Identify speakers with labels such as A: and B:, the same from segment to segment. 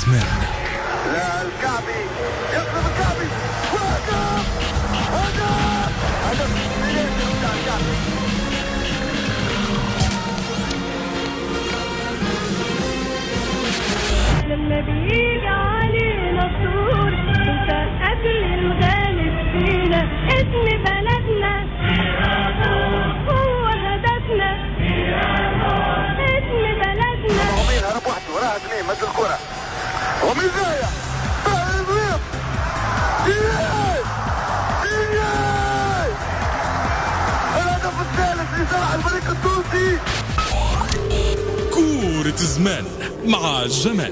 A: عثمان.
B: لا الكعبي يقرب الكعبي وهدف بتاع الكعبي.
C: لما بيجي علينا الدور انت قبل الغالب فينا اسم بلدنا هو هدفنا اسم بلدنا.
B: ومين هرب وحده وراها اثنين مد الكرة ومين ضايع الرياض الهدف الثالث لصالح الفريق التونسي.
A: كورة زمان مع جمال.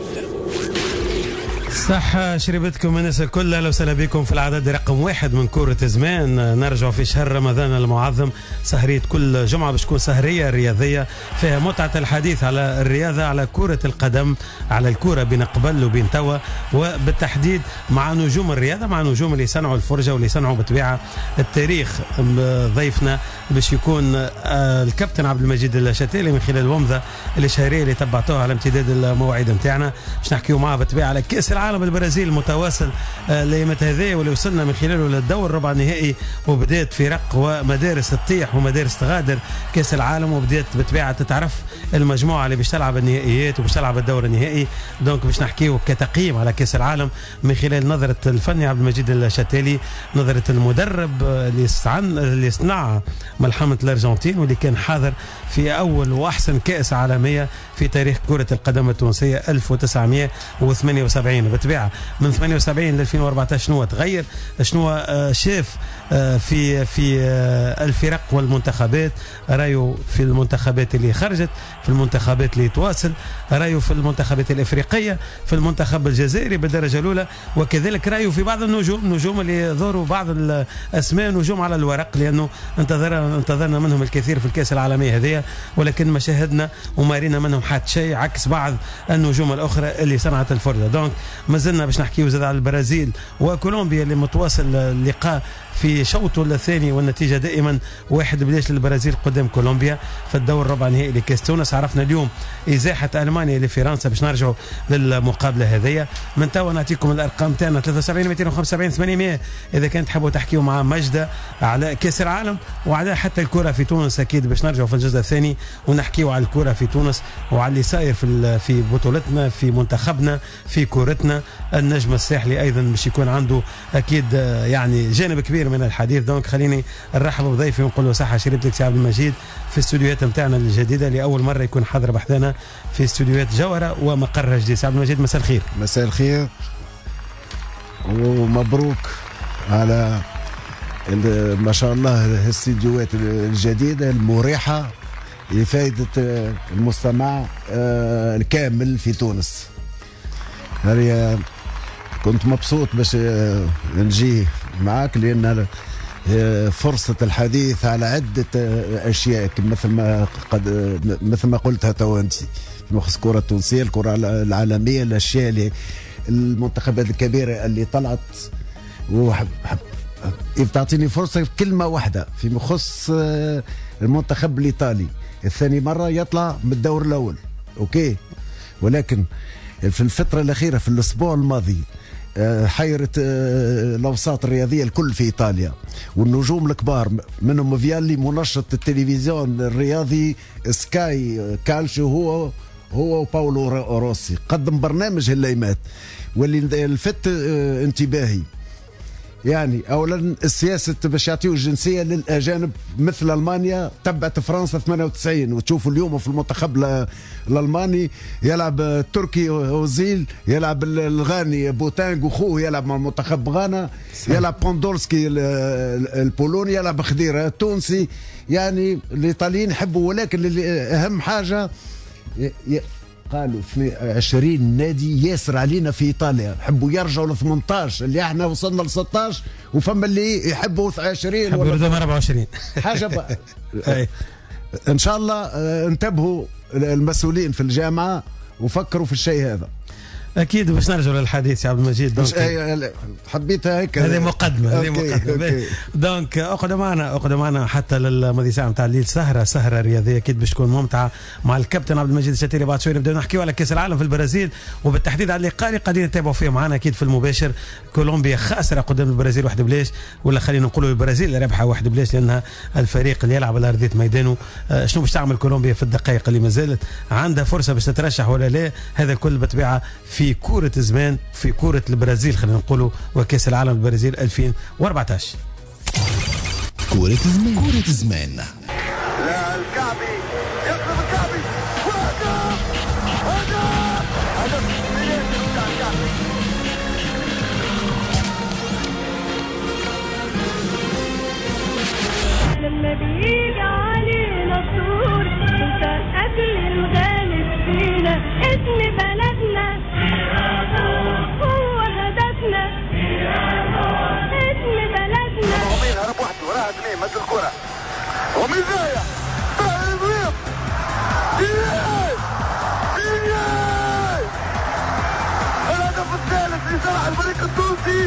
D: صحة شربتكم الناس الكل. اهلا وسهلا بكم في العدد رقم 1 من كورة زمان. نرجع في شهر رمضان المعظم، سهرية كل جمعة باش تكون سهرية رياضية فيها متعة الحديث على الرياضة، على كرة القدم، على الكرة بين قبل وبين توا، وبالتحديد مع نجوم الرياضة، مع نجوم اللي يصنعوا الفرجة واللي يصنعوا بطبيعة التاريخ. ضيفنا باش يكون الكابتن عبد المجيد الشتيلي من خلال الومضة الشهرية اللي تبعتوها على امتداد المواعيد نتاعنا، باش نحكيو معاه بطبيعة على كأس العالم البرازيل المتواصل الايامات هذه واللي وصلنا من خلاله للدور الربع النهائي، وبدات فرق ومدارس تطيح ومدارس تغادر كاس العالم، وبدات بطبيعه تتعرف المجموعه اللي باش تلعب النهائيات وباش تلعب الدور النهائي. دونك باش نحكيو كتقييم على كاس العالم من خلال نظره الفني عبد المجيد الشتيلي، نظره المدرب اللي صنع ملحمه الارجنتين واللي كان حاضر في اول واحسن كاس عالميه في تاريخ كره القدم التونسيه 1978. بطبيعه من 78 ل 2014 شنو تغير، شنو شاف في الفرق والمنتخبات، رايو في المنتخبات اللي خرجت، في المنتخبات اللي تواصل، رايو في المنتخبات الافريقيه، في المنتخب الجزائري بالدرجه الاولى، وكذلك رايو في بعض النجوم اللي ظهروا بعض الاسماء نجوم على الورق، لانه انتظرنا منهم الكثير في الكاس العالميه هذه، ولكن ما شاهدنا وما رينا منهم حتى شيء عكس بعض النجوم الاخرى اللي صنعت الفرجه. دونك مازلنا باش نحكيو زاد على البرازيل وكولومبيا اللي متواصل اللقاء في شوطه الثاني، والنتيجه دائما 1-0 للبرازيل قدام كولومبيا في الدور الربع النهائي لكاس تونس. عرفنا اليوم ازاحه المانيا لفرنسا باش نرجعوا للمقابله هذه. من توا نعطيكم الارقام تاعنا 73 275 800 اذا كان تحبوا تحكيوا مع مجده على كاس العالم وعلى حتى الكره في تونس، اكيد باش نرجعوا في الجزء الثاني ونحكيوا على الكره في تونس وعلى اللي صاير في بطولتنا، في منتخبنا، في كورتنا. النجم الساحلي ايضا باش يكون عنده اكيد يعني جانب كبير من الحديث. دونك خليني نرحب بضيفي ونقول له صحه شريبتك سي عبد المجيد في الاستوديوهات نتاعنا الجديده لاول مره يكون حاضر بحثنا في استوديوهات جوهره ومقرها جديد. سي عبد المجيد مساء الخير.
E: مساء الخير ومبروك على ما شاء الله الاستديوهات الجديده المريحه لفائده المستمع الكامل في تونس. هذه كنت مبسوط باش نجي معاك لان فرصة الحديث على عدة أشياء مثل ما قلتها تو أنت، مخص الكرة التونسية، الكرة العالمية، الأشياء اللي المنتخبات الكبيرة اللي طلعت. تعطيني فرصة كلمة واحدة في مخص المنتخب الإيطالي، الثاني مرة يطلع من الدور الأول أوكي، ولكن في الفترة الأخيرة في الأسبوع الماضي حيرت الأوساط الرياضية الكل في إيطاليا، والنجوم الكبار منهم فيالي منشط التلفزيون الرياضي سكاي كالشيو هو وباولو روسي قدم برنامج هالأيامات واللي لفت انتباهي. يعني اولا السياسه باش يعطيو الجنسيه للاجانب مثل المانيا تبعت فرنسا 98، وتشوفوا اليوم في المنتخب الالماني يلعب تركي اوزيل، يلعب الغاني بوتانغ وخوه يلعب مع المنتخب غانا، يلعب بوندولسكي البولوني، يلعب خديره التونسي. يعني الايطاليين يحبوا، ولكن اهم حاجه قالوا في 20 نادي ياسر علينا في ايطاليا حبوا يرجعوا ل 18 اللي احنا وصلنا ل 16، وفما اللي يحبوا 20
D: يحبوا يردوا 24
E: حاجه بقى. ان شاء الله انتبهوا المسؤولين في الجامعه وفكروا في الشيء هذا.
D: اكيد باش نرجعوا للحديث يا عبد المجيد.
E: دونك حبيتها هيك،
D: هذه مقدمه. دونك اقعدوا معنا حتى للماضي ساعه نتاع الليل، سهره رياضيه اكيد باش تكون ممتعه مع الكابتن عبد المجيد الشتيري. بعد شويه نبداو نحكيو على كاس العالم في البرازيل، وبالتحديد على اللقاء اللي قاعدين نتابعوا فيه معنا اكيد في المباشر. كولومبيا خاسره قدام البرازيل 1-0، ولا خلينا نقولوا البرازيل رابحه 1-0، لانها الفريق اللي يلعب على ارضيه ميدانه. شنو باش تعمل كولومبيا في الدقائق اللي ما زالت عندها فرصه باش تترشح ولا لا؟ هذا الكل بتبعها في كرة زمان، في كرة البرازيل خلينا نقولوا، وكأس العالم البرازيل 2014.
A: كرة زمان.
B: لا الكعبي يقرب الكعبي هدف بتاع الكعبي.
C: لما بيجي علينا الدور انت قبل الغالب فينا، اسم بلدنا هو هدفنا، اسم بلدنا.
B: ومين هرب وحده وراها اثنين مد الكرة ومن زايا تغريب الهدف الثالث لصالح الفريق التونسي.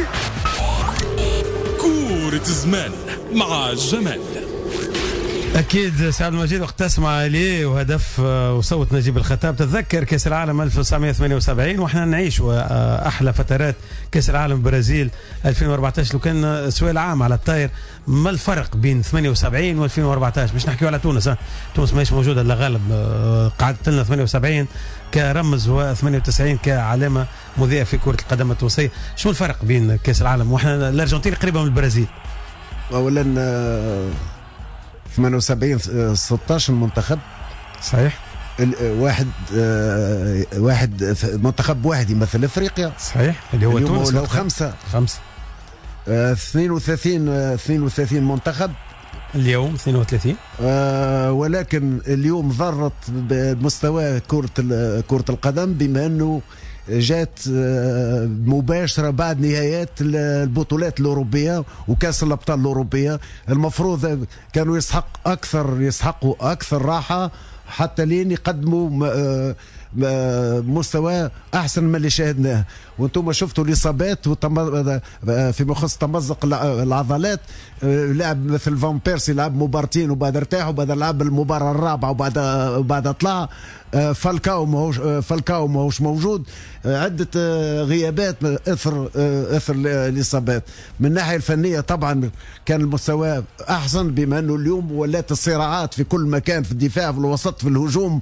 A: كرة زمان مع جمال.
D: اكيد سعد المجيد وقت تسمع عليه وهدف وصوت نجيب الخطاب. تتذكر كاس العالم 1978 واحنا نعيش احلى فترات كاس العالم البرازيل 2014. لو كان سؤال عام على الطاير، ما الفرق بين 78 و2014؟ باش نحكيو على تونس. تونس ماهيش موجوده الا غالب، قعدت لنا 78 كرمز و98 كعلامه مذيعه في كره القدم التونسيه. شنو الفرق بين كاس العالم واحنا الارجنتين قريبه من البرازيل؟
E: اولا 78 16 منتخب
D: صحيح،
E: واحد منتخب واحد يمثل افريقيا
D: صحيح، اللي هو تونس.
E: لو خمسة 32 منتخب
D: اليوم 32.
E: ولكن اليوم ضرت بمستوى كرة القدم بما انه جات مباشرة بعد نهايات البطولات الأوروبية وكأس الأبطال الأوروبية. المفروض كانوا يسحقوا أكثر راحة حتى لين يقدموا مستوى أحسن من اللي شاهدناه. وانتم شفتوا الإصابات في مخص تمزق العضلات. لاعب مثل فان بيرسي لعب مبارتين وبعد ارتاح وبعد لعب المباراة الرابعة وبعد طلع. فالكاو ماهوش موجود. عدة غيابات اثر الاصابات. من الناحية الفنية طبعا كان المستوى احسن بما انه اليوم ولات الصراعات في كل مكان، في الدفاع في الوسط في الهجوم.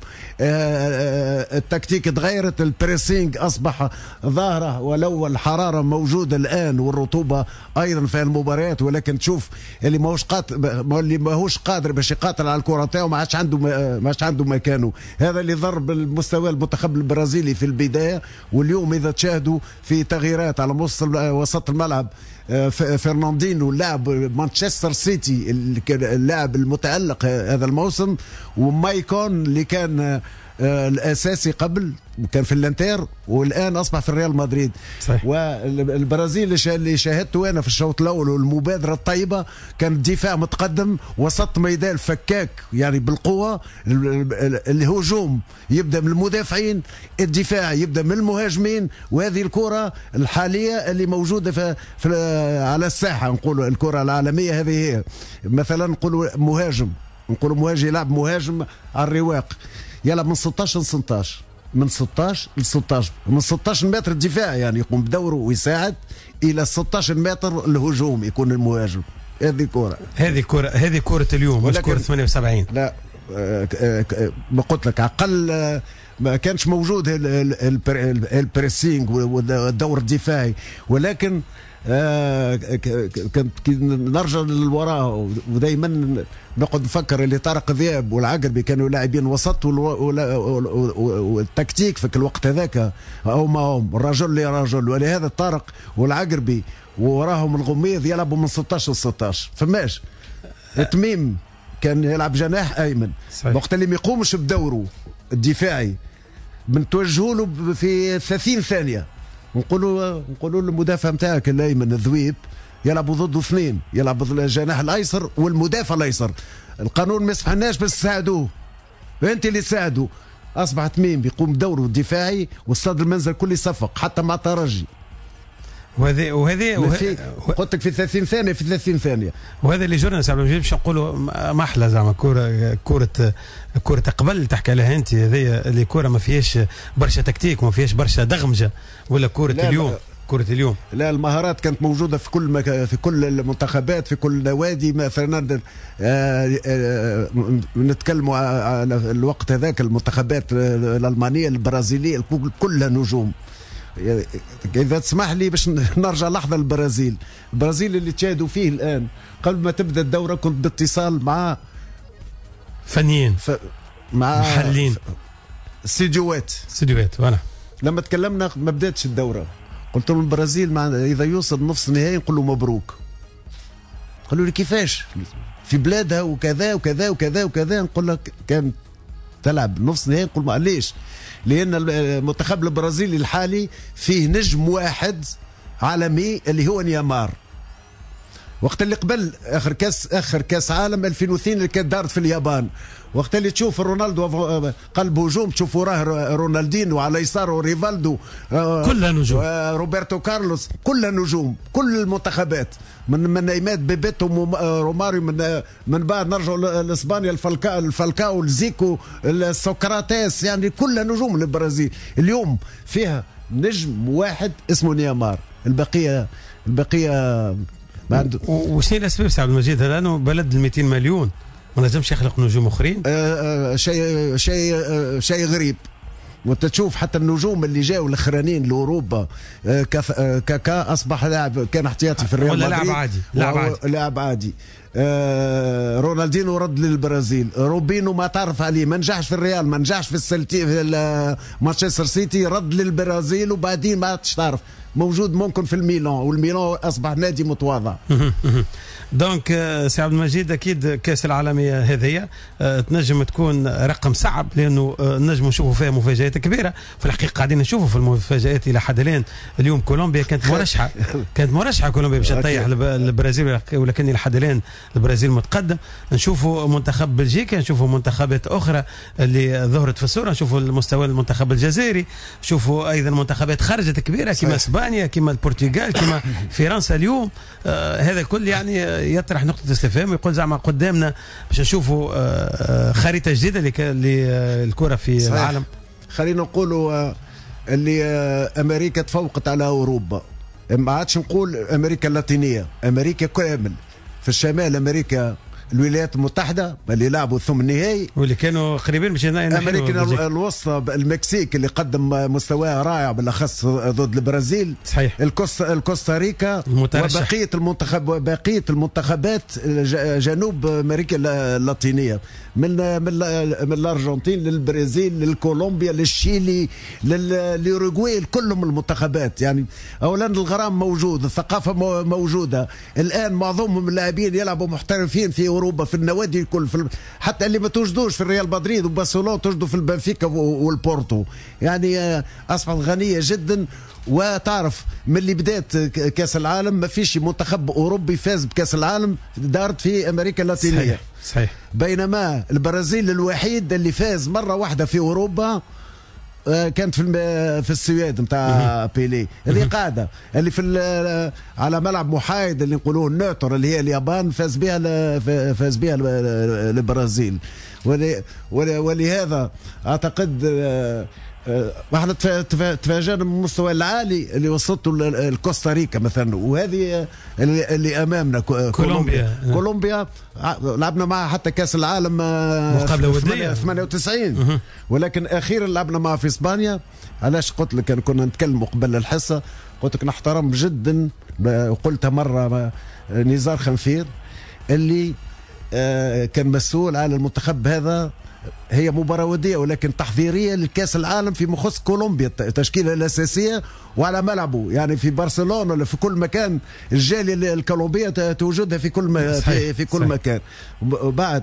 E: التكتيك تغيرت، البريسينج اصبح ظاهرة ولو الحرارة موجودة الان والرطوبة ايضا في المباريات. ولكن تشوف اللي ماهوش قادر باش يقاتل على الكرة تاعو ما عادش عنده مكانه. هذا اللي ضرب المستوى المنتخب البرازيلي في البداية. واليوم إذا تشاهدوا في تغييرات على وسط الملعب، فرناندينو لاعب مانشستر سيتي اللاعب المتألق هذا الموسم، ومايكون اللي كان الأساسي قبل كان في الانتر والآن أصبح في الريال مدريد. صحيح. والبرازيل اللي شاهدته أنا في الشوط الأول والمبادرة الطيبة كان الدفاع متقدم، وسط ميدان فكاك يعني بالقوة. الهجوم يبدأ من المدافعين، الدفاع يبدأ من المهاجمين. وهذه الكرة الحالية اللي موجودة على الساحة، نقول الكرة العالمية هذه هي. مثلا نقول مهاجم يلعب مهاجم على الرواق، يلعب من 16 ل 16 من 16 ل 16 من 16 متر الدفاع يعني يقوم بدوره ويساعد، الى 16 متر الهجوم يكون المهاجم. هذه كرة اليوم مش كرة 78. لا ما قلت لك اقل ما كانش موجود البريسينج والدور الدفاعي. ولكن نرجع للوراء ودائما نقعد نفكر اللي طارق ذياب والعقربي كانوا لاعبين وسط والتكتيك في الوقت هذاك او ما هم الرجل لرجل. ولهذا طارق والعقربي وراهم الغميض يلعبوا من 16 ل 16. فماش تميم كان يلعب جناح ايمن وقت اللي ما يقومش بدوره الدفاعي بنتوجهوا له في 30 ثانيه. نقولوا المدافع نتاعك الايمن الذويب يلعبوا ضده اثنين، يلعب الجناح الايسر والمدافع الايسر. القانون ما يسمحلناش بس تساعدوه، انت اللي تساعدوا. اصبح تميم يقوم بدوره الدفاعي والصدر المنزل كل يصفق حتى مع ترجي.
D: وهذه
E: قلت لك في 30 ثانيه في 30 ثانيه.
D: وهذا اللي جرنا ساعه باش نقولوا ما احلى زعما كره قبل تحكي عليها انت، هذه اللي كره ما فيهاش برشا تكتيك وما فيهاش برشا دغمجه، ولا كره اليوم كرة اليوم.
E: لا المهارات كانت موجودة في كل في كل المنتخبات في كل النوادي. مثلا نتكلموا على الوقت هذاك المنتخبات الألمانية البرازيلية كلها نجوم. إذا تسمح لي باش نرجع لحظة البرازيل اللي تشاهدوا فيه الآن، قبل ما تبدأ الدورة كنت باتصال مع
D: فنيين
E: مع
D: محلين
E: استديوهات
D: وانا
E: لما تكلمنا ما بداتش الدورة قلت لهم البرازيل إذا يوصل نصف نهائي نقول له مبروك. قالوا لي كيفاش في بلادها وكذا وكذا وكذا وكذا. نقول لك كان تلعب نصف نهائي نقول معليش، لأن المنتخب البرازيلي الحالي فيه نجم واحد عالمي اللي هو نيمار. وقت اللي قبل آخر كاس عالم 2002 اللي كانت دارت في اليابان، وقت اللي تشوف رونالدو قلب هجوم تشوف وراه رونالدينو وعلى يساره ريفالدو
D: كلها نجوم،
E: روبرتو كارلوس كلها نجوم، كل المنتخبات من ايمات بيبيتو روماريو من بعد نرجعوا لاسبانيا الفالكاو الزيكو السقراطيس، يعني كلها نجوم البرازيل. اليوم فيها نجم واحد اسمه نيمار، البقيه ما عنده.
D: وشنو الاسباب سعد المجيد؟ لانه بلد 200 مليون ما نجمش يخلق نجوم اخرين.
E: شيء غريب. وانت تشوف حتى النجوم اللي جاوا الاخرانيين لاوروبا، كاكا اصبح لاعب كان احتياطي في الريال
D: ولا لاعب عادي.
E: رونالدينو رد للبرازيل. روبينو ما تعرف عليه، ما نجحش في الريال، ما نجحش في مانشستر سيتي، رد للبرازيل وبعدين ما عادش تعرف. موجود ممكن في الميلان، والميلان اصبح نادي متواضع.
D: دونك سي عبد المجيد اكيد كاس العالميه هذه تنجم تكون رقم صعب، لانه نجم نشوفوا فيها مفاجات كبيره. في الحقيقه قاعدين نشوفوا في المفاجات الى حد الان. اليوم كولومبيا كانت مرشحه كولومبيا باش تطيح البرازيل، ولكن الى حد الان البرازيل متقدم. نشوفوا منتخب بلجيكا، نشوفوا منتخبات اخرى اللي ظهرت في الصوره، نشوفوا المستوى المنتخب الجزائري، نشوفوا ايضا منتخبات خرجت كبيره كما اسبانيا كما البرتغال كما فرنسا. اليوم هذا كل يعني يطرح نقطة استفهام ويقول زعما قدامنا باش نشوفوا خريطة جديدة للكرة في صحيح. العالم.
E: خلينا نقولوا اللي أمريكا تفوقت على أوروبا، ما عادش نقول أمريكا اللاتينية، أمريكا كامل. في الشمال أمريكا الولايات المتحدة اللي لعبوا ثم النهائي
D: واللي كانوا قريبين باش
E: أمريكا الوسطى المكسيك اللي قدم مستوى رائع بالاخص ضد البرازيل
D: صحيح.
E: الكوستاريكا وبقية المنتخبات جنوب أمريكا اللاتينية من الأرجنتين للبرازيل للكولومبيا للشيلي للأوروغواي، كلهم المنتخبات. يعني أولا الغرام موجود، الثقافة موجودة. الآن معظمهم اللاعبين يلعبوا محترفين في أوروبا في النوادي الكل، حتى اللي ما توجدوش في الريال مدريد وبرشلونة توجدوا في البنفيكا والبورتو. يعني أصبحت غنية جدا. وتعرف من اللي بدات كاس العالم ما فيش منتخب أوروبي فاز بكاس العالم دارت في أمريكا اللاتينية
D: صحيح.
E: بينما البرازيل الوحيد اللي فاز مرة واحدة في أوروبا كانت في السويد نتاع بيلي اللي قاعده اللي في على ملعب محايد اللي نقولوه النوتر اللي هي اليابان فاز بها البرازيل. ولهذا اعتقد احنا تفاجئنا من المستوى العالي اللي وصلته الكوستاريكا مثلا، وهذه اللي امامنا كولومبيا لعبنا معها حتى كاس العالم
D: مقابله وديه
E: 98 ولكن اخيرا لعبنا معها في اسبانيا. علاش قلت لك كنا نتكلموا قبل الحصه، قلت لك نحترم جدا وقلتها مره نزار خنفير اللي كان مسؤول على المنتخب هذا. هي مباراة ودية ولكن تحضيرية للكاس العالم في مخص كولومبيا، التشكيلة الأساسية وعلى ملعبه يعني في برشلونة ولا في كل مكان. الجالية الكولومبية توجدها في كل مكان. وبعد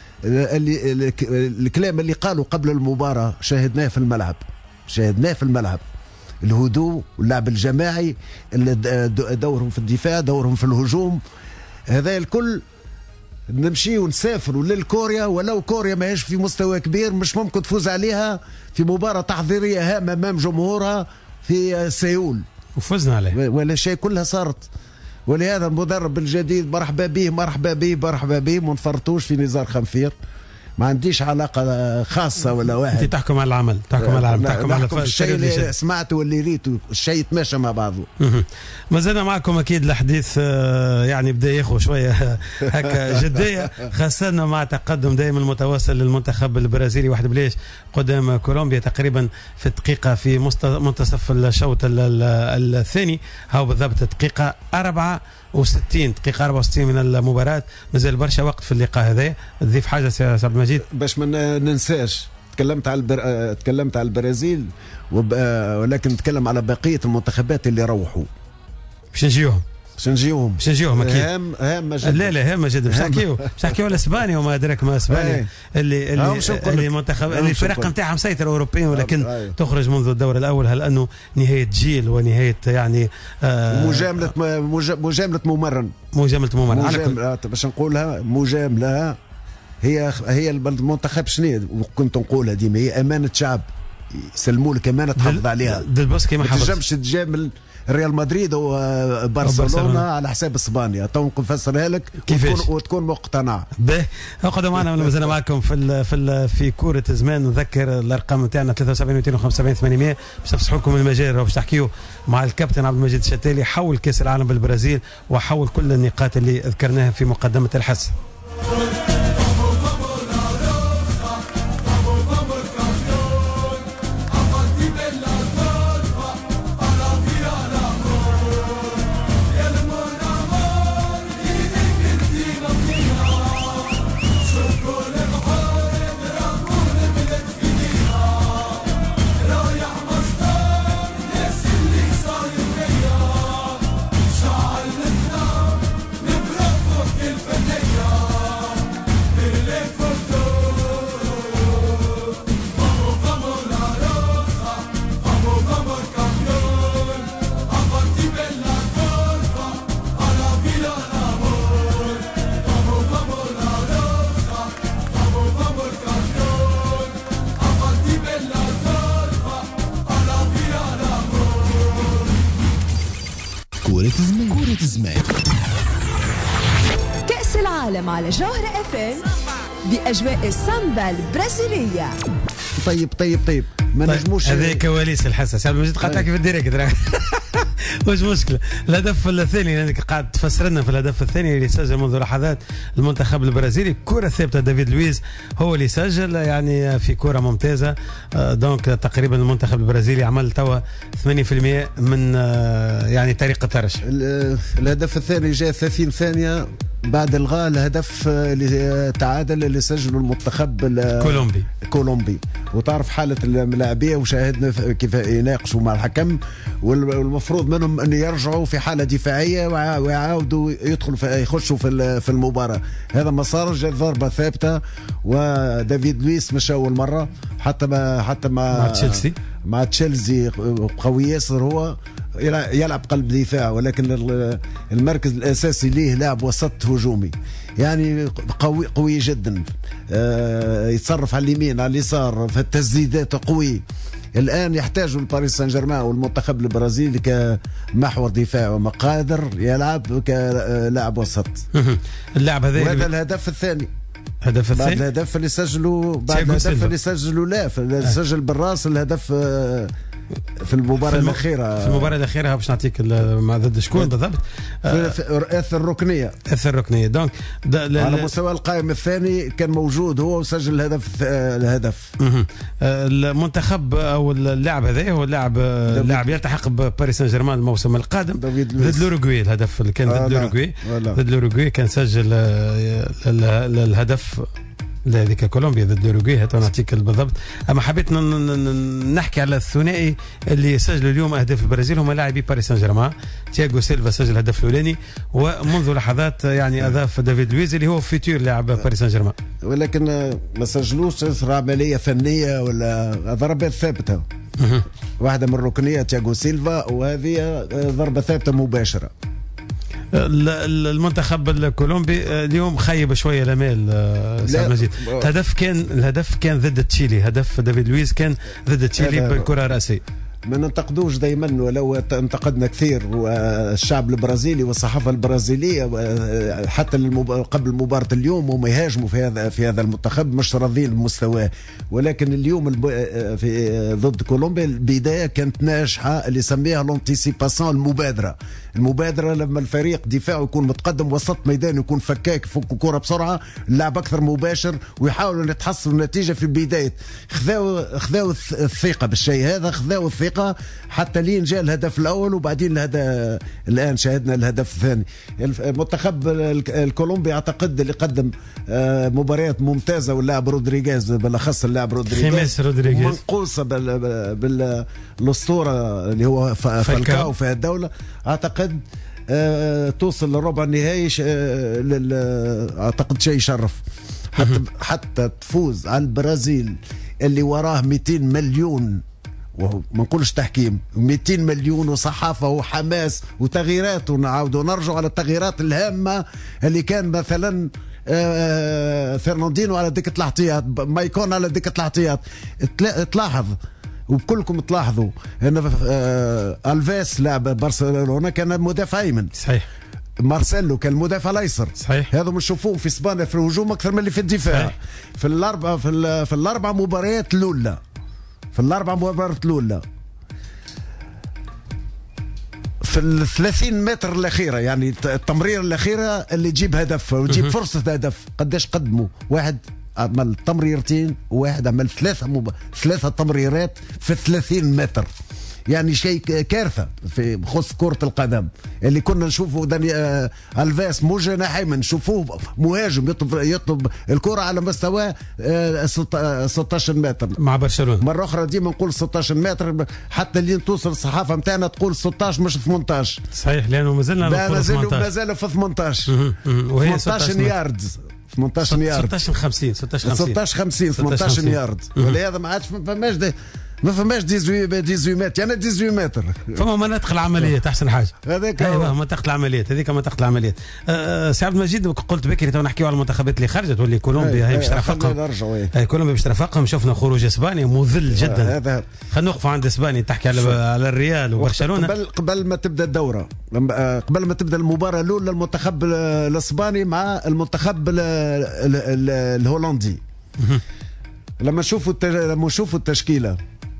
E: الكلام اللي قالوا قبل المباراة شاهدناه في الملعب، الهدوء واللعب الجماعي، دورهم في الدفاع، دورهم في الهجوم، هذا الكل نمشي ونسافروا للكوريا، ولو كوريا ماهيش في مستوى كبير مش ممكن تفوز عليها في مباراة تحضيرية هامة أمام جمهورها في سيول،
D: وفزنا عليه
E: ولا شيء كلها صارت. ولهذا المدرب الجديد مرحبا به مرحبا به مرحبا به، ما نفرطوش في نزار خنفير، ما عنديش علاقة خاصة ولا واحد.
D: انت تحكم على العمل، تحكم على العمل، تحكم على
E: الشيء اللي سمعته واللي ريته، الشيء يتماشى مع بعضه.
D: ما زلنا معكم اكيد الحديث يعني بدا ياخذ شويه هكا جديه، خاصه مع تقدم دائما المتواصل للمنتخب البرازيلي 1-0 قدام كولومبيا تقريبا في الدقيقه في منتصف الشوط الثاني، هاو بالضبط دقيقه 64 دقيقة 64 من المباراة. مازال برشا وقت في اللقاء هذا. تضيف حاجة سي عبد المجيد؟
E: باش ما ننساش، تكلمت على البرازيل ولكن نتكلم على بقية المنتخبات اللي روحوا.
D: باش نجيوهم اكيد.
E: هامة جدا.
D: لا هامة جدا. باش نحكيو على اسبانيا وما ادراك ما اسبانيا اللي منتخب اللي الفرق نتاعها مسيطر اوروبيين ولكن تخرج منذ الدور الاول. هل انه نهاية جيل ونهاية يعني
E: مجاملة ممرن باش نقولها مجاملة. هي المنتخب شنو كنت نقولها ديما، هي امانة شعب، يسلموا لك امانة تحافظ عليها.
D: دلبوسكي ما
E: تنجمش تجامل ريال مدريد وبرشلونة على حساب اسبانيا. تو نفسرها لك وتكون مقتنع به.
D: اقعدوا معنا مازلنا معكم في كورة زمان. نذكر الارقام نتاعنا 73 275 800 باش تفسحوا لكم المجال باش تحكيوا مع الكابتن عبد المجيد الشتالي حول كاس العالم بالبرازيل وحول كل النقاط اللي ذكرناها في مقدمة الحس.
A: كورة زمان.
F: كأس العالم على جوهرة FM بأجواء السامبا البرازيلية.
E: طيب ما نجموش.
D: هذه كواليس الحساس يعني مجد قاعد تحكي في الديريكت مش مشكلة. الهدف الثاني لأنك قاعد تفسر لنا في الهدف الثاني اللي سجل منذ لحظات المنتخب البرازيلي، كرة ثابتة دافيد لويز هو اللي سجل يعني في كرة ممتازة. دونك تقريبا المنتخب البرازيلي عمل توا 80% من يعني طريقة ترش.
E: الهدف الثاني جاء 30 ثانية بعد الغاء الهدف اللي تعادل اللي سجله المنتخب كولومبي. وتعرف حالة اللاعبية وشاهدنا كيف يناقشوا مع الحكم، والمفروض منهم أن يرجعوا في حالة دفاعية ويعاودوا يخشوا في المباراة. هذا ما صار، جاء ضربة ثابتة ودافيد لويس مش أول مرة حتى مع تشيلسي قوي ياسر، هو يلعب قلب دفاع ولكن المركز الأساسي ليه لاعب وسط هجومي يعني قوي جدا، يتصرف على اليمين على اليسار في التسديدات قوي. الآن يحتاج الباريس سان جيرمان والمنتخب البرازيلي كمحور دفاع ومقادر يلعب كلاعب وسط.
D: اللاعب هذا
E: وهذا الهدف الثاني بعد الهدف اللي سجلوا سجل بالراس الهدف في المباراة الأخيرة
D: باش نعطيك ضد شكون بالضبط
E: في اثر الركنية
D: دونك
E: على مستوى القائم الثاني كان موجود هو وسجل الهدف.
D: المنتخب او اللاعب هذا هو اللاعب يلتحق بباريس سان جيرمان الموسم القادم ضد الأوروغواي. الهدف اللي كان ضد الأوروغواي كان سجل الهدف هذيك كولومبيا ضد الأوروغواي. هات نعطيك بالضبط. اما حبيت نحكي على الثنائي اللي سجلوا اليوم اهداف البرازيل هما لاعبي باريس سان جيرمان. تياغو سيلفا سجل الهدف الاولاني ومنذ لحظات يعني اضاف دافيد لويز اللي هو فيتور لاعب باريس سان جيرمان،
E: ولكن ما سجلوش. صار عمليه فنيه ولا ضربات ثابته، واحده من الركنيه تياغو سيلفا وهذه ضربه ثابته مباشره.
D: المنتخب الكولومبي اليوم خيب شويه الامال. سعد مجيد، الهدف كان ضد تشيلي، هدف دافيد لويز كان ضد تشيلي بالكره الراسيه.
E: ما ننتقدوش دائما، ولو انتقدنا كثير والشعب البرازيلي والصحافه البرازيليه حتى قبل مباراه اليوم وما يهاجموا في هذا المنتخب، مش راضيين بمستواه. ولكن اليوم في ضد كولومبيا البدايه كانت ناجحه، اللي يسميها لونتيسيباسيون، المبادره لما الفريق دفاعه يكون متقدم وسط ميدان يكون فكاك، يفك الكره بسرعه، اللعب اكثر مباشر، ويحاولوا يتحصلوا النتيجه في البدايه. خذاو الثقه بالشيء هذا، خذاو الثقه حتى لين جاء الهدف الاول، وبعدين الان شاهدنا الهدف الثاني. المنتخب الكولومبي اعتقد اللي قدم مباريات ممتازه، واللاعب رودريغيز بالاخص، اللاعب رودريغيز منقوصه بالاسطوره اللي هو فالكاو في الدوله. اعتقد توصل لربع النهائي، اعتقد شيء يشرف. حتى تفوز على البرازيل اللي وراه 200 مليون، وما نقولش تحكيم، 200 مليون وصحافه وحماس وتغييرات، ونعاودوا نرجع على التغييرات الهامه اللي كان مثلا فرناندينو على دكه الاحتياط، مايكون على دكه الاحتياط. تلاحظ وبكلكم تلاحظوا ان الفيس لاعب برشلونه كان مدافع ايمن،
D: صحيح.
E: مارسيلو كان المدافع الايسر،
D: صحيح.
E: هذا نشوفوه في اسبانيا في الهجوم اكثر من اللي في الدفاع، صحيح. في الاربع مباريات الاولى، في 30 متر الأخيرة، يعني التمرير الأخيرة اللي تجيب هدف وتجيب فرصة هدف. قداش قدموا؟ واحد عمل تمريرتين، وواحد عمل ثلاثة تمريرات في 30 متر. يعني شيء كارثة في خص كرة القدم. اللي كنا نشوفه داني الفيس مو جناح ايمن، نشوفوه مهاجم يطلب الكرة على مستوى 16 متر
D: مع برشلونة.
E: مرة أخرى ديما نقول 16 متر، حتى اللي توصل الصحافة متاعنا تقول 16 مش 18.
D: صحيح، لأنه مازلنا
E: مازالوا في 18
D: وهي
E: 18 يارد، 18 يارد،
D: 16 50
E: 18 يارد. ولهذا ما عادش ما فماش 18 متر، يعني 18 متر.
D: فما مناطق العمليات احسن حاجه
E: هذاك،
D: ايوه منطقه العمليات هذيك، منطقه العمليات. سي عبد المجيد، قلت بكري تو نحكيو على المنتخبات اللي خرجت، واللي كولومبيا هي باش ترافقهم. كولومبيا باش ترافقهم. شفنا خروج اسبانيا مذل جدا. خلينا نوقفوا عند اسبانيا، تحكي على الريال وبرشلونه.
E: قبل ما تبدا الدوره، قبل ما تبدا المباراه الاولى، المنتخب الاسباني مع المنتخب الهولندي. لما نشوفوا التشكيله،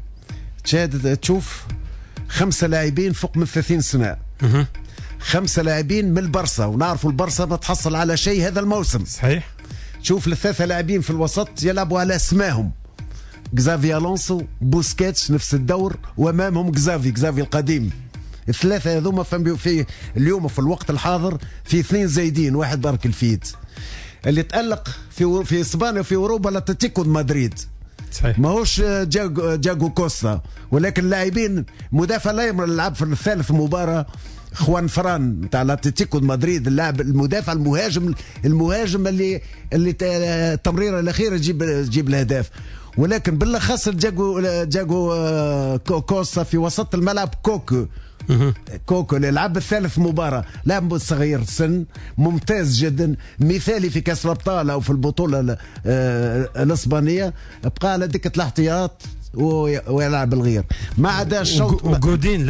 E: تشوف 5 لاعبين فوق من 30 سنة، 5 لاعبين من البرصة، ونعرفوا البرصة ما تحصل على شيء هذا الموسم،
D: صحيح.
E: تشوف الثلاثة لاعبين في الوسط يلعبوا على اسمائهم، جزافي ألونسو، بوسكيتس نفس الدور، وامامهم جزافي القديم. الثلاثة هذوما في اليوم في الوقت الحاضر في 2 زايدين، واحد بارك الفيت اللي تألق في اسبانيا وفي اوروبا لاتلتيكو مدريد، صحيح. ماهوش جاكو كوستا، ولكن لاعبين مدافع الايمن اللي لعب في الثالث مباراه خوان فران نتاع الاتلتيكو مدريد، اللاعب المدافع المهاجم اللي التمريره الاخيره تجيب الهدف. ولكن بالاخص جاكو كوستا في وسط الملعب، كوكو اللي لعب الثالث مباراة، لاعب صغير السن ممتاز جدا، مثالي في كأس الأبطال أو في البطولة الإسبانية، بقى على دكة الاحتياط ويلعب الغير. ما عدا الشوط
D: جودين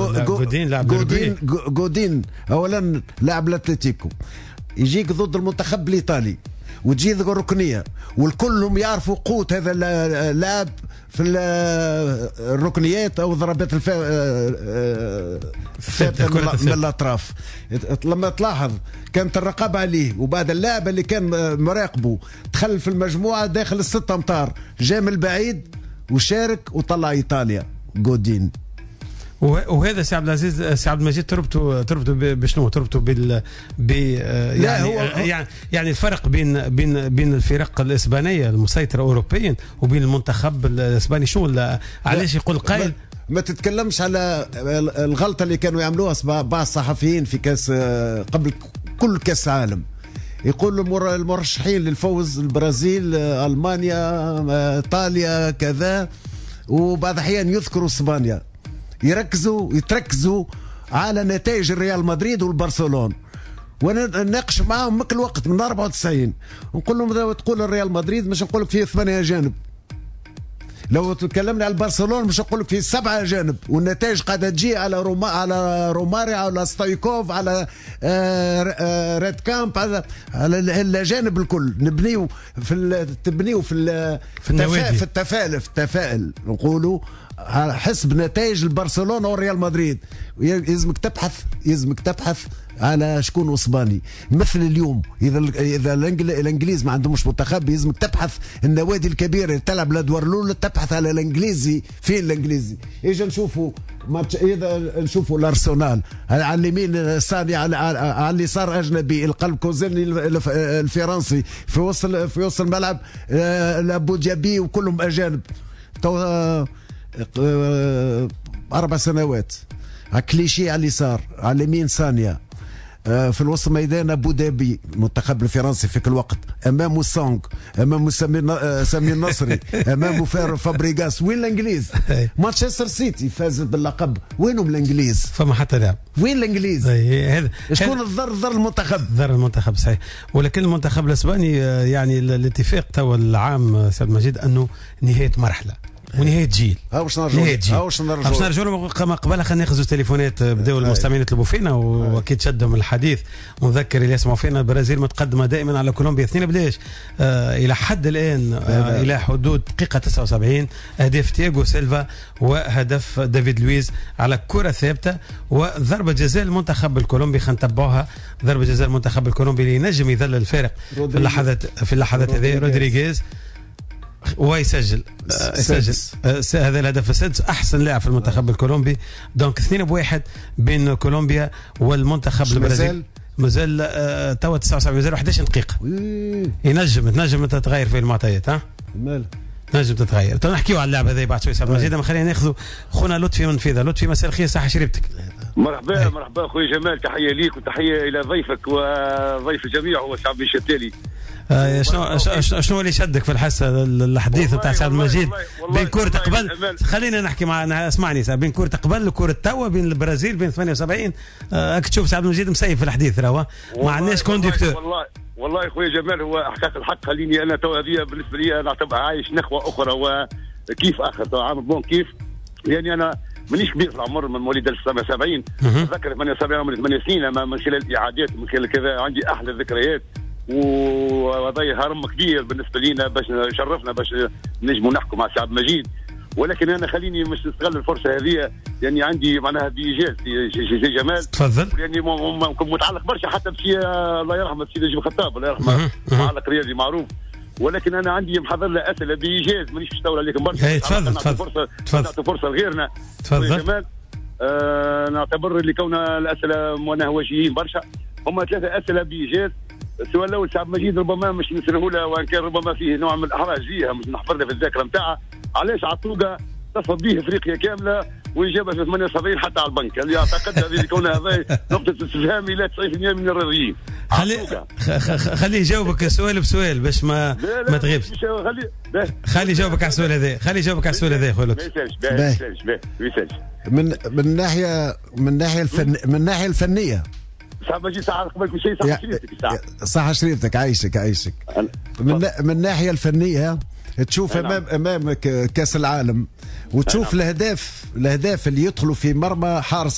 E: أولا لاعب الأتلتيكو، يجيك ضد المنتخب الإيطالي وتجي الركنيه، والكلهم يعرفوا قوة هذا اللاعب في الركنيات او ضربات الثابته من الاطراف. لما تلاحظ كانت الرقابه عليه، وبعد اللاعب اللي كان مراقبه دخل في المجموعه داخل ال6 امتار، جاء من البعيد وشارك وطلع ايطاليا جودين.
D: وهذا سي عبد العزيز، سي عبد المجيد، تربطوا بشنو؟ تربطوا يعني الفرق بين الفرق الاسبانيه المسيطره اوروبيا وبين المنتخب الاسباني. شنو علاش يقول قائل
E: ما تتكلمش على الغلطه اللي كانوا يعملوها بعض الصحفيين في كاس قبل كل كاس عالم؟ يقول المرشحين للفوز البرازيل، المانيا، ايطاليا كذا، وبعض الاحيان يذكروا اسبانيا. يتركزوا على نتائج الريال مدريد والبرشلونة، وانا نناقش معاهم مك الوقت من 94 نقول لهم تقول الريال مدريد مش نقول لك فيه 8 اجانب، لو تكلمنا على برشلونه مش نقول لك فيه 7 اجانب، والنتائج قاعده تجي على روماري على ستايكوف على ريد كامب على الاجانب الكل. نبنيو في النوادي في التفاؤل نقولوا حسب نتائج برشلونه والريال مدريد. يلزمك تبحث على شكون وصباني. مثل اليوم اذا الانجليز ما عندهمش منتخب يلزمك تبحث النوادي الكبيره اللي تلعب الادوار الاولى، تبحث على الانجليزي. فين الانجليزي؟ اجا نشوفوا ماتش، اذا نشوفوا الارسنال على اليمين ساني، على اليسار اجنبي القلب كوزيني الفرنسي، في وسط الملعب الابو جابي وكلهم اجانب. 4 سنوات كليشي على اليسار، على اليمين ثانية، في الوسط ميدان ابو دابي المنتخب الفرنسي في كل الوقت، امامه سونغ، امامه سمير نصري، امامه فابريغاس. وين الانجليز؟ مانشستر سيتي فازت باللقب، وينهم الانجليز؟
D: فما حتى لاعب.
E: وين الانجليز؟ شكون الضر المنتخب
D: صحيح. ولكن المنتخب الاسباني يعني الاتفاق توا العام سيد مجيد انه نهايه مرحله ونهايه جيل.
E: باش نرجعوا
D: كما قبل خلينا ناخذوا تليفونات. بداوا المستمعين يطلبوا فينا واكيد شدهم الحديث. ونذكر اللي يسمعوا فينا البرازيل متقدمه دائما على كولومبيا 2-1 الى حد الان الى حدود دقيقه 79. اهداف تياغو سيلفا وهدف دافيد لويز على كره ثابته وضربه جزاء المنتخب الكولومبي. خلينا نتبعوها. ضربه جزاء المنتخب الكولومبي اللي ينجم يظل الفارق في اللحظات هذه. رودريغيز ويسجل هذا الهدف السادس، احسن لاعب في المنتخب الكولومبي. دونك 2-1 بين كولومبيا والمنتخب البرازيل. مازال توا 79 مازال 11 دقيقه. ينجم تتغير في المعطيات. نجم تتغير. نحكيو على اللعبه هذه بعد شوي سعد مجيد. خلينا ناخذوا خونا لطفي من فيذا. لطفي مساء الخير، صحه شريبتك.
B: مرحبا خويا جمال، تحيه ليك وتحيه الى ضيفك وضيف الجميع هو سعد الشتالي.
D: شنو اللي شدك في الحصه الحديث بتاع سعد المجيد بين كرة قبل؟ خلينا نحكي اسمعني بين كرة قبل وكرة توا بين البرازيل بين 78. راك تشوف سعد المجيد مسيف في الحديث راهو ما عندناش كونديكتور.
B: والله خويا جمال هو احقاق الحق. خليني انا تو هذه بالنسبه لي انا اعتبرها عايش نخوه اخرى وكيف اخر عامل بون كيف. يعني انا مانيش كبير في العمر، من مواليد 1970. اتذكر 78 عمري 8 سنين. من خلال الاعادات من خلال كذا عندي احلى الذكريات، وهذا هرم كبير بالنسبه لينا باش شرفنا باش نجموا نحكوا مع سعد مجيد. ولكن انا خليني مش نستغل الفرصه هذه، يعني عندي معناها بإيجاز زي جمال.
D: تفضل.
B: يعني متعلق برشا حتى بشي الله يرحمه السيد نجيب خطاب الله يرحمه، معلق رياضي معروف. ولكن انا عندي محضر له اسئله بإيجاز مانيش باش نطول عليكم برشا.
D: تفضل.
B: نعطي فرصه لغيرنا.
D: تفضل
B: جمال. نعتبر اللي كون الاسئله منهوجين برشا. هم 3 اسئله بإيجاز. السؤال الاول سعد مجيد ربما مش نسره له، وان كان ربما فيه نوع من الاحراج فيها مش نحفظها في الذاكره نتاعها. علاش عطوقه تصل به افريقيا كامله واجابه في 78 حتى على البنك؟ اللي اعتقد هذه كون هذا نقطه استفهام الى 90% من الرياضيين.
D: خليه يجاوبك سؤال بسؤال باش ما تغيبش. خليه يجاوبك على السؤال هذا. خويا لطفي.
B: ما يسالش.
E: من الناحيه الفنيه
B: صعب اجي ساعه قبل كل شيء
E: صح شريفتك. عايشك. من الناحيه الفنيه تشوف امامك كاس العالم وتشوف الاهداف اللي يدخلوا في مرمى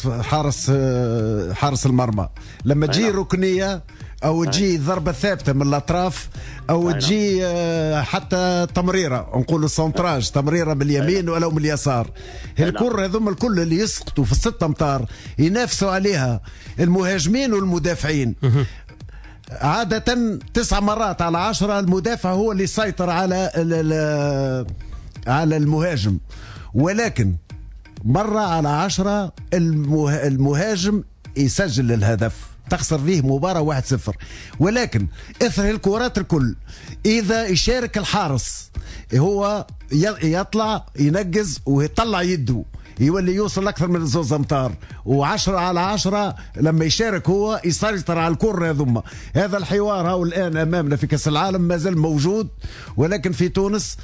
E: حارس المرمى. لما تجي ركنيه او تجي ضربه ثابته من الاطراف او تجي حتى تمريره، نقول سونتراج، تمريره باليمين ولا من اليسار. الكره هذوما الكل اللي يسقطوا في 6 أمتار ينافسوا عليها المهاجمين والمدافعين. عادة 9 مرات على 10 المدافع هو اللي يسيطر على المهاجم، ولكن مرة على 10 المهاجم يسجل الهدف تخسر فيه مباراة 1-0. ولكن اثر الكرات الكل اذا يشارك الحارس هو يطلع ينقز ويطلع يده يولي يوصل أكثر من 2 أمتار، و10 على 10 لما يشارك هو يسيطر على الكرة هذوما. هذا الحوار هو الآن أمامنا في كأس العالم ما زال موجود. ولكن في تونس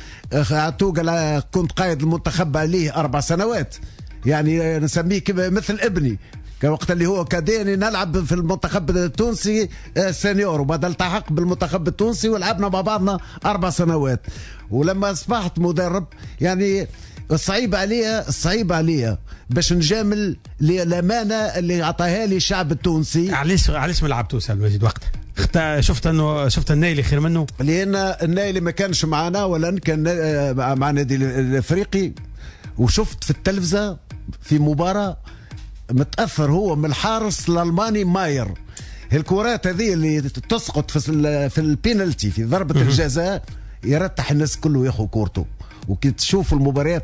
E: كنت قائد المنتخب عليه 4 سنوات، يعني نسميه مثل ابني كان وقت اللي هو كاديني نلعب في المنتخب التونسي سينيور، وبعد التحق بالمنتخب التونسي ولعبنا مع بعضنا 4 سنوات. ولما اصبحت مدرب يعني الصعيب عليا باش نجامل الامانه اللي عطاها لي الشعب التونسي.
D: علاش ما لعبتوش سالم مجيد وقتها؟ شفت النايلي خير منه؟
E: لان النايلي ما كانش معنا ولا كان مع النادي الافريقي، وشفت في التلفزه في مباراه متاثر هو من الحارس الالماني ماير. الكرات هذه اللي تسقط في البينالتي في ضربه الجزاء يرتح الناس كله ياخذ كورته. وكي تشوف المباريات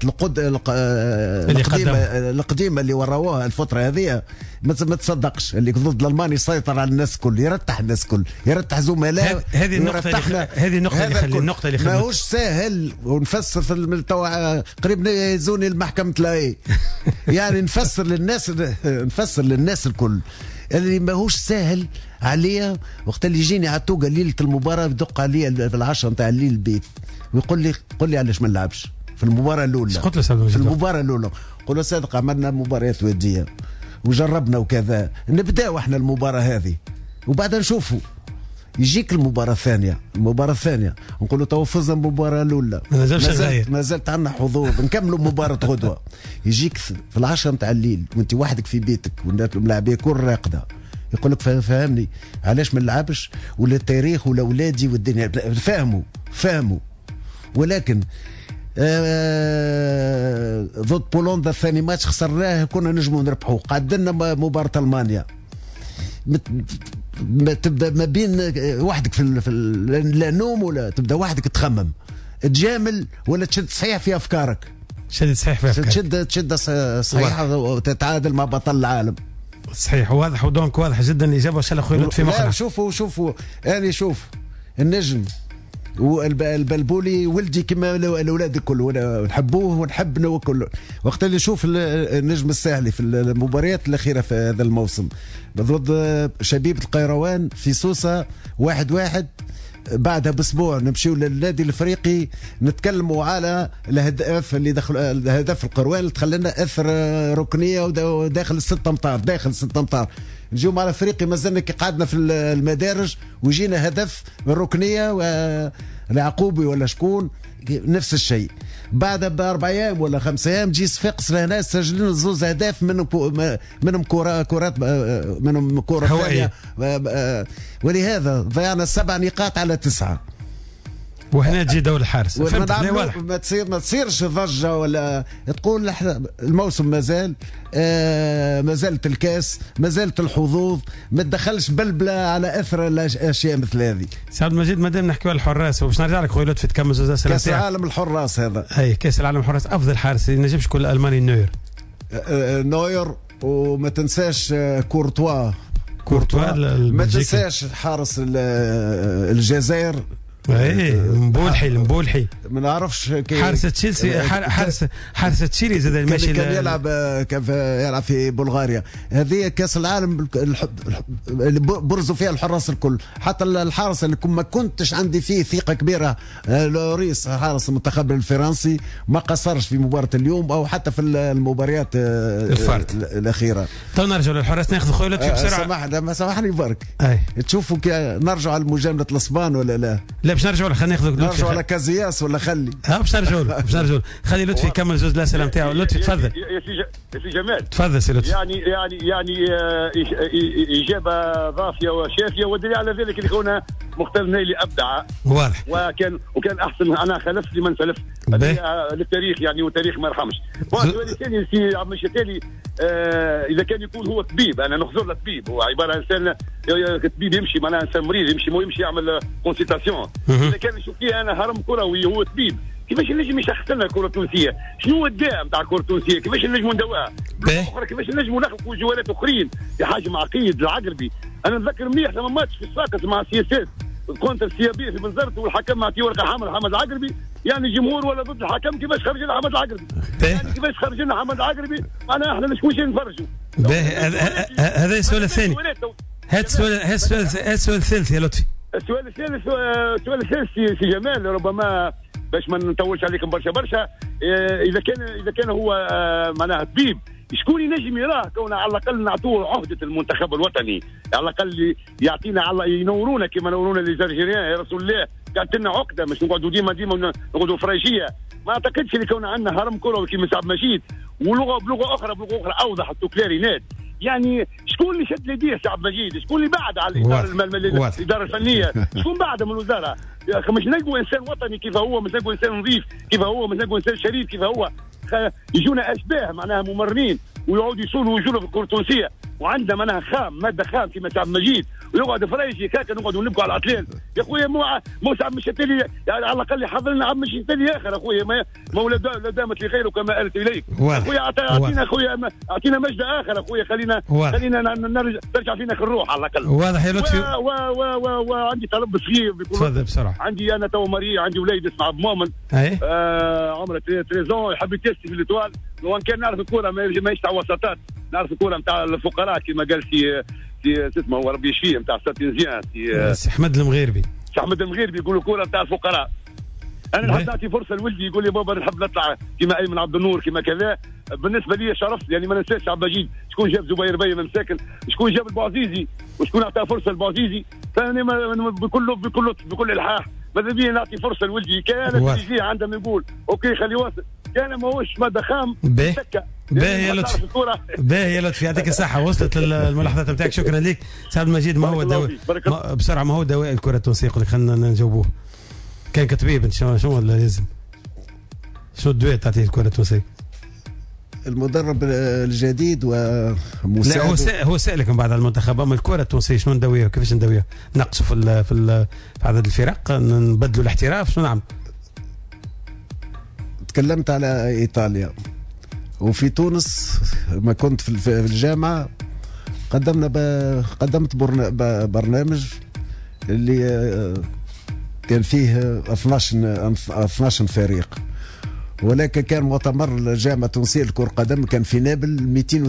E: القديمه اللي وراوها الفتره هذه ما تصدقش اللي ضد الالماني يسيطر على الناس الكل، يرتح الناس الكل، يرتح زملاء.
D: هذه النقطه اللي
E: ماهوش ساهل. ونفسر في التوا قريب يزوني المحكمه تلاقي يعني نفسر للناس الكل اللي ماهوش ساهل عليا. وقت اللي يجيني عتوقة ليله المباراه يدق عليا في العشرة نتاع الليل البيت ويقول لي علاش ما نلعبش في المباراه الاولى. في المباراه الاولى قول له صادق عملنا مباريات وديه وجربنا وكذا، نبداو احنا المباراه هذه وبعدها نشوفوا. يجيك المباراه الثانيه نقول له تو فزنا المباراه الاولى ما زالت عندنا حظوظ نكملوا مباراه غدوه. يجيك في العشرة نتاع الليل وانت وحدك في بيتك والملاعبيه كل راقده، يقول لك فهمني علاش ما نلعبش ولا التاريخ ولا اولادي والدنيا. فهموا ولكن ضد بولندا الثاني ماتش خسرناه كنا نجموا نربحوه. قعدنا مباراة ألمانيا تبدا ما بين وحدك في لا نوم ولا تبدا وحدك تخمم تجامل ولا تشد صحيح في افكارك. تشد صحيحه وتتعادل مع بطل العالم.
D: صحيح واضح ودونك واضح جدا الاجابه. شاء الله خويا لطفي مخنا.
E: شوفوا انا شوف النجم والبلبولي ولدي كما الاولاد الكل نحبوه ونحبنا وكل وقت اللي نشوف النجم الساحلي في المباريات الاخيره في هذا الموسم ضد شبيبه القيروان في سوسه 1-1. بعدها باسبوع نمشيو للنادي الافريقي نتكلموا على الهدف اللي دخل الهدف القروان اللي دخل لنا اثر ركنيه وداخل 6 امتار. نجيو مع الافريقي مازلنا كي قعدنا في المدارج وجينا هدف من ركنيه والعقوبي ولا شكون نفس الشيء. بعد ب4 أيام ولا 5 أيام جي صفاقس لهنا سجلنا 2 أهداف منهم كرات منهم كرة هوائية. ولهذا ضيعنا 7 نقاط على 9.
D: وهنا تجي دور الحارس.
E: ما تصيرش ضجه ولا تقول الموسم مازالت الكاس مازالت الحظوظ ما تدخلش بلبله على اثر الاشياء مثل هذه.
D: سعد مجيد مادام نحكيو على الحراس وباش نرجع لك خويا لطفي تكمل زوز اسئله.
E: كاس العالم الحراس هذا
D: اي كاس العالم الحراس افضل حارس ينجمش كل الماني
E: نوير وما تنساش كورتوا ما تنساش حارس الجزائر مبولحي ما نعرفش
D: حارس تشيلسي حارس تشيلسي زاد ماشي
E: كان يلعب في بلغاريا. هذه كاس العالم اللي برزوا فيها الحراس الكل حتى الحارس اللي ما كنتش عندي فيه ثقه كبيره لوريس حارس المنتخب الفرنسي ما قصرش في مباراه اليوم او حتى في المباريات الاخيره.
D: تو نرجع للحراس ناخذ خويا لطفي بسرعه.
E: سامحني برك تشوفوا نرجعوا على مجامله الاسبان ولا لا
D: باش نرجعوا خلينا
E: نرجعوا على كازياس ولا خلي
D: باش نرجعوا خلي لطفي يكمل زوج الاسئله نتاعو. لطفي تفضل
B: يا سي جمال.
D: تفضل سي لطفي.
B: يعني اجابه ضافيه وشافيه ودليل على ذلك اللي خونا مختار نايلي ابدع
D: واضح
B: وكان احسن. انا خلف لمن سلف للتاريخ يعني والتاريخ ما يرحمش. السؤال الثاني سي عبد الشتالي اذا كان يكون هو طبيب انا نخزر له طبيب هو عباره عن انسان طبيب يمشي معناها انسان مريض يمشي يعمل كونسلتاسيون. اذا كان نشوف فيه انا هرم كروي هو طبيب كيفاش نجم يشخص لنا الكره التونسيه؟ شنو هو الداء نتاع الكره التونسيه؟ كيفاش نجموا ندواها؟ اخرى كيفاش نجموا نخلقوا جوالات اخرين يا حاج معقيد العقربي. انا نتذكر مليح لما ماتش في الصاقس مع السياسات كونتر السيابيه في بنزرت والحكم معطيه ورقه حمراء حمد العقربي. يعني الجمهور ولا ضد الحكم كيفاش خرج لنا حمد العقربي؟ يعني كيفاش خرج لنا حمد العقربي؟ معناها احنا مش نفرجوا.
D: هذا السؤال الثاني. هات السؤال الثالث يا لطفي.
B: السؤال الثالث سي جمال ربما باش ما نطولش عليكم برشا. اذا كان هو معناها طبيب شكون ينجم يراه كون على الاقل نعطوه عهده المنتخب الوطني، على الاقل يعطينا على ينورونا كما نورونا لي زالجيريان. يا رسول الله كانت لنا عقده مش نقعدوا ديما نقعدوا فريشيه. ما اعتقدش اللي كون عندنا هرم كروي كيما سعد مجيد بلغه اخرى اوضح التكلارينات. يعني شكون اللي شد يديه سعد مجيد؟ شكون اللي بعد على الاداره الفنيه؟ شكون بعد من الوزاره؟ يا اخي مش نلقوا انسان وطني كيف هو، مش نلقوا انسان نظيف كيف هو، مش نلقوا انسان شريف كيف هو. يجونا اشباه معناها ممرنين ويقعدوا يصونوا وجوه في الكره التونسيه، وعندنا معناها ماده خام كيما سعد مجيد، ويقعد فريجي هكاك نقعدوا نبكوا على العطلين. يا خويا مو سعد مش التالي يعني على الاقل يحضر لنا عم مش التالي اخر اخويا ما ولا دامت لغيره كما قالت اليك. اخويا اعطينا اخويا اعطينا مجد اخر اخويا، خلينا نرجع فينا الروح على الاقل.
D: واضح يا لطفي.
B: وعندي طلب صغير
D: تفضل بسرعه.
B: عندي انا تو مريء، عندي وليد اسمه عبد المؤمن عمره 13 يحب يتستي في الاتوال، وان كان نعرف الكوره ما يشتع وسطات، نعرف الكوره نتاع الفقراء كما قال في اسمه هو ربي يشفيه نتاع ساتينزيان
D: سي احمد المغيربي.
B: سي احمد المغيربي يقولوا كوره نتاع الفقراء. انا نحب نعطي فرصه لولدي يقول لي بابا نحب نطلع كما ايمن عبد النور كما كذا. بالنسبه لي شرف يعني ما ننساش عبد المجيد، شكون جاب زبير بيه من مساكن، شكون جاب البوعزيزي، وشكون اعطى فرصه للبوعزيزي. فانا بكل الحاح ماذا بيا نعطي فرصه لولدي. كان يجي عندما يقول اوكي خلي واصل، كان ماهوش ماده خام سكه.
D: باهي يا لطفي، باهي يا لطفي، يعطيك الصحة. وصلت الملاحظات نتاعك، شكرا لك سعد المجيد. ما هو الدواء بسرعة، ما هو دواء الكرة التونسية؟ يقول لك خلينا نجاوبوه. كان كطبيب انت شنو ولا لازم شو الدواء تعطيه الكرة التونسية؟
E: المدرب الجديد ومساعد.
D: لا هو سألك من بعد على المنتخب، اما الكرة التونسية شنو ندويها وكيفاش ندويها؟ نقصوا في عدد الفرق، نبدلوا الاحتراف، شنو نعمل؟
E: تكلمت على ايطاليا، وفي تونس ما كنت في الجامعة قدمت برنامج اللي كان فيه 12 فريق، ولكن كان مؤتمر الجامعة التونسية لكرة القدم كان في نابل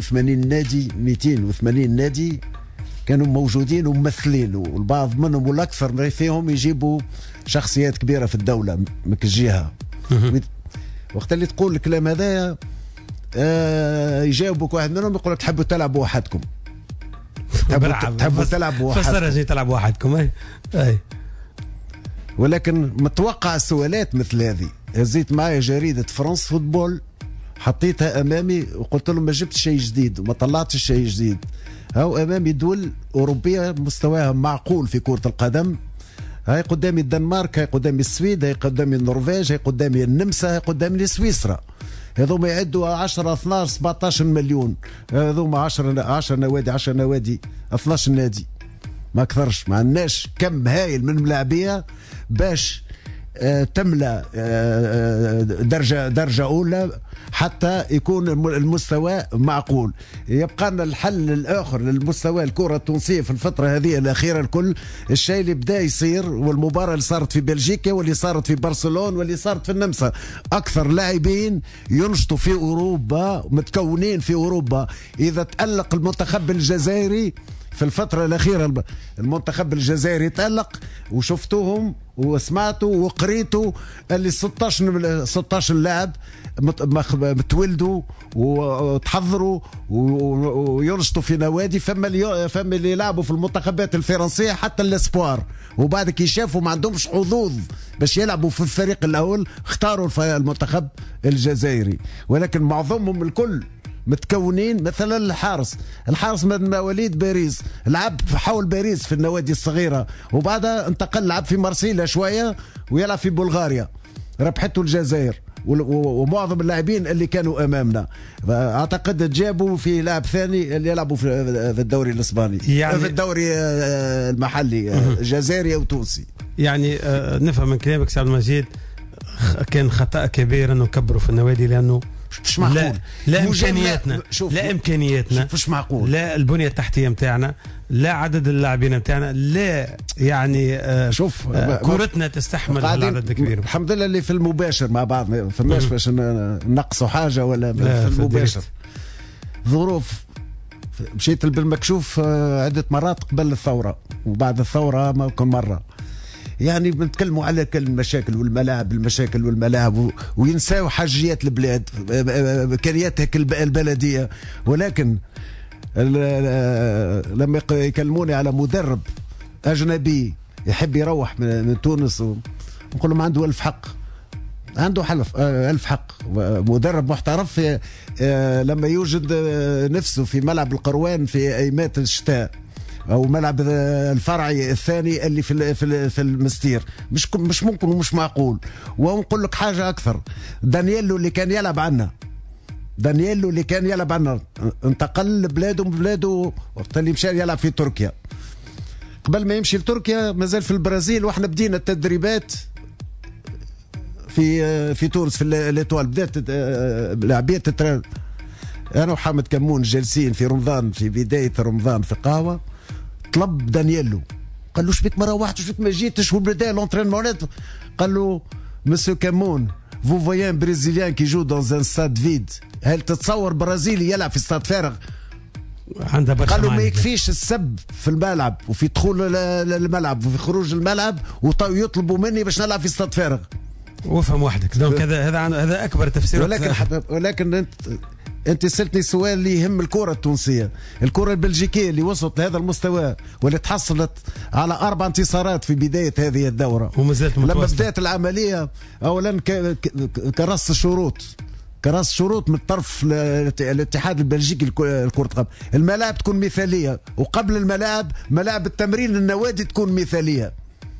E: 280 نادي كانوا موجودين وممثلين، والبعض منهم والأكثر فيهم يجيبوا شخصيات كبيرة في الدولة من الجهة. وقت اللي تقول الكلام هذا يجاوبك واحد منهم يقول لك تحبوا تلعبوا وحدكم، تحبوا تلعبوا وحدكم،
D: فسر جاي تلعبوا وحدكم. اي
E: ولكن متوقع السؤالات مثل هذه. هزيت معايا جريدة فرنسا فوتبول، حطيتها أمامي وقلت لهم ما جبت شيء جديد وما طلعتش شيء جديد. هاو أمامي دول أوروبية مستواها معقول في كرة القدم. هاي قدامي الدنمارك، هاي قدامي السويد، هاي قدامي النرويج، هاي قدامي النمسا، هاي قدامي سويسرا. هذوما يعدوا 10 12 17 مليون. هذوما 10 نوادي 12 نادي ما أكثرش. ما عندناش كم هايل من ملاعبية باش تملأ درجة أولى حتى يكون المستوى معقول. يبقى لنا الحل الآخر للمستوى الكرة التونسية في الفترة هذه الأخيرة الكل، الشيء اللي بدأ يصير والمباراة اللي صارت في بلجيكا واللي صارت في برشلونة واللي صارت في النمسا. أكثر لاعبين ينشطوا في أوروبا متكونين في أوروبا. إذا تألق المنتخب الجزائري في الفترة الأخيرة، المنتخب الجزائري تألق وشفتوهم وسمعتوا وقريتوا اللي 16 لاعب متولدوا وتحضروا وينشطوا في نوادي. فما اللي يلعبوا في المنتخبات الفرنسية حتى الاسبوار، وبعد كي شافوا ما عندهمش حظوظ باش يلعبوا في الفريق الأول اختاروا المنتخب الجزائري. ولكن معظمهم الكل متكونين. مثلا الحارس من مواليد باريس، لعب حول باريس في النوادي الصغيرة، وبعدها انتقل لعب في مرسيليا شوية ويلعب في بلغاريا، ربحته الجزائر. ومعظم اللاعبين اللي كانوا امامنا اعتقد جابوا في لاعب ثاني اللي يلعبوا في الدوري الاسباني، يعني في الدوري المحلي جزائري او تونسي.
D: يعني نفهم من كلامك سعد المجيد كان خطأ كبير انه كبروا في النوادي، لانه
E: مش معقول.
D: لا امكانياتنا، لا امكانياتنا،
E: مش معقول.
D: لا البنيه التحتيه نتاعنا، لا عدد اللاعبين نتاعنا، لا يعني
E: شوف
D: كورتنا تستحمل العدد الكبير.
E: الحمد لله اللي في المباشر مع بعض ما فماش باش نقصوا حاجه ولا في المباشر. ظروف مشيت بالمكشوف عده مرات قبل الثوره وبعد الثوره ما كل مره. يعني بنتكلموا على المشاكل والملاعب، المشاكل والملاعب، وينساو حاجيات البلاد، امكانيات هيك البلديه. ولكن لما يكلموني على مدرب اجنبي يحب يروح من تونس، نقول لهم عنده ألف حق، عنده ألف حق. مدرب محترف لما يوجد نفسه في ملعب القروان في أيامات الشتاء أو ملعب الفرعي الثاني اللي في المستير، مش ممكن ومش معقول. ونقول لك حاجة أكثر، دانييلو اللي كان يلعب عنا انتقل لبلاده وقت اللي مشى يلعب في تركيا. قبل ما يمشي لتركيا مازال في البرازيل، واحنا بدينا التدريبات في تونس في الاتوال. بدات لاعبيه انا وحامد كمون جالسين في رمضان، في بدايه رمضان في قهوه، طلب دانييلو قال له شبيك ما روحتش، شبيك ما جيتش، والبدا لونترينمون. قال له مسيو كمون vous voyez un Brésilien qui joue dans un stade vide، هل تتصور برازيلي يلعب في استاد فارغ؟
D: عنده برشا.
E: قالوا ما يكفيش السب في الملعب وفي دخول الملعب وفي خروج الملعب ويطلبوا مني باش نلعب في استاد فارغ.
D: وافهم وحدك. دونك هذا اكبر تفسير.
E: ولكن انت سالتني سؤال اللي يهم الكره التونسيه، الكره البلجيكيه اللي وصلت لهذا المستوى واللي تحصلت على 4 انتصارات في بدايه هذه الدوره
D: ومازالت
E: لما بدات العمليه. اولا كرس شروط من طرف الاتحاد البلجيكي لكرة القدم، الملاعب تكون مثالية، وقبل الملاعب ملاعب التمرين النوادي تكون مثالية،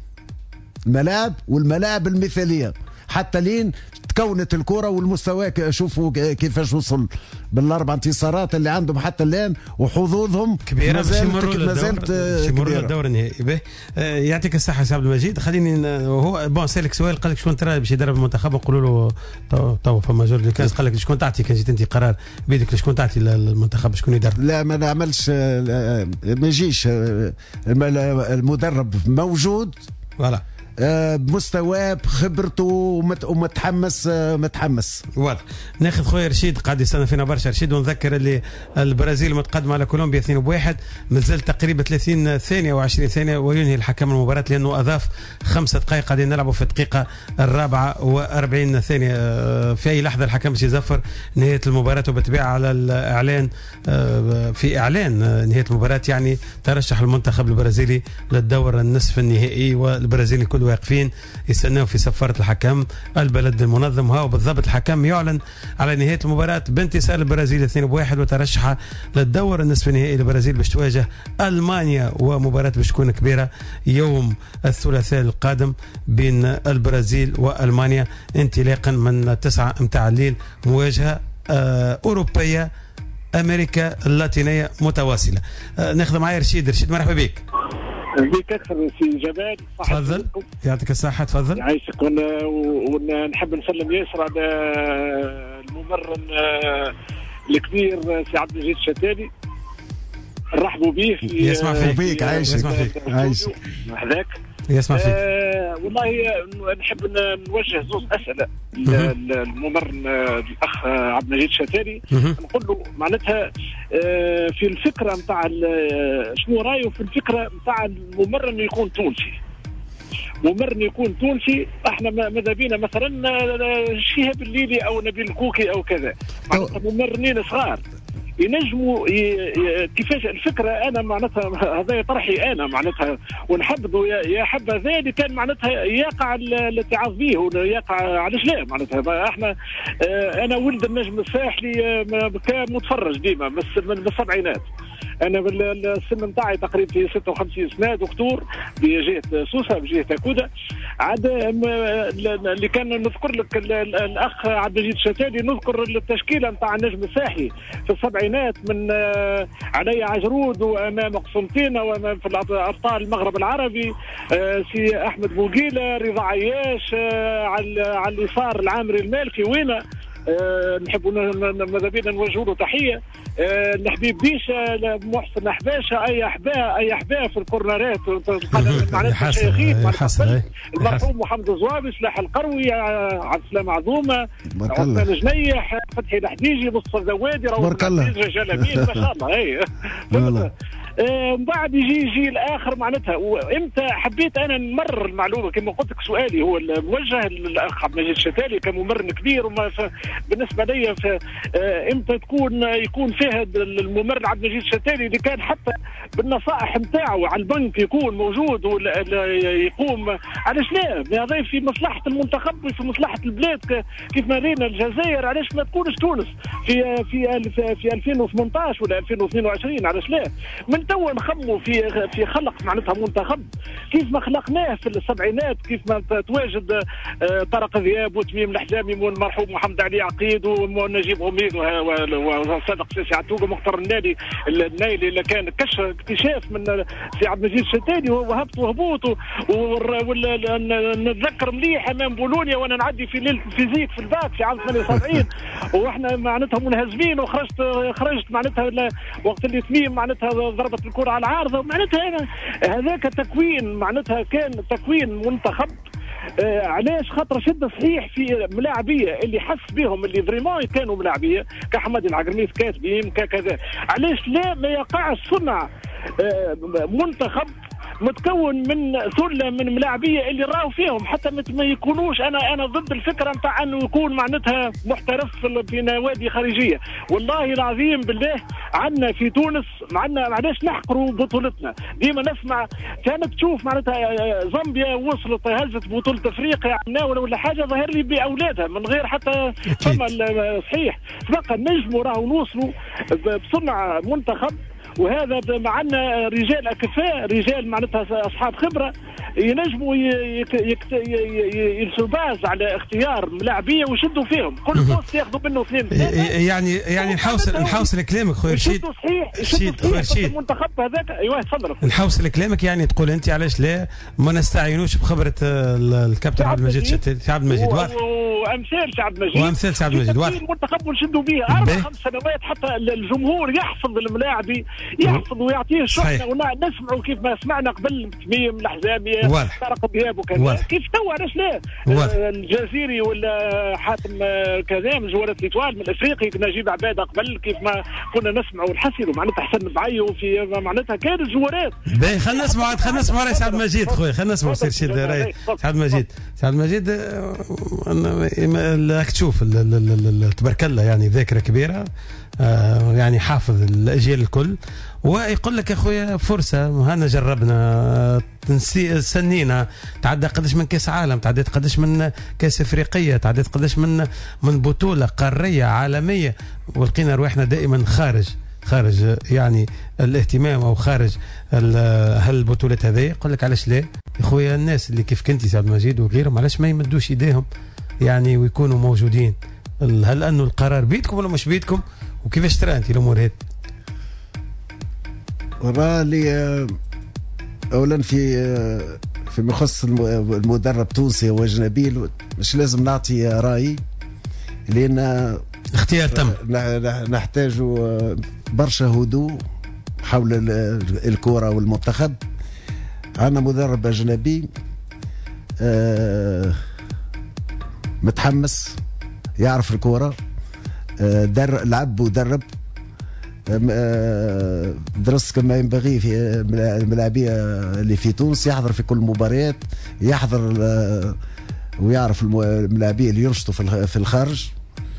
E: الملاعب المثالية حتى لين تكونت الكرة والمستوى. شوفوا كيفاش وصل بالاربع انتصارات اللي عندهم حتى الان، وحظوظهم
D: كبيرة
E: مازالت كبيرة.
D: الدور النهائي. يعطيك الصحة سي عبد المجيد. خليني هو سالك سؤال، قال لك شكون ترى باش يدرب المنتخب؟ نقولوا له تو فما جورج كاس، قال لك شكون تعطي كان جيت انت قرار بيدك شكون تعطي المنتخب شكون يدرب؟
E: لا ما نعملش، ما يجيش المدرب موجود
D: فوالا
E: بمستواه بخبرته ومتحمس
D: واضح. ناخذ خويا رشيد قاعد يستنى فينا برشا رشيد، ونذكر اللي البرازيل متقدمه على كولومبيا 2-1، مازال تقريبا 30 ثانيه و20 ثانيه وينهي الحكم المباراه، لانه اضاف 5 دقائق قاعدين نلعبوا في الدقيقه 44 ثانيه. في اي لحظه الحكم باش يزفر نهايه المباراه، وبالطبيعه على الاعلان في اعلان نهايه المباراه يعني ترشح المنتخب البرازيلي للدور النصف النهائي، والبرازيل كله واقفين يستناو في سفارة الحكم البلد المنظم. هاو بالضبط الحكم يعلن على نهاية المباراة بانتصار البرازيل 2-1 وترشح للدور النصف النهائي. البرازيل باش تواجه ألمانيا، ومباراة باش تكون كبيرة يوم الثلاثاء القادم بين البرازيل وألمانيا انطلاقا من 9 متاع الليل. مواجهة أوروبية أمريكا اللاتينية متواصلة. ناخذ معايا رشيد مرحبا بك.
G: بك اكثر سي جمال.
D: تفضل يعطيك الصحه. تفضل.
G: يعيشك. ونحب نسلم ياسر على الممرن الكبير سي عبد المجيد الشتالي، نرحبوا به.
D: يسمع فيك.
E: عايشك
G: حذاك.
D: يسمع فيك.
G: والله نحب نوجه 2 أسئلة للممرن الأخ عبد المجيد الشتالي. نقول له معناتها في الفكرة نتاع شنو رايه في الفكرة نتاع الممرن يكون تونسي. ممرن يكون تونسي. احنا ماذا بينا مثلا شهاب الليلي او نبيل الكوكي او كذا، معناتها ممرنين صغار ينجموا كيفاش الفكره. انا معناتها هذا طرحي انا معناتها، ونحبذ يا حبذا اللي كان معناتها يقع الاتعاظ به ويقع علاش لا معناتها. احنا انا ولد النجم الساحلي كان متفرج ديما من السبعينات. انا بالسن نتاعي تقريبا في 56 سنه دكتور بجهه سوسه بجهه تاكودا. عاد اللي كان نذكر لك الاخ عبد المجيد الشتالي، نذكر التشكيله نتاع النجم الساحلي في السبعينات من علي عجرود وامام قسنطينه وامام في الابطال المغرب العربي سي احمد بوقيله، رضا عياش، على اليسار العامري المالكي وينه. نحب ماذا بينا نوجهوا له تحيه. الحبيب بيشه، محسن حباشه، اي احباء في الكورنرات معناتها شيخين المرحوم محمد الزوابي، سلاح القروي، عبد السلام عظومه، عثمان جنيح، فتحي الحديجي، مصطفى زوادي، روح العزيز، رجال امين، ما شاء الله. اي ومن بعد يجي الاخر معناتها. وامتى حبيت انا نمرر المعلومه كما قلت لك، سؤالي هو موجه للاخ عبد المجيد الشتالي كممرن كبير، وما بالنسبه لي امتى يكون فيها الممرن عبد المجيد الشتالي اللي كان حتى بالنصائح نتاعو على البنك يكون موجود ويقوم. علاش لا؟ هذا في مصلحه المنتخب وفي مصلحه البلاد كيف ما رينا الجزائر. علاش ما تكونش تونس في 2018 ولا 2022؟ علاش لا؟ من توا نخموا في خلق معناتها منتخب كيف ما خلقناه في السبعينات، كيف ما تواجد طارق ذياب وتميم الحزامي والمرحوم محمد علي عقيد ونجيب غميد وصادق سيسي عتوقه مختار النايلي اللي كان اكتشاف من سي عبد المجيد الشتالي وهبط وهبوط. نتذكر مليح امام بولونيا وانا نعدي في ليله الفيزيك في الباك في عام 78 واحنا معناتها منهزمين، خرجت معناتها وقت اللي تميم معناتها ضربت الكره على العارضه. معناتها هذاك تكوين معناتها كان تكوين منتخب. علاش؟ خاطر شد صحيح في ملاعبيه اللي حس بهم اللي فريمون كانوا ملاعبيه كحمد العقرميث كاتبين كذا. علاش لا ما يقعش صنع منتخب متكون من ثله من ملاعبيه اللي راهو فيهم حتى ما يكونوش. انا ضد الفكره نتاع انه يكون معناتها محترف في نوادي خارجيه. والله العظيم بالله عندنا في تونس علاش نحقروا بطولتنا؟ ديما نسمع كانت تشوف معناتها زامبيا وصلت هزت بطوله افريقيا ولا حاجه ظاهر لي باولادها من غير حتى فما صحيح. بقى نجموا راهو نوصلوا بصنع منتخب، وهذا معنا رجال اكفاء، رجال معناتها اصحاب خبره ينجموا يلسوا باز على اختيار ملاعبيه ويشدوا فيهم. كل بوست ياخذوا منه اثنين
D: يعني نحوصل كلامك خويا رشيد.
G: المنتخب هذاك. ايوه تفضل.
D: نحوصل كلامك، يعني تقول انت علاش لا ما نستعينوش بخبره الكابتن عبد المجيد الشتالي. عبد المجيد
G: وامثال سعد المجيد المنتخب ونشدوا به 4-5 سنوات حتى الجمهور يحفظ الملاعبي، يحفظ ويعطيه الشحنه. ونسمعوا كيف ما سمعنا قبل تميم الحزامي طارق ذياب وكذا، كيف تو علاش لا؟ الجزيري ولا حاتم كذا من جوالات ليتوال من الافريقي، نجيب عباده قبل كيف ما كنا نسمعوا الحسن ومعناتها حسن بعيو في معناتها كان الجوالات.
D: خلينا نسمعوا راي سعد المجيد خويا، خلينا نسمعوا سير رشيد راي سعد المجيد. راك تشوف تبارك الله يعني ذاكره كبيره، يعني حافظ الاجيال الكل. ويقول لك يا خويا فرصه، هنا جربنا سنينا، تعدى قداش من كاس عالم، تعديت قداش من كاس افريقيه، تعديت قداش من بطوله قاريه عالميه، ولقينا رواحنا دائما خارج يعني الاهتمام او خارج هالبطولات هذه. يقول لك علاش لا يا خويا؟ الناس اللي كيف كنتي سعد المجيد وغيرهم علاش ما يمدوش ايديهم يعني ويكونوا موجودين؟ هل انه القرار بيدكم ولا مش بيدكم؟ وكيفاش ترى انت الامور هذه؟
E: ورالي اولا في مخص المدرب تونسي واجنبي مش لازم نعطي رايي، لان
D: اختيار تم.
E: نحتاج برشا هدوء حول الكرة والمنتخب. عندنا مدرب اجنبي متحمس، يعرف الكرة، لعب ودرب، درس كما ينبغي في الملاعبية اللي في تونس، يحضر في كل المباريات، يحضر ويعرف الملاعبية اللي ينشطوا في الخارج.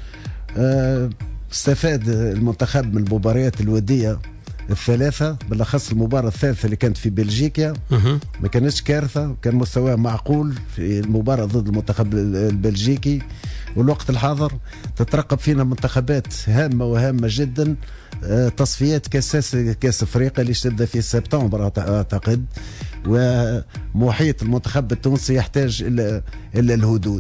E: استفاد المنتخب من المباريات الودية الثلاثة، بالأخص المباراة الثالثة اللي كانت في بلجيكا ما كانتش كارثة، كان مستواه معقول في المباراة ضد المنتخب البلجيكي. والوقت الحاضر تترقب فينا منتخبات هامة جدا، تصفيات كاس افريقيا اللي تبدا في سبتمبر اعتقد، ومحيط المنتخب التونسي يحتاج الا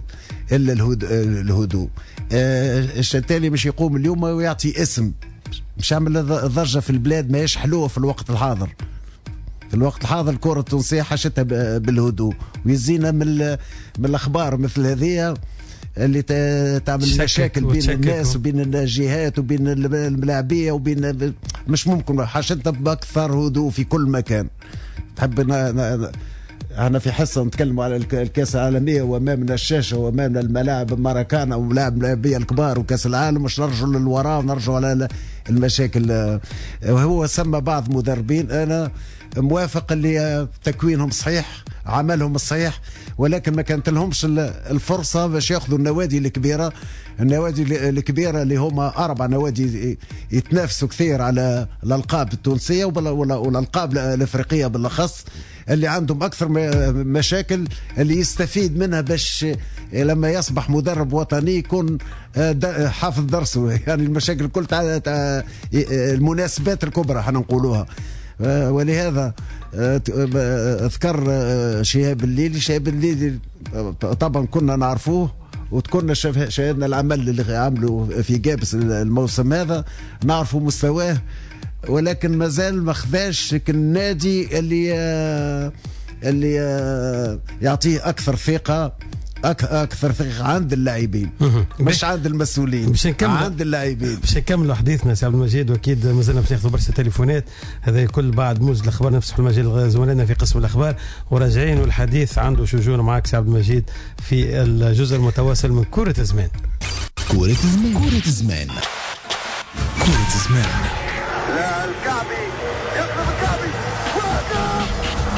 E: الهدوء. الشتالي مش يقوم اليوم ويعطي اسم، مش عامل ضجه في البلاد، ما حلوه في الوقت الحاضر. في الوقت الحاضر الكره التونسيه حاجتها بالهدوء، ويزينا من الاخبار مثل هذه اللي تعمل مشاكل بين الناس وبين الجهات وبين الملاعبيه وبين مش ممكن. حاجتنا باكثر هدوء في كل مكان. تحب احنا في حصه نتكلموا على الكاس العالميه وامامنا الشاشه وامامنا الملاعب ماراكانا ولاعب اللاعبيه الكبار وكاس العالم، مش نرجعوا للوراء ونرجعوا على المشاكل. وهو سمى بعض مدربين، انا موافق اللي تكوينهم صحيح، عملهم الصحيح، ولكن ما كانت لهمش الفرصه باش ياخذوا النوادي الكبيره. النوادي الكبيره اللي هما 4 نوادي يتنافسوا كثير على الالقاب التونسيه والالقاب الافريقيه بالاخص، اللي عندهم اكثر مشاكل اللي يستفيد منها باش لما يصبح مدرب وطني يكون حافظ درسه. يعني المشاكل كل المناسبات الكبرى حنقولوها. ولهذا اذكر شهاب الليلي طبعا كنا نعرفوه وكنا شاهدنا العمل اللي عملوا في جابس الموسم هذا، نعرفوا مستواه، ولكن مازال ما خذاش النادي اللي يعطيه اكثر ثقه عند اللاعبين، مش عند المسؤولين، عند اللاعبين.
D: باش نكملوا حديثنا سي عبد المجيد، واكيد مازلنا باش ناخذوا برشا تليفونات. هذا كل بعد موجز الاخبار نفتحوا المجال زملائنا في قسم الاخبار وراجعين، والحديث عنده شجون معك سي عبد المجيد في الجزء المتواصل من كرة الزمان.
A: كرة الزمان، كرة الزمان، كرة الزمان.
H: لا الكعبي يقلب الكعبي وهدف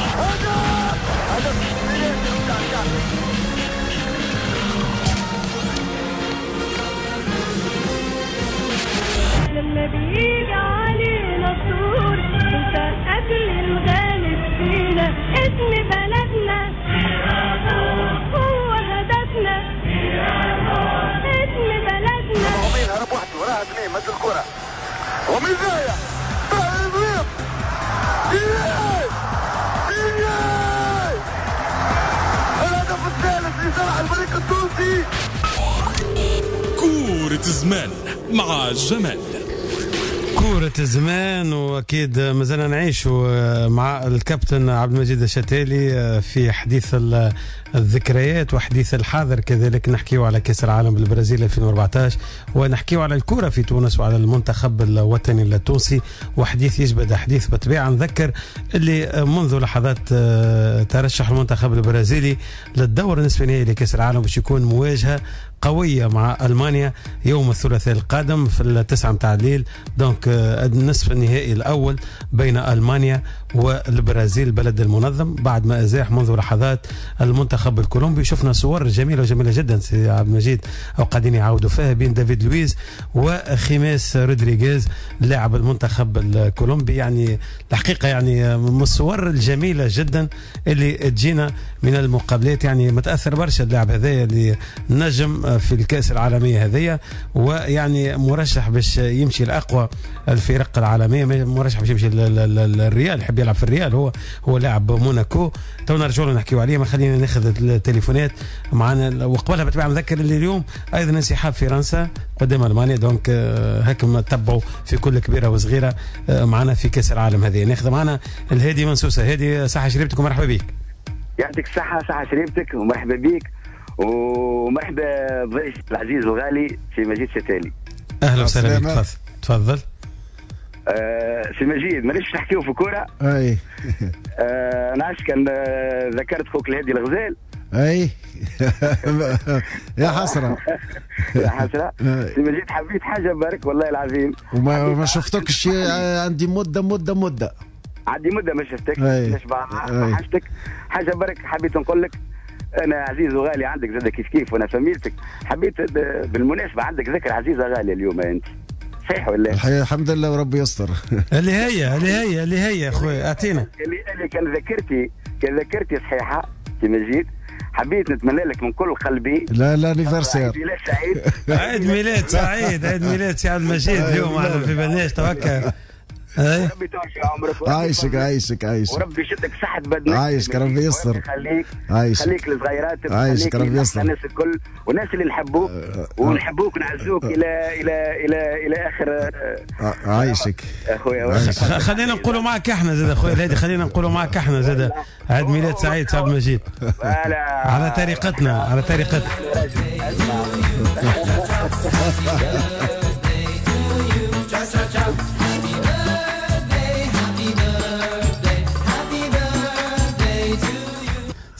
C: لما بيجي علينا الدور انت قبل الغالب فينا، اسم بلدنا هو هدفنا، اسم بلدنا.
H: ومين هرب وحده وراها 2 مد الكرة ومن ضايع طيب الهدف الثالث لصالح الفريق التونسي.
A: كرة الزمان مع جمال.
D: كرة الزمان، واكيد مازلنا نعيشوا مع الكابتن عبد المجيد الشتالي في حديث الذكريات وحديث الحاضر، كذلك نحكيوا على كأس العالم بالبرازيل 2014 ونحكيوا على الكرة في تونس وعلى المنتخب الوطني التونسي، وحديث يجبد حديث بالطبيعة. نذكر اللي منذ لحظات ترشح المنتخب البرازيلي للدور النصف النهائي لكأس العالم باش يكون مواجهة قوية مع ألمانيا يوم الثلاثاء القادم في 9 متاع الليل. دونك النصف النهائي الأول بين ألمانيا والبرازيل البلد المنظم بعد ما أزاح منذ لحظات المنتخب الكولومبي. شفنا صور جميلة جدا سي عبد المجيد أو قاعدين يعاودوا فيها بين دافيد لويز وخيميس رودريغيز لاعب المنتخب الكولومبي. يعني الحقيقة يعني من الصور الجميلة جدا اللي تجينا من المقابلات. يعني متأثر برشا اللاعب هذايا اللي نجم في الكأس العالمية هذية، ويعني مرشح باش يمشي الأقوى الفرق العالمية، مرشح باش يمشي الريال، يحب يلعب في الريال، هو لاعب موناكو. تونا نرجعوا نحكيوا عليه، ما خلينا ناخذ التليفونات معنا. وقبلها بتبع نذكر اللي اليوم ايضا انسحاب فرنسا قدام المانيا، دونك هكم تتبعوا في كل كبيره وصغيره معنا في كاس العالم هذه. ناخذ معنا الهادي منسوسه. هادي صحه شريبتك ومرحبا بك.
I: يعطيك الصحه، صحه شريبتك ومرحبا بك، ومرحبا ضيف العزيز وغالي سي مجيد شتالي.
D: اهلا وسهلا بك، تفضل.
I: سي مجيد مانيش نحكيو في كوره.
E: اي
I: انا عاش كان ذكرت خوك الهادي الغزال.
E: اي يا حسره
I: يا حسره. سي مجيد حبيت حاجه بارك والله العظيم،
E: وما شفتكش. عندي مده
I: عندي مده ما شفتك، ليش ما حاجتك حاجه بارك. حبيت نقول لك انا عزيز وغالي عندك زاد كيف وانا فميلتك. حبيت بالمناسبه عندك ذكرى عزيزه غاليه اليوم انت، صحيح ولا؟
E: الحمد لله وربي يستر.
D: اللي هي اخوي اعطينا
I: اللي كان ذكرتي صحيحه سي مجيد. حبيت نتمنى لك من كل قلبي
E: لا انيفرسير
I: عيد ميلاد سعيد.
D: عيد ميلاد سعيد، عيد ميلاد سي عبد المجيد اليوم. انا في بالناش توكل.
I: ربي توفي عمرك،
E: عايشك
I: وربي يشدك صحة بدنك،
E: عايشك ربي يستر،
I: خليك للصغيرات،
E: عايشك ربي يستر،
I: الناس الكل والناس اللي نحبوك ونحبوك ونعزوك الى اخر.
E: عايشك
I: اخويا.
D: خلينا نقولوا معك احنا زاد اخويا الهادي، خلينا نقولوا معك احنا زاد عيد ميلاد سعيد سي عبد المجيد على طريقتنا.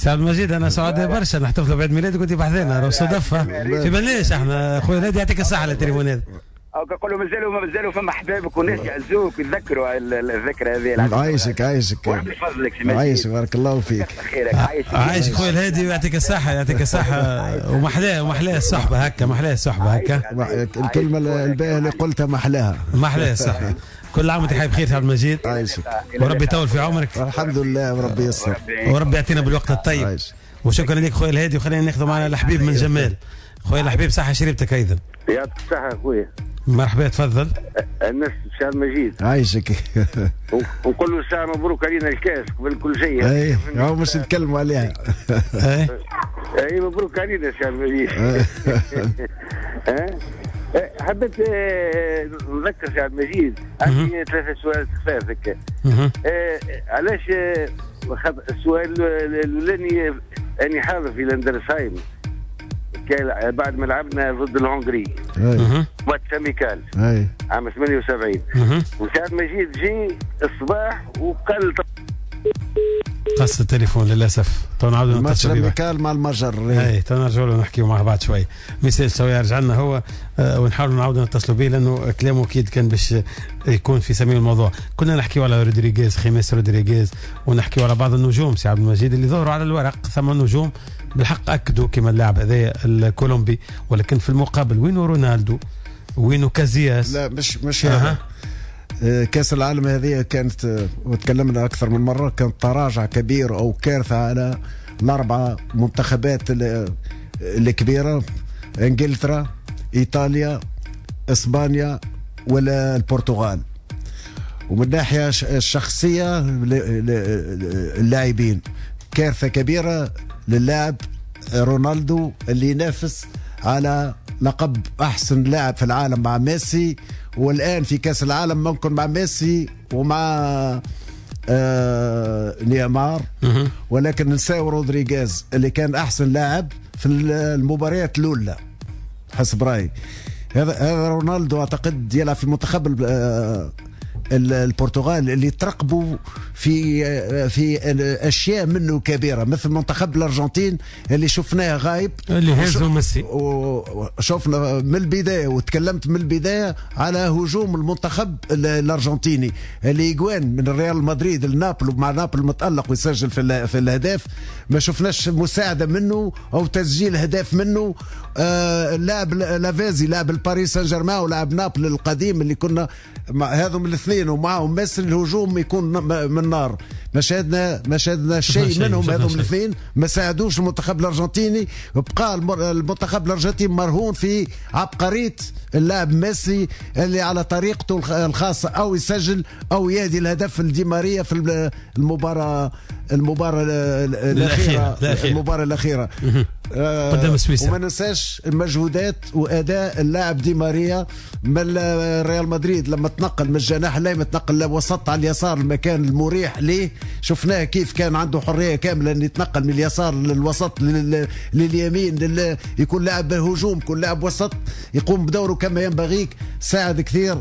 D: سعد المجيد انا سعداء برشا نحتفلوا بعيد ميلادك وانت بحذانا راه صدفه في بالناش احنا خويا نادي يعطيك الصحه على التليفون هذا.
I: او كنقولوا مازالوا فما احبابك وناس يعزوك ويتذكروا الذكرى هذه.
E: عايشك
I: وربي يفضلك سي
E: عايشك بارك الله فيك.
I: خيرك
D: عايشك خويا الهادي ويعطيك الصحه يعطيك الصحه ومحلاه الصحبه هكا محلاه الصحبه هكا.
E: الكلمه الباهيه اللي قلتها محلاها
D: الصحه. كل عام وانت حي بخير سي عبد المجيد.
E: عايشك
D: وربي يطول في عمرك.
E: الحمد لله وربي ييسر
D: وربي يعطينا بالوقت الطيب. وشكرا لك خويا الهادي وخلينا ناخذ معنا الحبيب من جمال. خويا الحبيب صحه شريبتك ايضا.
B: يعطيك الصحه خويا.
D: مرحبا تفضل.
B: الناس سعد مجيد
E: عايشك
B: ونقول له ساعه مبروك علينا الكاس قبل كل شيء.
E: اي هو مش نتكلموا عليها.
B: اي مبروك علينا سعد مجيد. حبيت نذكر سعد مجيد عندي 3 سؤال خفاف هكا. علاش السؤال الاولاني اني حاضر في لاندرسهايم بعد ما لعبنا ضد الهنغري ماتش اميكال عام 78 وسعد مجيد جي الصباح وقال
D: قص التليفون للاسف. تو نعاودوا نتصلوا بيه
E: مع المجر.
D: اي تو نرجعوا له نحكيوا مع بعض شوي. ميساج تو يرجع لنا هو ونحاولوا نعاودوا نتصلوا به لانه كلامه اكيد كان باش يكون في سميع الموضوع. كنا نحكيوا على رودريغيز خيميس رودريغيز ونحكيوا على بعض النجوم سي عبد المجيد اللي ظهروا على الورق ثم نجوم بالحق اكدوا كما اللاعب هذا الكولومبي ولكن في المقابل وينو رونالدو وينو كازياس.
E: لا مش كاس العالم هذه كانت وتكلمنا اكثر من مره كانت تراجع كبير او كارثه على الاربعه منتخبات الكبيره انجلترا ايطاليا اسبانيا ولا البرتغال. ومن الناحيه الشخصيه اللاعبين كارثه كبيره للاعب رونالدو اللي ينافس على لقب احسن لاعب في العالم مع ميسي والان في كاس العالم ممكن مع ميسي ومع نيمار ولكن نساو رودريغيز اللي كان احسن لاعب في المباريات الاولى حسب رايي. هذا رونالدو اعتقد يلعب في منتخب البرتغال اللي ترقبوا في اشياء منه كبيره مثل منتخب الارجنتين اللي شفناه غايب
D: اللي هزوا ميسي
E: وشفنا من البدايه وتكلمت من البدايه على هجوم المنتخب الارجنتيني اللي يجوان من الريال مدريد لنابل ومع نابل متالق ويسجل في الاهداف ما شفناش مساعده منه او تسجيل هدف منه. لاعب لافازي لاعب الباريس سان جيرمان ولاعب نابل القديم اللي كنا هذم الاثنين ومعهم ميسي الهجوم يكون من نار. ما شاهدنا شيء منهم هذم الاثنين ما ساعدوش المنتخب الارجنتيني وبقى المنتخب الارجنتيني مرهون في عبقريه اللاعب ميسي اللي على طريقته الخاصه او يسجل او يهدي الهدف الدي ماريا في المباراه الاخيره
D: قدام سويسرا.
E: وما ننساش المجهودات واداء اللاعب دي ماريا من ريال مدريد لما تنقل من الجناح الايمن تنقل وسط على اليسار المكان المريح ليه. شفناه كيف كان عنده حريه كامله ان يتنقل من اليسار للوسط لليمين يكون لاعب هجوم يكون لاعب وسط يقوم بدوره كما ينبغي. ساعد كثير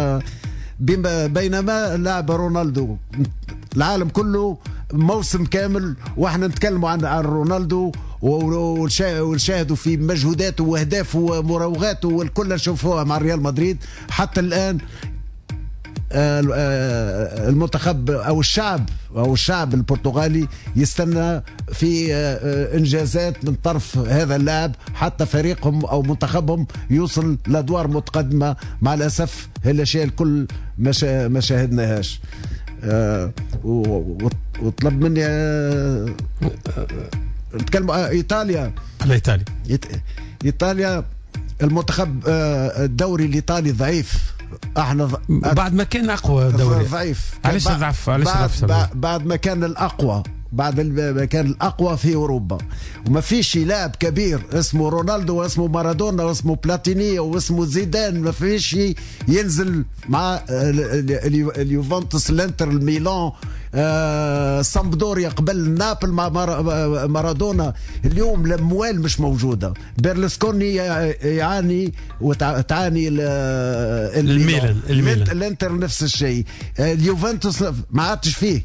E: بينما لاعب رونالدو العالم كله موسم كامل واحنا نتكلموا عن رونالدو ونشاهدوا في مجهوداته واهدافه ومراوغاته والكل نشوفوها مع ريال مدريد. حتى الان المنتخب او الشعب البرتغالي يستنى في انجازات من طرف هذا اللاعب حتى فريقهم او منتخبهم يوصل لادوار متقدمه. مع الاسف هالاشياء الكل ما شاهدناهاش. وطلب مني نتكلم ايطاليا المنتخب الدوري الايطالي ضعيف. احنا
D: بعد ما كان اقوى دوري
E: ضعيف.
D: علاش ضعف
E: بعد ما كان الاقوى بعد ما كان الاقوى في اوروبا وما فيش لاعب كبير اسمه رونالدو واسمه مارادونا واسمه بلاتيني واسمه زيدان ما فيش ينزل مع اليوفنتوس الانتر الميلان سامبدوريا قبل نابل مع مارادونا. اليوم الاموال مش موجوده. بيرلسكوني يعاني وتعاني
D: الميلان
E: الانتر نفس الشيء. اليوفنتوس ما عادش فيه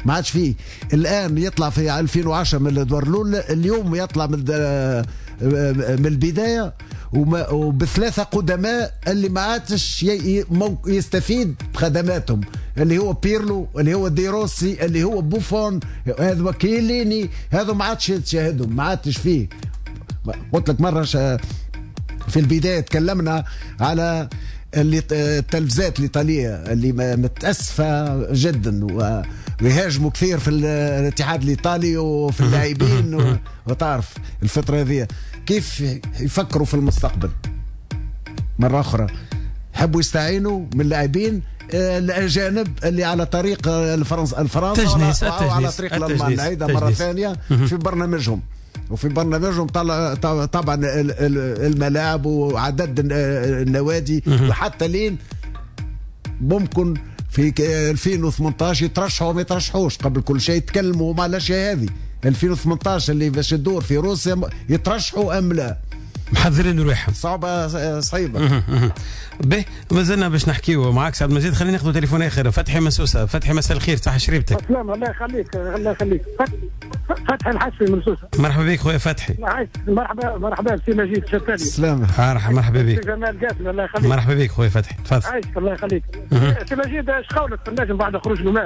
E: ما عادش فيه. الان يطلع في 2010 من الادوار الاولى، اليوم يطلع من البدايه وبثلاثه قدماء اللي ما عادش يستفيد بخدماتهم، اللي هو بيرلو، اللي هو ديروسي، اللي هو بوفون، هذا كيليني، هذا ما عادش تشاهدهم، ما عادش فيه. قلت لك مره في البدايه تكلمنا على اللي التلفزات الإيطالية اللي متأسفة جدا ويهاجموا كثير في الاتحاد الإيطالي وفي اللاعبين وتعرف الفترة هذه كيف يفكروا في المستقبل. مرة أخرى حبوا يستعينوا من اللاعبين الأجانب اللي على طريق الفرنسا أو على طريق الألمان. هيدا مرة ثانية في برنامجهم، وفي برنامجهم طبعا الملاعب وعدد النوادي، وحتى لين ممكن في 2018 يترشحوا وما يترشحوش. قبل كل شيء يتكلموا مع الاشياء هذه. 2018 اللي باش تدور في روسيا يترشحوا ام لا؟
D: محضرين روحهم،
E: صعيبه.
D: به مازلنا باش نحكيو معاك سعد المجيد. خلينا ناخذ تليفون اخر. فتحي مسوسه. فتحي مساء الخير، صح شريبتك؟
J: السلام، الله يخليك الله يخليك. فتحي الحسي من مسوسه.
D: مرحبا بك خويا فتحي.
J: مرحبا سي مجيد شتالي.
E: السلام.
D: مرحبا بك.
J: جمال قاسم، الله يخليك.
D: مرحبا بك خويا فتحي، تفضل.
J: عايشك الله يخليك. سي مجيد ايش قولك في النجم بعد خروج لومار؟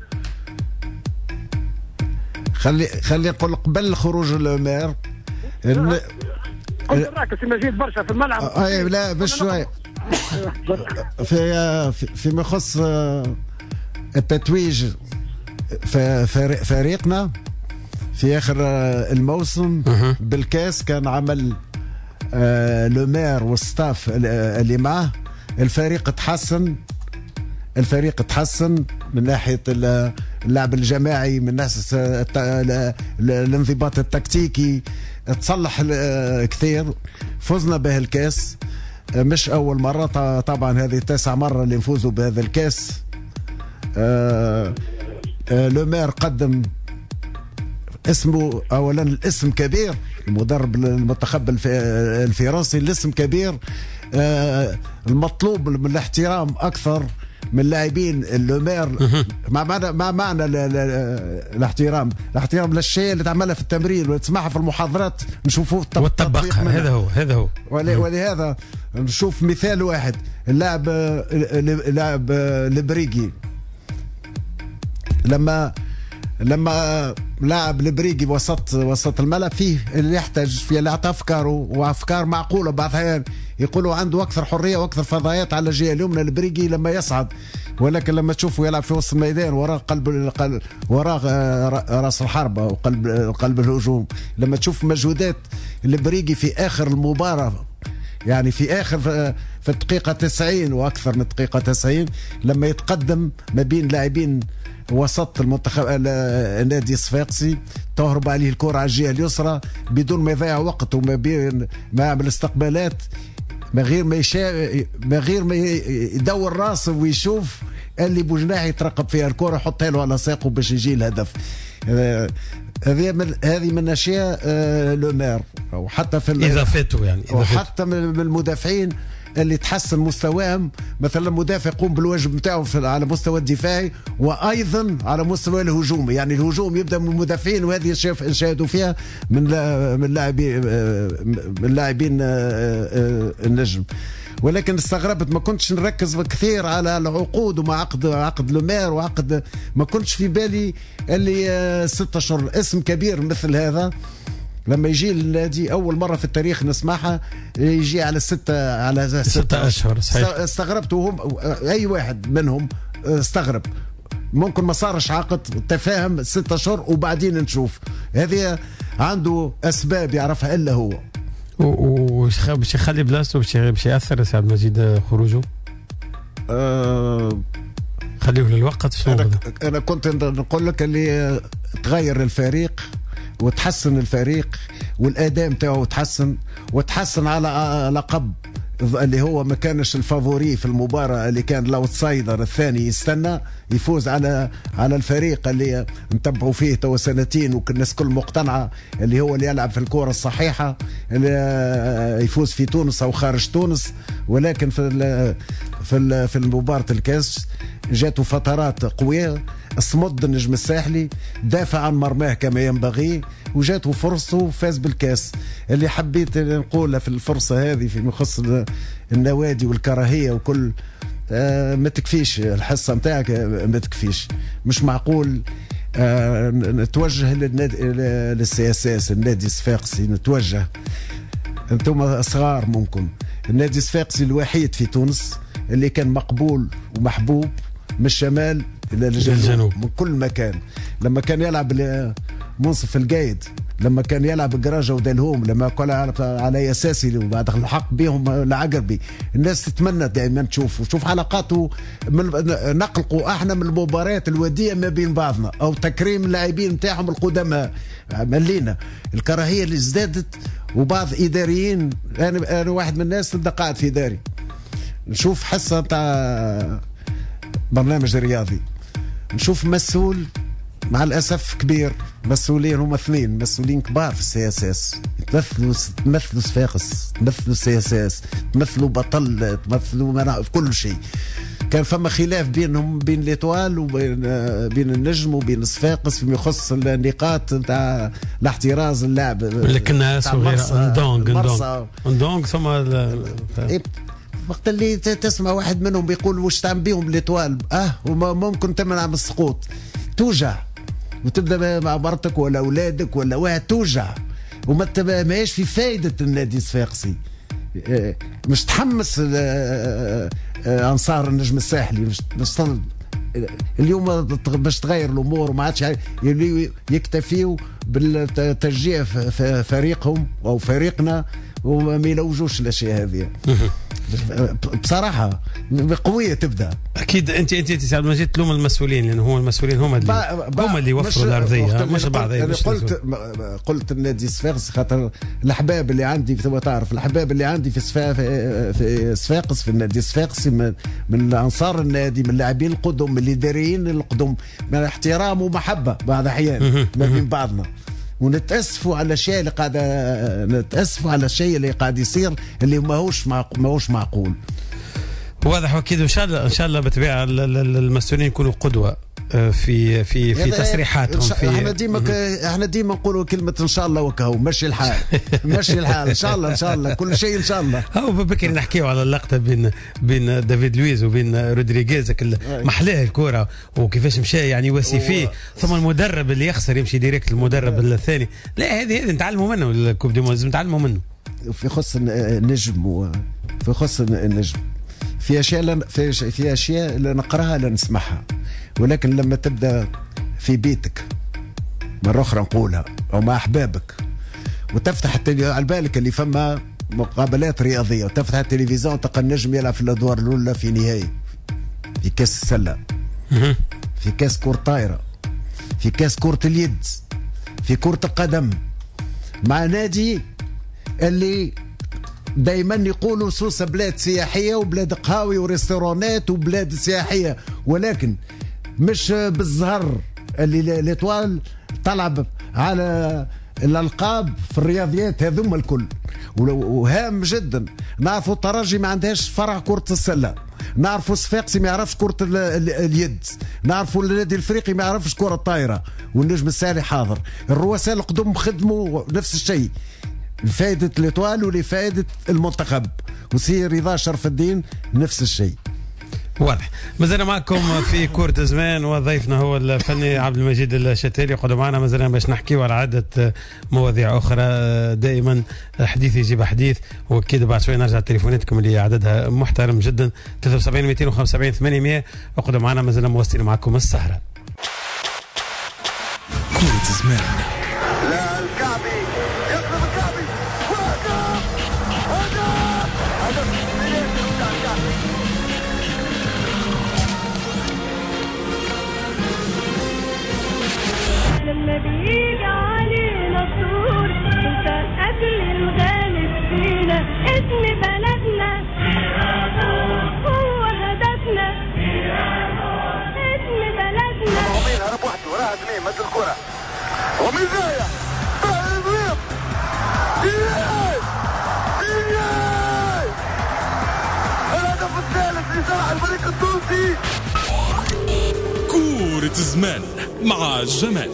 E: خلي نقول قبل خروج لومار
J: قلت راك سي مجيد برشا في الملعب.
E: اي لا بشوي في ما يخص التتويج فريقنا في اخر الموسم بالكاس. كان عمل لومير والستاف اللي معه. الفريق تحسن من ناحيه اللعب الجماعي، من ناحيه الانضباط التكتيكي، تصلح كثير. فزنا به الكاس، مش أول مرة طبعا، هذه 9 مرة اللي نفوزوا بهذا الكاس. لومير قدم اسمه أولا، الاسم كبير، المدرب المنتخب الفرنسي الاسم كبير. المطلوب من الاحترام أكثر من لاعبين اللومير. ما معنى الاحترام للشيء اللي تعملها في التمرين وتسمعها في المحاضرات نشوفوه
D: وتطبقها. هذا هو
E: ولهذا نشوف مثال واحد، اللاعب البريغي لما لاعب البريغي وسط الملعب، فيه اللي يحتاج فيه اللي يعطي افكاره وافكار معقوله. بعض الاحيان يقولوا عنده اكثر حريه واكثر فضائيات على الجهه اليمنى البريغي لما يصعد، ولكن لما تشوفه يلعب في وسط الميدان وراء راس الحربه وقلب الهجوم، لما تشوف مجهودات البريغي في اخر المباراه، يعني في اخر في الدقيقه 90 واكثر من الدقيقه 90، لما يتقدم ما بين لاعبين وسط المنتخب النادي الصفاقسي، تهرب عليه الكرة على الجهة اليسرى بدون ما يضيع وقت، وما بين ما يعمل استقبالات، من غير ما يدور راسه ويشوف اللي بوجناح يترقب فيها الكرة، يحطها له على ساقه باش يجي الهدف. هذه من اشياء لومير، وحتى في
D: اضافته يعني
E: وحتى من المدافعين اللي تحسن مستواهم. مثلا المدافع يقوم بالواجب نتاعو على مستوى الدفاعي وايضا على مستوى الهجومي، يعني الهجوم يبدا من المدافعين، وهذه شاهدوا فيها من لاعبين النجم. ولكن استغربت، ما كنتش نركز كثير على العقود ومع عقد لومير وعقد، ما كنتش في بالي اللي 6 أشهر اسم كبير مثل هذا لما يجي النادي أول مرة في التاريخ نسمعها يجي على 6 أشهر. صحيح. استغربت، وهم أي واحد منهم استغرب. ممكن ما صارش عقد تفاهم 6 أشهر وبعدين نشوف. هذه عنده أسباب يعرفها إلا هو.
D: باش يخلي بلاصته باش يأثر سعد مجيد خروجه. خليه للوقت.
E: أنا كنت نقول لك اللي تغير الفريق وتحسن الفريق والاداء نتاعو وتحسن على لقب اللي هو ما كانش الفافوري في المباراة اللي كان الاوتسايدر الثاني يستنى يفوز على الفريق اللي نتبعوا فيه تو سنتين والناس كل مقتنعة اللي هو اللي يلعب في الكرة الصحيحة، اللي يفوز في تونس او خارج تونس. ولكن في مباراة الكاس جاته فترات قوية، صمد النجم الساحلي، دافع عن مرماه كما ينبغي، وجاته فرصته وفاز بالكاس. اللي حبيت نقوله في الفرصة هذه في مخص النوادي والكراهية وكل ما تكفيش الحصة متاعك، ما تكفيش. مش معقول نتوجه للسياسات النادي الصفاقسي، نتوجه انتم صغار، ممكن النادي الصفاقسي الوحيد في تونس اللي كان مقبول ومحبوب من الشمال الى الجنوب من كل مكان. لما كان يلعب منصف القايد، لما كان يلعب قراجه ودالهوم، لما كان على ياساسي وبعد الحق بهم العقربي، الناس تتمنى دائما تشوف حلقاته نقلقوا احنا من المباريات الوديه ما بين بعضنا، او تكريم اللاعبين نتاعهم القدماء. ملينا الكراهيه اللي ازدادت، وبعض اداريين، انا واحد من الناس اللي قاعد في داري نشوف حصه تاع برنامج رياضي، نشوف مسؤول مع الاسف كبير، مسؤولين هم اثنين مسؤولين كبار في السياسات، تمثلوا صفاقس، تمثلوا السياسات، تمثلوا بطل، تمثلوا في كل شيء. كان فما خلاف بينهم، بين ليتوال وبين النجم وبين صفاقس فيما يخص النقاط نتاع الاحتراز اللاعب،
D: الكناس وغيرها، ندونغ ثم
E: وقت اللي تسمع واحد منهم بيقول واش تعمل بيهم ليتوال، وممكن تمنع من السقوط، توجع. وتبدا مع مرتك ولا اولادك ولا واحد، توجع وما ماهيش في فايده النادي الصفاقسي. مش تحمس انصار النجم الساحلي، مش اليوم باش تغير الامور وما عادش يكتفيوا بالتشجيع في فريقهم او فريقنا وما يلوجوش الاشياء هذه. بصراحه قويه تبدا.
D: اكيد انت سعد المجيد تلوم المسؤولين، لان هم المسؤولين هم اللي وفروا الارضيه، مش بعض.
E: انا قلت النادي صفاقس خاطر الاحباب اللي عندي، تبغى تعرف الاحباب اللي عندي في صفاقس، في النادي الصفاقسي، من انصار النادي، من اللاعبين القدم، من الاداريين القدم، من احترام ومحبه بعض الاحيان ما بين بعضنا. ونتأسفوا على الشيء اللي قاعد يصير اللي ماهوش معقول.
D: واضح واكيد. ان شاء الله بالطبيعه المسؤولين يكونوا قدوه في تصريحاتهم.
E: احنا ديما نقولوا كلمه ان شاء الله، وكهو مشي الحال مشي الحال، ان شاء الله كل شيء ان شاء الله.
D: هو بكري نحكيو على اللقطه بين دافيد لويز وبين رودريغيز، محلاه الكره وكيفاش مشى يعني يواسي فيه، ثم المدرب اللي يخسر يمشي ديريكت المدرب الثاني. لا هذه نتعلموا منه، الكوب دي لازم نتعلموا منه.
E: في خص النجم في اشياء لا نقراها لا نسمعها، ولكن لما تبدا في بيتك مرة أخرى نقولها أو مع أحبابك، وتفتح على بالك اللي فما مقابلات رياضية، وتفتح التلفزيون تلقى النجم يلعب في الأدوار الأولى في نهائي، في كاس السلة، في كاس كرة طايرة، في كاس كرة اليد، في كرة القدم، مع نادي اللي دايما يقولوا سوسة بلاد سياحية وبلاد قهاوي وريستورانات وبلاد سياحية، ولكن مش بالزهر اللي ليتوال تلعب على الألقاب في الرياضيات هذوما الكل. وهام جدا نعرفوا الترجي ما عندهاش فرع كرة السلة، نعرفوا صفاقسي ما يعرفش كرة اليد، نعرفوا النادي الافريقي ما يعرفش كرة الطايرة، والنجم السالي حاضر، الرؤساء القدم خدموا نفس الشيء لفائدة الإطوال ولفائدة المنتخب، وسي رضا شرف الدين نفس الشيء.
D: واضح. مازلنا معكم في كرة زمان، وضيفنا هو الفني عبد المجيد الشتالي. قعدوا معنا مازلنا باش نحكيو على عدة مواضيع أخرى. دائما حديث يجيب حديث، وأكيد بعد شوي نرجع تليفوناتكم اللي عددها محترم جدا 73 275 800. اقعدوا معنا مازلنا مواصلين معكم السهرة.
A: كرة زمان.
C: لما بيجي علينا الدور انت قبل الغالب فينا، اسم بلدنا هو هدفنا، اسم بلدنا.
H: ومين هرب وحده وراها اثنين مثل الكرة، ومين ضايع الغيب الهدف الثالث لصالح مع الفريق التونسي.
A: كورة زمان مع جمال.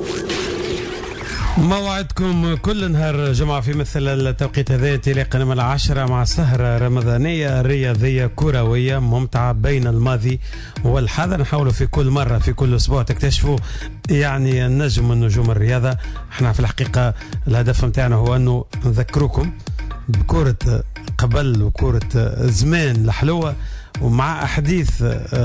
D: موعدكم كل نهار جمعة في مثل التوقيت هذا انطلاقا من 10 مع سهرة رمضانية رياضية كروية ممتعة بين الماضي والحاضر. نحاولوا في كل مرة في كل أسبوع تكتشفوا يعني النجم من نجوم الرياضة. احنا في الحقيقة الهدف متاعنا هو أنه نذكروكم بكرة قبل وكرة زمان الحلوة ومع أحاديث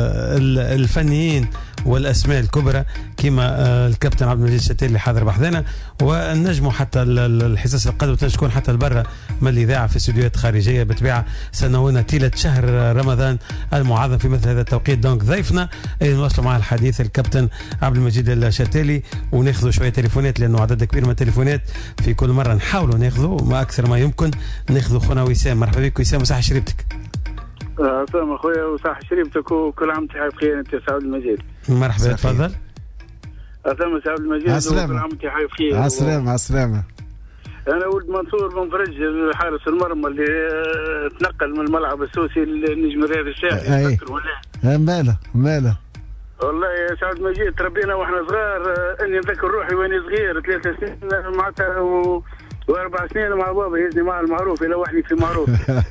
D: الفنيين والأسماء الكبرى كما الكابتن عبد المجيد الشتيلي اللي حاضر بحذنا ونجموا حتى الحصص القادمة تكون حتى البرة من الإذاعة في استديوهات خارجية بطبيعة سنونا طيلة شهر رمضان المعظم في مثل هذا التوقيت. دونك ضيفنا نواصلوا مع الحديث الكابتن عبد المجيد الشتيلي وناخذوا شوية تليفونات لأنه عدد كبير من التليفونات في كل مرة نحاولوا ناخذوا ما أكثر ما يمكن. ناخذوا خونا وسام. مرحبا بك وسام وصحة شريبتك.
K: سلام اخويا وصح شريبتك وكل عام وانت بخير. انت سعود المجيد.
D: مرحبا تفضل.
K: اسلم سعود المجيد وكل عام وانت بخير.
E: عسلامة عسلامة.
K: انا ولد منصور بن فرج حارس المرمى اللي تنقل من الملعب السوسي للنجم الرياضي الشاعري.
E: ماله
K: والله يا سعود المجيد تربينا واحنا صغار. اني نذكر روحي واني صغير 3 سنين معناتها و4 سنين مع بابا يزني مع المعروف الى وحدي في معروف.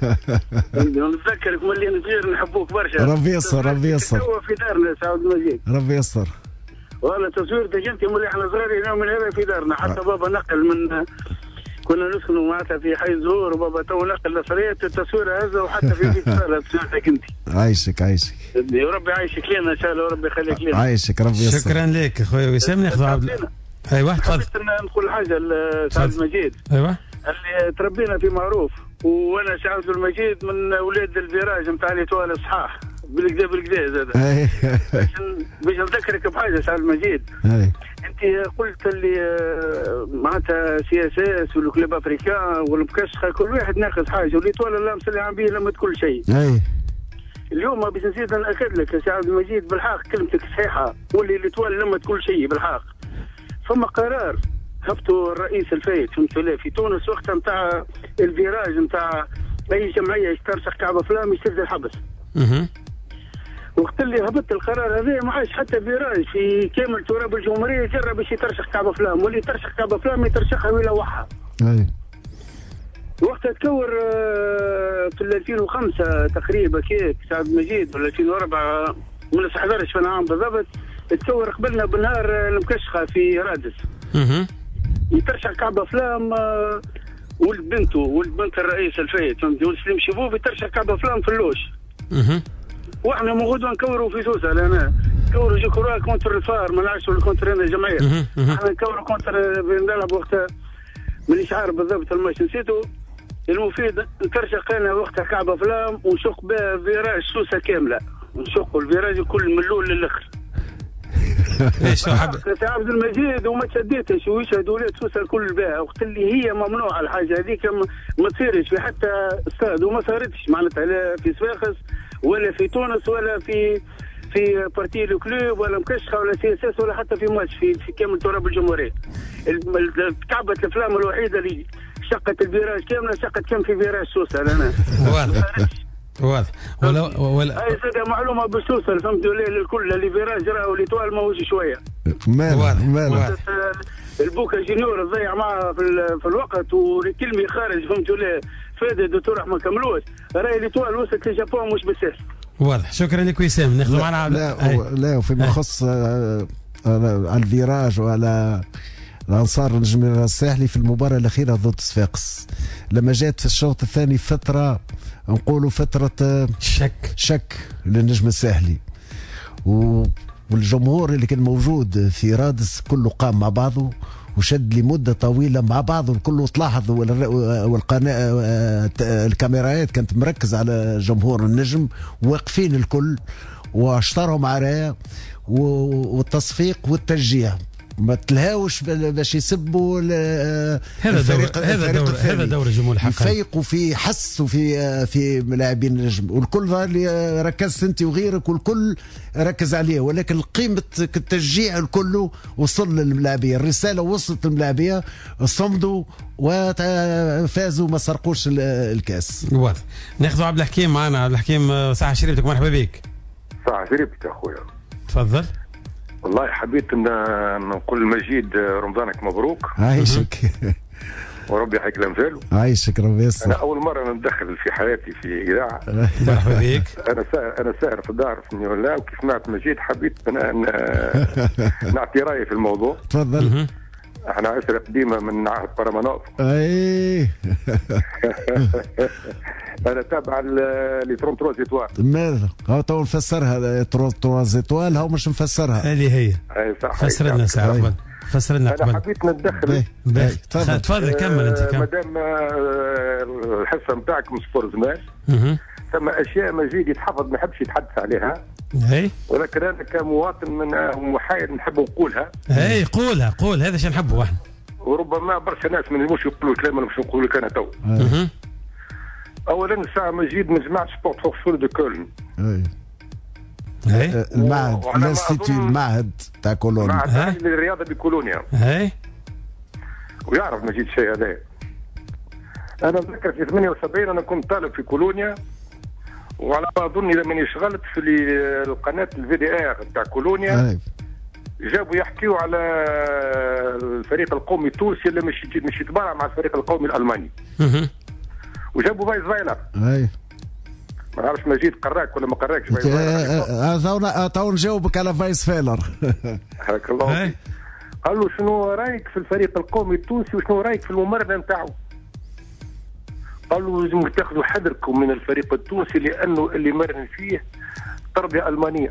K: نتذكرك ملي صغير نحبوك برشا.
E: ربي يسر ربي يسر.
K: هو في دارنا سعود المجيد.
E: ربي يسر.
K: والله تصوير دجنتي ملي احنا صغيرين اليوم من هذا في دارنا. حتى بابا نقل من كنا نسكنوا معناتها في حي زهور وبابا تو نقل لصريت التصوير هذا وحتى في بيت صالة تصوير دجنتي.
E: عايشك
K: وربي عايشك لنا ان شاء الله وربي يخليك لنا.
E: عايشك ربي يسر.
D: شكرا لك اخويا وسام. ناخذ عبد ايوه تفضل.
K: نقول حاجه لسعود المجيد.
D: ايوه
K: اللي تربينا في معروف وانا سعود المجيد من اولاد الفيراج نتاع الاتوال الصحاح بالكدا زاد. باش نذكرك بحاجه سعود المجيد. انت قلت اللي معناتها سي اس اس والكلوب افريكان والمكشخه كل واحد ناخذ حاجه والاتوال الله مسلي عم بيه لما كل شيء. اليوم باش نزيد ناكد لك يا سعود المجيد بالحق كلمتك صحيحه واللي الاتوال لمت كل شيء بالحق. فما قرار هبطوا الرئيس الفايت فهمت في تونس وقتها نتاع الفيراج نتاع اي جمعيه ترشح كعب افلام يشتد الحبس. وقت اللي هبط القرار هذا ما عادش حتى فيراج في كامل تراب الجمهوريه جرب باش يترشح كعب افلام واللي ترشح كعب افلام يترشحها ويلوحها. وقتها تكور في 2005 تقريبا كيك سعد المجيد ولا 2004 ولا 11 في عام بالضبط تكور قبلنا بالنهار المكشخه في رادس. يترشح كعب افلام ولد بنت الرئيس الفايت فهمتي ولد سليم شبوب يترشح كعب افلام في اللوش. واحنا موجودين نكوروا في سوسه لنا نكوروا جوكرا كونتر الفار ما نعرفش كونتر هنا الجمعيه. احنا نكوروا كونتر بنلعب وقتها مانيش عارف بالضبط الماتش نسيته. المفيد نترشح لنا وقتها كعب افلام ونشق بها فيراج سوسه كامله نشقوا الفيراج كل من الاول للاخر.
D: ايش حاب
K: عبد المجيد وما تشديتش ويشهدوا لي سوسه الكل بها وقت اللي هي ممنوعه الحاجه هذيك ما تصيرش في حتى استاد وما صارتش معناتها لا في صفاقس ولا في تونس ولا في بارتي لو كلوب ولا مكشخه ولا سي اس اس ولا حتى في ماتش في كامل تراب الجمهوريه. كعبه الافلام الوحيده اللي شقت الفيراج كامله شقت كم في فيراج سوسه لنا.
D: واضح ولا
K: هاي زاد معلومه بسوسه فهمتوا ليه للكل اللي فيراج راه واليتوال ماهوش شويه.
E: ماله
K: البوكا جونيور ضيع معها في الوقت والكلمه خارج فهمتوا ليه فاد الدكتور احمد كملوش راهي اليتوال وصلت لجابون مش بالسهل.
D: واضح. شكرا لك وسام. ناخذ معنا
E: لا وفيما يخص الفيراج وعلى الانصار النجم الساحلي في المباراه الاخيره ضد صفاقس لما جات في الشوط الثاني فتره نقولوا فتره شك للنجم الساحلي والجمهور اللي كان موجود في رادس كله قام مع بعضه وشد لمده طويله مع بعضه الكل تلاحظ والقناه الكاميرات كانت مركز على جمهور النجم واقفين الكل واشتروا معاه والتصفيق والتشجيع ما تلهاوش باش يسبوا
D: هذا دور الجمهور حقا،
E: يفيقوا في حس وفي لاعبين النجم، والكل اللي ركزت انت وغيرك والكل ركز عليه، ولكن قيمه التشجيع الكل وصل للملاعبيه، الرساله وصلت للملاعبيه، صمدوا وفازوا ما سرقوش الكاس.
D: واضح. ناخذوا عبد الحكيم معنا. عبد الحكيم صحة شريبتك، مرحبا بك.
L: صحة شريبتك اخويا.
D: تفضل.
L: والله حبيت ان نقول مجيد رمضانك مبروك.
E: عايشك.
L: وربي يحييك الامثال.
E: عايشك ربي يسر.
L: انا اول مره ندخل في حياتي في اذاعه.
D: مرحبا بك.
L: انا ساهر في الدار في نيولا، وكيف سمعت مجيد حبيت نعطي رايي في الموضوع.
E: تفضل.
L: احنا عشرة قديمه من عهد برامانوف.
E: اي.
L: انا تابع لي 33 زيتوال.
E: ماذا؟ هاو تو نفسرها 33 زيتوال، هاو مش نفسرها.
D: هي
L: اي صح.
D: فسر لنا ساعه قبل. فسر لنا قبل.
L: انا حبيت ندخل.
D: تفضل كمل انت.
L: مادام الحصه نتاعك من سبور زمان. ثم اشياء مجيد يتحفظ ما يحبش يتحدث عليها.
D: هي.
L: ولكن انا كمواطن من محايد نحب نقولها.
D: هي قول هذا شو نحبه احنا.
L: وربما برشا ناس من مش يقولوا الكلام اللي مش نقول لك انا تو. اولا الساعه مجيد من جماعه سبورت هوكسول دو كولن.
E: المعهد الانستيتو، المعهد تاع كولونيا،
L: معهد الرياضه بكولونيا. ويعرف مجيد الشيء هذا. انا اتذكر في 78 انا كنت طالب في كولونيا، وعلى ما اظن اذا ماني شغلت في القناه الفي دي ار تاع كولونيا. جابوا يحكيوا على الفريق القومي التونسي اللي مش يتبارع مع الفريق القومي الالماني. وجابوا فايز فايلر. ما نعرفش مجيد قراك ولا ما قراكش فايز فايلر.
E: تو نجاوبك على فايز فايلر.
L: حياك الله. قال له شنو رايك في الفريق القومي التونسي وشنو رايك في الممرضه نتاعو؟ قال له لازم تاخذوا حذركم من الفريق التونسي لانه اللي مرن فيه تربيه المانيه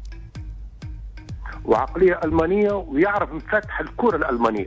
L: وعقليه المانيه ويعرف مفتاح الكره الالمانيه.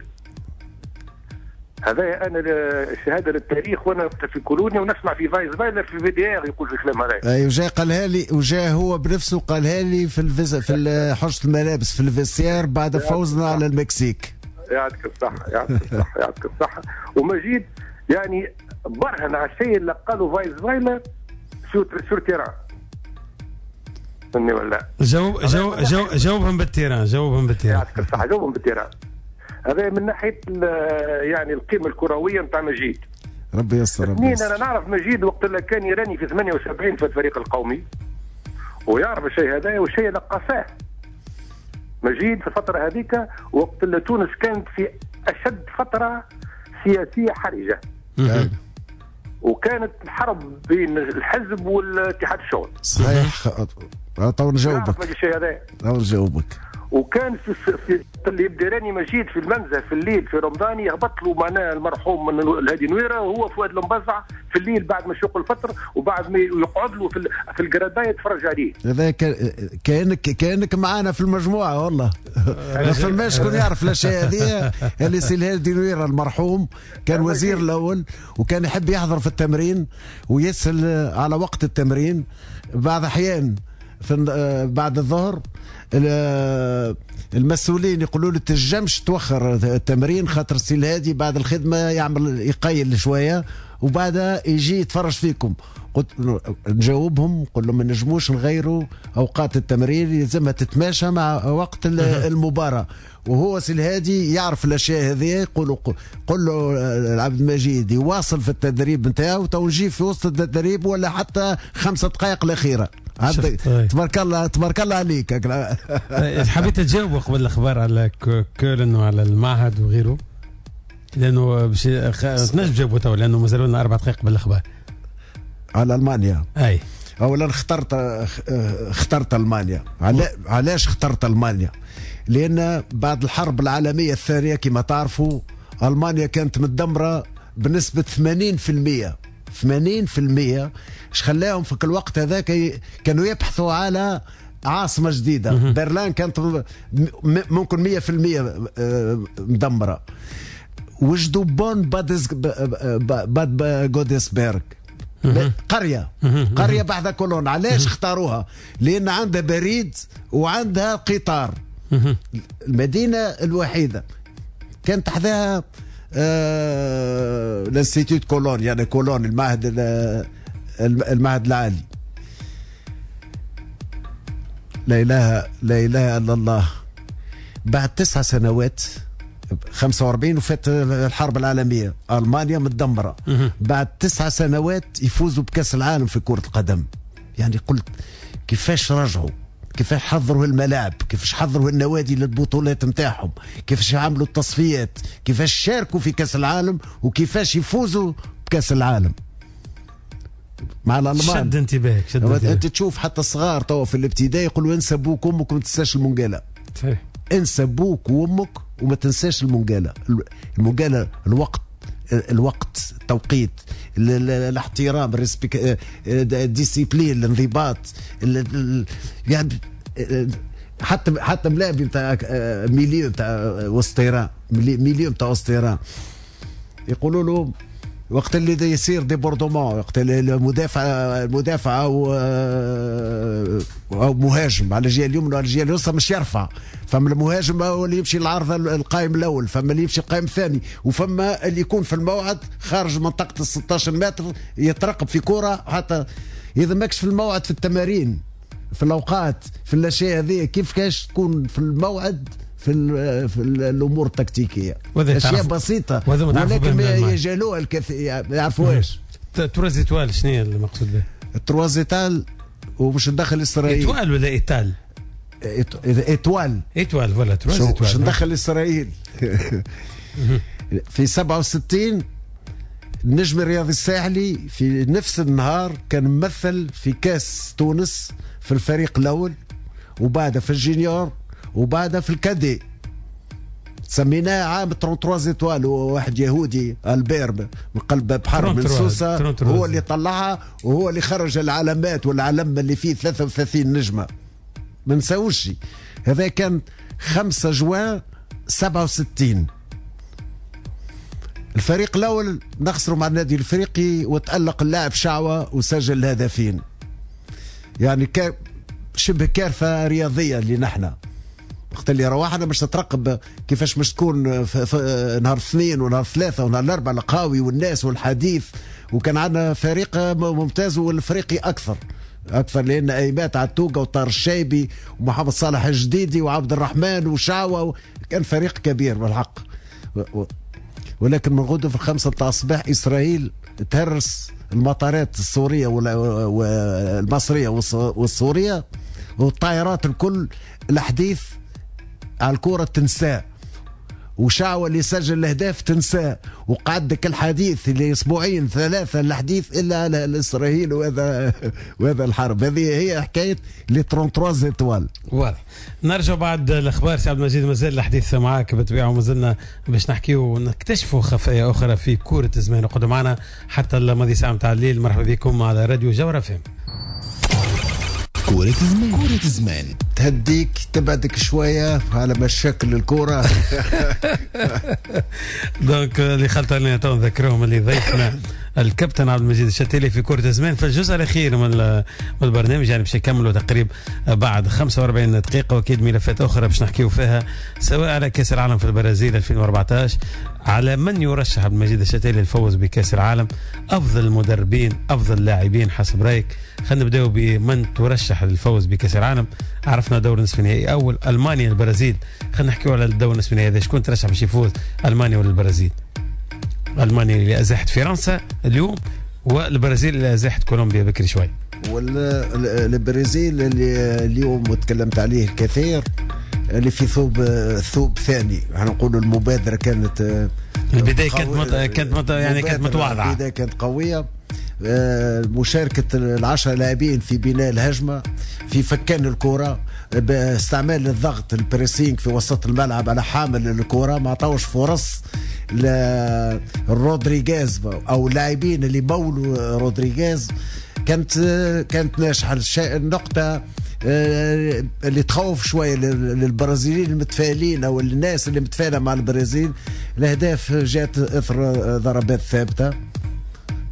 L: هذا انا شهاده للتاريخ، وانا في كولونيا ونسمع في فايز فايلر في فيديار يقول في الكلام هذا.
E: اي وجا قالها لي، وجا هو بنفسه قالها لي في حوشه الملابس في الفيستيار بعد فوزنا على المكسيك.
L: يعطيك الصحه يعطيك الصحه. ومجيد يعني برهن على الشيء اللي قاله فايز فايلر سور تيران. فهمني ولا؟
D: جاوبهم بالتيران.
L: يعطيك الصحه. جاوبهم بالتيران. هذا من ناحيه يعني القيمه الكرويه نتاع مجيد.
E: ربي يستر.
L: انا نعرف مجيد وقت اللي كان يراني في 78 في الفريق القومي، ويعرف الشيء هذا والشيء اللي قاساه مجيد في الفتره هذيك، وقت اللي تونس كانت في اشد فتره سياسيه حرجه. وكانت الحرب بين الحزب والاتحاد الشغل.
E: صحيح. تو نجاوبك.
L: الشيء هذا.
E: تو نجاوبك.
L: وكان في اللي يبدا راني مجيد في المنزه في الليل في رمضان يهبط له معناه المرحوم من الهادي نويره وهو فؤاد المبزع في الليل بعد ما يشوق الفطر وبعد ما يقعد له في القرادايه يتفرج عليه.
E: هذا كانك معانا في المجموعه والله. ما فماش شكون يعرف الاشياء هذه. اللي سي الهادي نويره المرحوم كان وزير الاول وكان يحب يحضر في التمرين ويسال على وقت التمرين. بعض احيان بعد الظهر المسؤولين يقولوا له تنجمش توخر التمرين خاطر السي الهادي بعد الخدمه يعمل يقيل شويه وبعدها يجي يتفرج فيكم. قلت نجاوبهم نقول لهم ما نجموش نغيروا اوقات التمرين، يلزمها تتماشى مع وقت المباراه. وهو سي الهادي يعرف الاشياء هذه. يقول له العبد المجيد يواصل في التدريب نتاعو تو نجي في وسط التدريب ولا حتى 5 دقائق الاخيره. تبارك الله عليك.
D: حبيت تجاوب قبل الاخبار على كولن وعلى المعهد وغيره، لانه باش نجم جاوبوا تو لانه مازالوا لنا 4 دقائق قبل الاخبار.
E: على المانيا.
D: اي
E: اولا اخترت المانيا. علاش اخترت المانيا؟ لان بعد الحرب العالميه الثانيه كما تعرفوا المانيا كانت متدمره بنسبه 80%. 80% اش خلاهم في الوقت هذاك كانوا يبحثوا على عاصمه جديده. برلين كانت ممكن 100% مدمره. وجدوا بون باد غودسبرغ قريه بعد كولون. علاش اختاروها؟ لان عندها بريد وعندها قطار المدينة الوحيدة كانت تحتها الانستيتوت كولون، يعني كولون المعهد العالي. لا إله إلا الله. بعد 9 سنوات 45 وفات الحرب العالمية، ألمانيا متدمرة. بعد 9 سنوات يفوزوا بكأس العالم في كرة القدم. يعني قلت كيفاش رجعوا، كيفاش حضروا الملاعب، كيفاش حضروا النوادي للبطولات متاعهم، كيفاش عملوا التصفيات، كيفاش شاركوا في كأس العالم، وكيفاش يفوزوا بكأس العالم مع الألمان.
D: شد انتباهك.
E: انت تشوف حتى الصغار توا في الابتدائي يقولوا انسى ابوك وامك وما تنساش المنقالة.
D: صحيح.
E: انسى ابوك وامك وما تنساش المنقالة. المنقالة الوقت، التوقيت، الاحترام، الديسيبلين، الانضباط، يعني حتى ملاعب نتاع ميليو نتاع وسطيران، ميليو نتاع وسطيران يقولوا له وقت اللي يصير ديبوردومون، وقت المدافع او مهاجم على الجهه اليمنى وعلى الجهه اليسرى مش يرفع، فما المهاجم هو اللي يمشي العارضه القائم الاول، فما اللي يمشي القائم الثاني، وفما اللي يكون في الموعد خارج منطقه ال 16 متر يترقب في كره. حتى اذا ماكش في الموعد في التمارين، في الاوقات، في الاشياء هذه كيفاش تكون في الموعد في الامور التكتيكيه. اشياء بسيطه ولكن يجهلوها الكثير، ما يعرفوهاش.
D: تروازيتوال شنو هي المقصود به؟
E: التروازيتال ومش ندخل اسرائيل.
D: ايتوال ولا ايتال؟
E: ايتوال
D: ولا تروازيتوال.
E: مش ندخل اسرائيل. في 67 النجم الرياضي الساحلي في نفس النهار كان ممثل في كاس تونس في الفريق الاول، وبعدها في الجونيور، وبعدها في الكادي. سميناه عام 33 ايتوال. واحد يهودي البير من قلب بحر من سوسة هو اللي طلعها، وهو اللي خرج العلامات والعلم اللي فيه 33 نجمة. ما نساوش هذا كان 5 جوان 67. الفريق الاول نخسروا مع النادي الافريقي، وتألق اللاعب شعوة وسجل هدفين. يعني شبه كارثة رياضية اللي نحن وقت اللي روحنا مش تترقب كيفاش مش تكون في نهار 2 ونهار 3 ونهار 4 القهاوي والناس والحديث. وكان عندنا فريق ممتاز والفريقي اكثر لان ايمات عتوقه وطار الشايبي ومحمد صالح الجديدي وعبد الرحمن وشعوة. كان فريق كبير بالحق. ولكن من غدو في 5 بتاع الصباح اسرائيل تهرس المطارات السوريه والمصريه والسوريه والطائرات الكل. الحديث على الكرة تنساه، وشعوة اللي سجل الاهداف تنساه، وقعدك الحديث اللي اسبوعين 3 الحديث الا على اسرائيل وهذا الحرب. هذه هي حكايه لي 33 ايتوال.
D: واضح. نرجع بعد الاخبار سي عبد المجيد، مازال الحديث معك بالطبيعه، ومازلنا باش نحكيو ونكتشفوا خفايا اخرى في كرة الزمان. وقعدوا معنا حتى الماضي ساعه نتاع الليل. مرحبا بكم على راديو جوهرة FM.
A: كرة الزمان
E: تهديك تبعدك شوية على مشاكل الكرة.
D: دونك اللي خلطنا نذكرهم اللي ضيفنا الكابتن عبد المجيد الشتيلي في كرة الزمان في الجزء الأخير من البرنامج، يعني باش يكملوا تقريبا بعد 45 دقيقة، وأكيد ملفات أخرى باش نحكيو فيها، سواء على كأس العالم في البرازيل 2014، على من يرشح عبد المجيد الشتيلي للفوز بكأس العالم، أفضل المدربين، أفضل لاعبين حسب رأيك. خلينا نبداو بمن ترشح للفوز بكأس العالم. عرفنا دور نصف نهائي أول ألمانيا البرازيل، خلينا نحكيو على الدور نصف نهائي. شكون ترشح باش يفوز، ألمانيا ولا البرازيل؟ ألمانيا اللي أزاحت فرنسا اليوم، والبرازيل اللي أزاحت كولومبيا بكري شوي.
E: والبرازيل اللي اليوم تكلمت عليه الكثير، اللي في ثوب ثاني. نقولوا المبادرة كانت
D: البداية كانت متواضعة،
E: البداية كانت قوية. مشاركة 10 لاعبين في بناء الهجمة، في فكان الكرة، باستعمال الضغط البريسينج في وسط الملعب على حامل الكرة. ما عطاوش فرص لرودريغيز او اللاعبين اللي بولوا رودريغيز. كانت ناجحة. النقطة اللي تخوف شوية للبرازيليين المتفائلين او الناس اللي متفائلة مع البرازيل، الاهداف جات اثر ضربات ثابتة،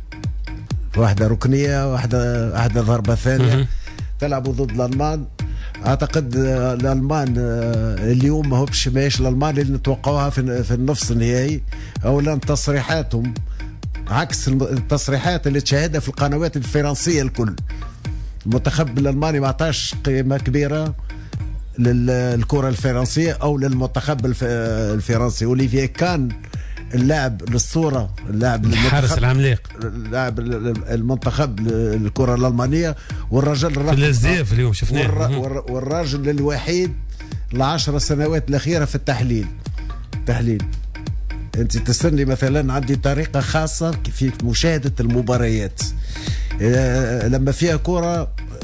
E: واحدة ركنية، واحدة ضربة ثانية. تلعبوا ضد الألمان. اعتقد الالمان اليوم ما هو ماهيش الالمان اللي نتوقعوها في النصف النهائي. اولا تصريحاتهم عكس التصريحات اللي تشاهدها في القنوات الفرنسيه الكل. المنتخب الالماني ما عطاش قيمه كبيره للكره الفرنسيه او للمنتخب الفرنسي. اوليفيه كان اللاعب الاسطوره، اللاعب
D: الحارس العملاق،
E: اللاعب المنتخب الكره الالمانيه، والرجل
D: في الازدياف اليوم شفناه،
E: والراجل الوحيد ل10 سنوات الاخيره في التحليل. انت تستني مثلا عندي طريقه خاصه في مشاهده المباريات لما فيها كره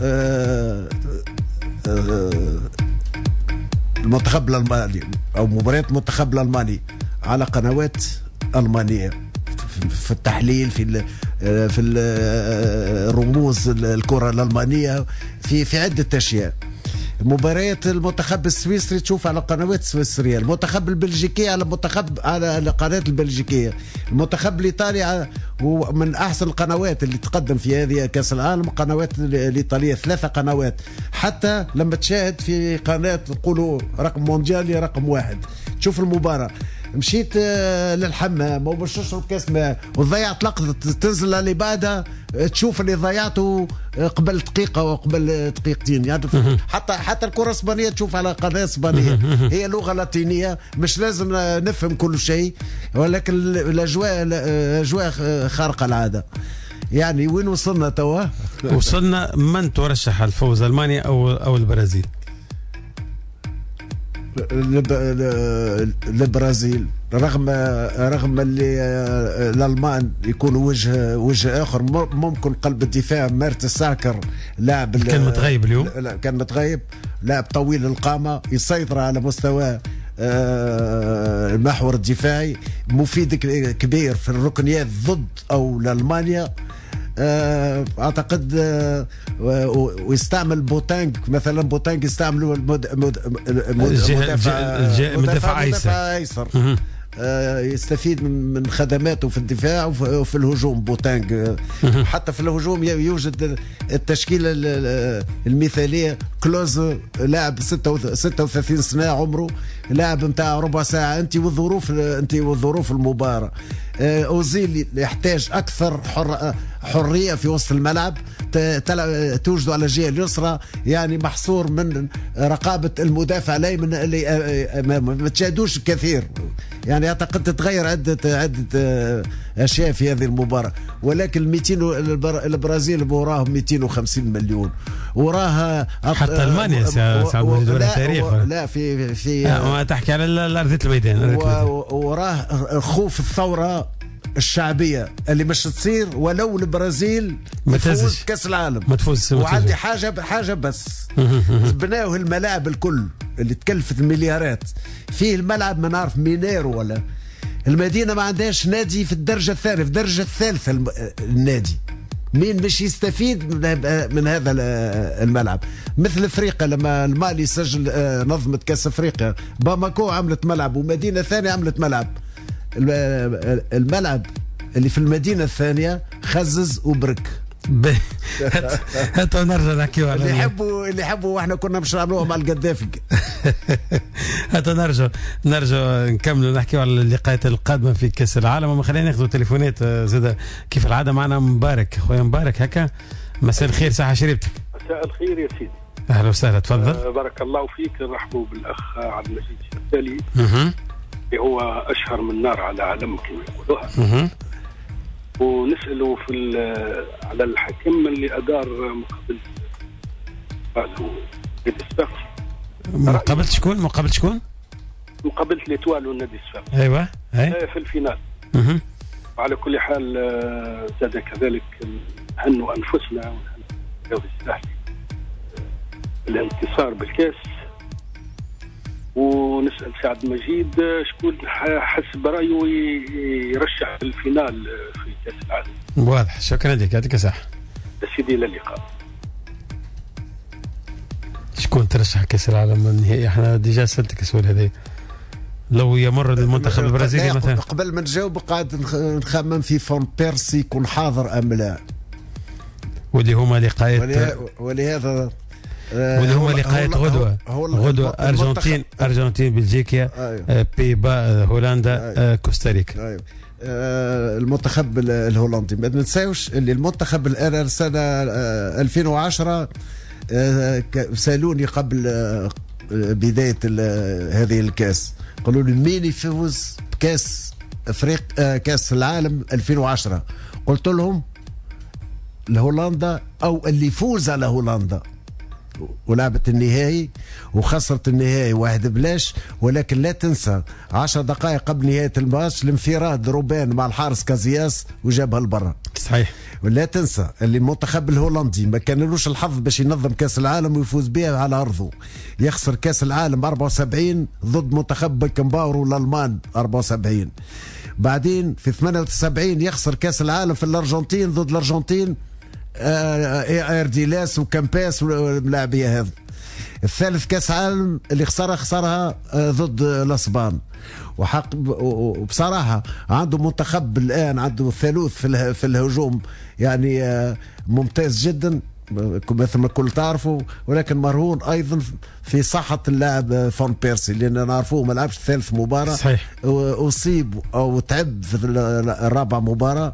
E: المنتخب الالماني او مباريات المنتخب الالماني على قنوات ألمانية في التحليل في الرموز الكرة الألمانية في عدة أشياء. مباريات المنتخب السويسري تشوف على قنوات سويسرية، المنتخب البلجيكي على القناة البلجيكية، المنتخب الإيطالي هو من أحسن القنوات اللي تقدم في هذه كأس العالم، قنوات الإيطالية 3 قنوات. حتى لما تشاهد في قناة تقولوا رقم مونديالي رقم 1 تشوف المباراة. مشيت للحمام وباش تشرب كاس ماء وضيعت لقطة، تنزل اللي بعدها تشوف اللي ضيعته قبل دقيقة وقبل دقيقتين. يعني حتى الكرة الإسبانية تشوف على قناة إسبانية، هي لغة لاتينية مش لازم نفهم كل شيء، ولكن الأجواء خارقة العادة. يعني وين وصلنا توا؟
D: وصلنا من ترشح الفوز ألمانيا أو البرازيل؟
E: البرازيل رغم اللي الالمان يكونوا وجه اخر. ممكن قلب الدفاع مارتن ساكر لاعب
D: كان متغيب اليوم،
E: لا كان متغيب، لاعب طويل القامه يسيطر على مستوى المحور الدفاعي، مفيد كبير في الركنيات ضد او لالمانيا. اعتقد ويستعمل بوتانج مثلا، بوتانج يستعملوا
D: مدافع ايسر
E: يستفيد من خدماته في الدفاع وفي الهجوم. بوتانج حتى في الهجوم يوجد التشكيله المثاليه. كلوز لاعب 36 سنه عمره، لاعب نتاع ربع ساعه. انت وظروف المباراه. اوزيل يحتاج اكثر حريه في وسط الملعب، توجد على الجهه اليسرى، يعني محصور من رقابه المدافع الايمن اللي ما تشاهدوش كثير. يعني اعتقد تتغير عده اشياء في هذه المباراه. ولكن 200 البرازيل وراهم 250 مليون، وراها
D: حتى المانيا سعد مجيد ولا تاريخ.
E: لا في
D: ما تحكي على ارضيه الميدان.
E: وراه خوف الثوره الشعبيه اللي مش تصير ولو البرازيل
D: ما تفوز
E: كاس العالم،
D: ما تفوز.
E: وعندي حاجه بس بناوه الملاعب الكل اللي تكلفت المليارات. فيه الملعب ما نعرف مينيرو ولا المدينه ما عندهاش نادي في الدرجه الثانيه، في الدرجه الثالثه النادي. مين باش يستفيد من هذا الملعب؟ مثل افريقيا لما المالي سجل نظمت كاس افريقيا، باماكو عملت ملعب ومدينه ثانيه عملت ملعب. الملعب اللي في المدينه الثانيه خزز وبرك.
D: هاتوا نرجع نحكيو على
E: اللي يحبوا واحنا كنا مش نعملوها مع القذافي.
D: هاتوا نرجع نكملوا نحكيو على اللقاءات القادمه في كاس العالم. وما خلينا ناخذوا تليفونات زاد كيف العاده. معنا مبارك، خويا مبارك هكا. مساء الخير، صحه شريبتك.
M: مساء الخير يا سيدي.
D: اهلا وسهلا، تفضل.
M: بارك الله فيك. نرحبوا بالاخ عبد المجيد الشتالي اللي هو اشهر من نار على علم كما يقولوها. ونسأله على الحكم اللي أدار
D: مقابلة شكون؟ مقابلة
M: الإتوال والنادي الصفاقسي.
D: أيوة
M: في الفينال. وعلى كل حال زاد كذلك نهنوا أنفسنا ونهنوا السهل الانتصار بالكاس. ونسأل سعد مجيد شكون حسب رأيه يرشح الفينال في كأس العالم.
D: واضح، شكرا لك، يعطيك الصحة
M: سيدي. إلى اللقاء.
D: شكون ترشح كأس العالم النهائي؟ احنا ديجا سألتك السؤال هذا. لو يمر المنتخب البرازيلي مثلا.
E: قبل ما نجاوب قاعد نخمم في فون بيرسي يكون حاضر أم لا،
D: واللي هما لقاءات.
E: ولهذا
D: واللي هما لقاءات غدوه ارجنتين بلجيكا بيبا هولندا كوستاريكا.
E: المنتخب الهولندي ما ننساوش اللي المنتخب الان سنه 2010 سالوني قبل بدايه هذه الكاس، قالوا لي مين يفوز بكاس كاس العالم 2010؟ قلت لهم هولندا او اللي يفوز على هولندا، ولعبت النهائي وخسرت النهائي 1-0. ولكن لا تنسى 10 دقائق قبل نهاية الماتش الانفراد روبان مع الحارس كازياس وجابها لبرا.
D: صحيح.
E: ولا تنسى اللي المنتخب الهولندي ما كانلوش الحظ باش ينظم كاس العالم ويفوز بها على ارضه، يخسر كاس العالم 74 ضد منتخب بيكنباور والالمان 74. بعدين في 78 يخسر كاس العالم في الارجنتين ضد الارجنتين ارديلاس وكامباس واللاعبيه هذا. الثالث كاس عالم اللي خسرها ضد الاسبان. وبصراحه عنده منتخب الان عنده الثالوث في الهجوم يعني ممتاز جدا مثل ما الكل تعرفوا، ولكن مرهون ايضا في صحه اللاعب فان بيرسي لان نعرفوه ما لعبش ثالث مباراه.
D: صحيح.
E: اصيب او تعب في الرابع مباراه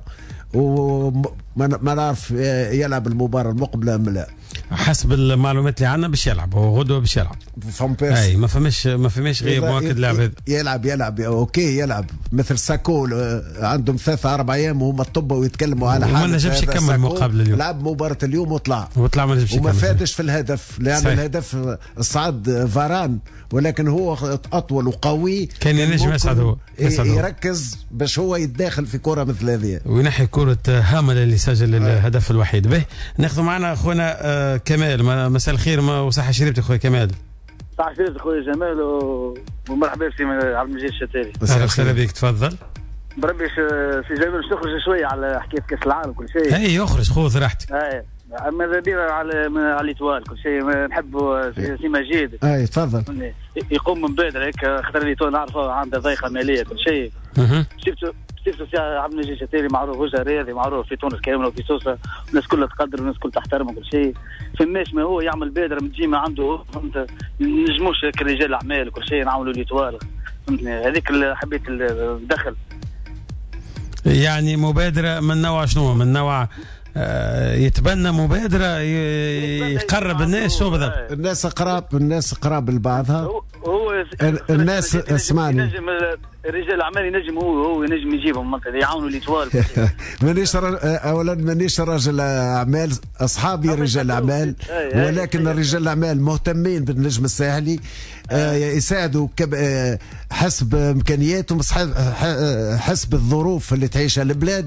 E: وما نعرف يلعب المباراة المقبلة أم لا.
D: حسب المعلومات اللي عندنا باش يلعب، هو غدوة باش يلعب. اي ما فماش غير مؤكد لاعب.
E: يلعب اوكي يلعب مثل ساكو عندهم 3-4 ايام وهم الطب ويتكلموا على حاله.
D: وما نجمش يكمل مقابله اليوم.
E: لعب مباراة اليوم وطلع
D: ما نجمش
E: وما فادش في الهدف لأن الهدف صعد فاران، ولكن هو أطول وقوي
D: كان ينجم يسعد هو
E: يركز باش هو يتداخل في كرة مثل هذه
D: وينحي كرة هامل اللي سجل الهدف الوحيد. به ناخذ معنا اخونا كمال. مساء الخير وصحة شريبتك اخويا كمال.
N: صحة شريبتك اخويا جمال ومرحبا بك عبد المجيد الشتاري.
D: اهلا وسهلا بك تفضل.
N: بربي سي جمال باش تخرج شوية على حكاية كأس العالم كل شيء.
D: اي يخرج خذ راحتك.
N: ماذا بينا على ليتوال كل شيء نحبوا سي مجيد.
E: اي تفضل.
N: يقوم من بدري هيك خاطر ليتوال نعرفه عنده ضيقة مالية كل شيء. شفتوا سي عبد المجيد الشتاري معروف وجه رياضي معروف في تونس كامله وفي سوسه، الناس كلها تقدر والناس كلها تحترمه كل شيء. فماش ما هو يعمل بادره من ديما عنده فهمت، نجموش كرجال الاعمال وكل شيء نعاونوا ليتوال فهمتني. هذيك اللي حبيت الدخل
D: يعني مبادره من نوع شنو؟ من نوع يتبنى مبادره يقرب الناس. شو بالضبط؟
E: الناس قراب لبعضها.
N: هو
E: الناس اسمعني
N: رجال الاعمال ينجم هو ينجم يجيبهم يعاونوا ليتوال.
E: مانيش رجل اعمال، اصحابي رجال اعمال، ولكن رجال الاعمال مهتمين بالنجم الساحلي يساعدوا حسب امكانياتهم حسب الظروف اللي تعيشها البلاد.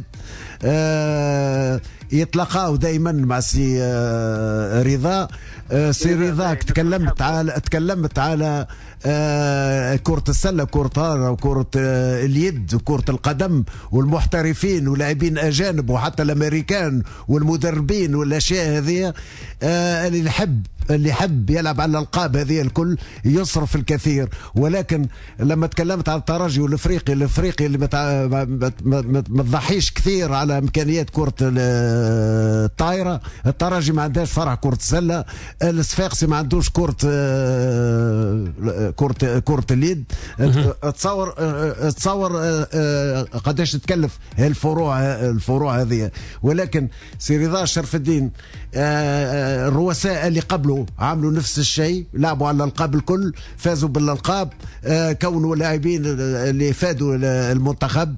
E: يتلاقاو دائما مع سي رضا. سي رضا تكلمت على كرة السلة، كرة الطائرة وكرة اليد وكرة القدم والمحترفين ولاعبين أجانب وحتى الأمريكان والمدربين والأشياء هذه. اللي يحب يلعب على الألقاب هذه الكل يصرف الكثير. ولكن لما تكلمت على الترجي والافريقي اللي ما تضحيش كثير على امكانيات كرة الطائرة. الترجي ما عندهاش فرع كرة السلة، الصفاقسي ما عندوش كرة اليد. تصور قداش تكلف الفروع هذه. ولكن سي رضا شرف الدين الرؤساء اللي قبله عملوا نفس الشيء، لعبوا على الألقاب الكل، فازوا بالألقاب، كونوا لاعبين اللي فادوا المنتخب.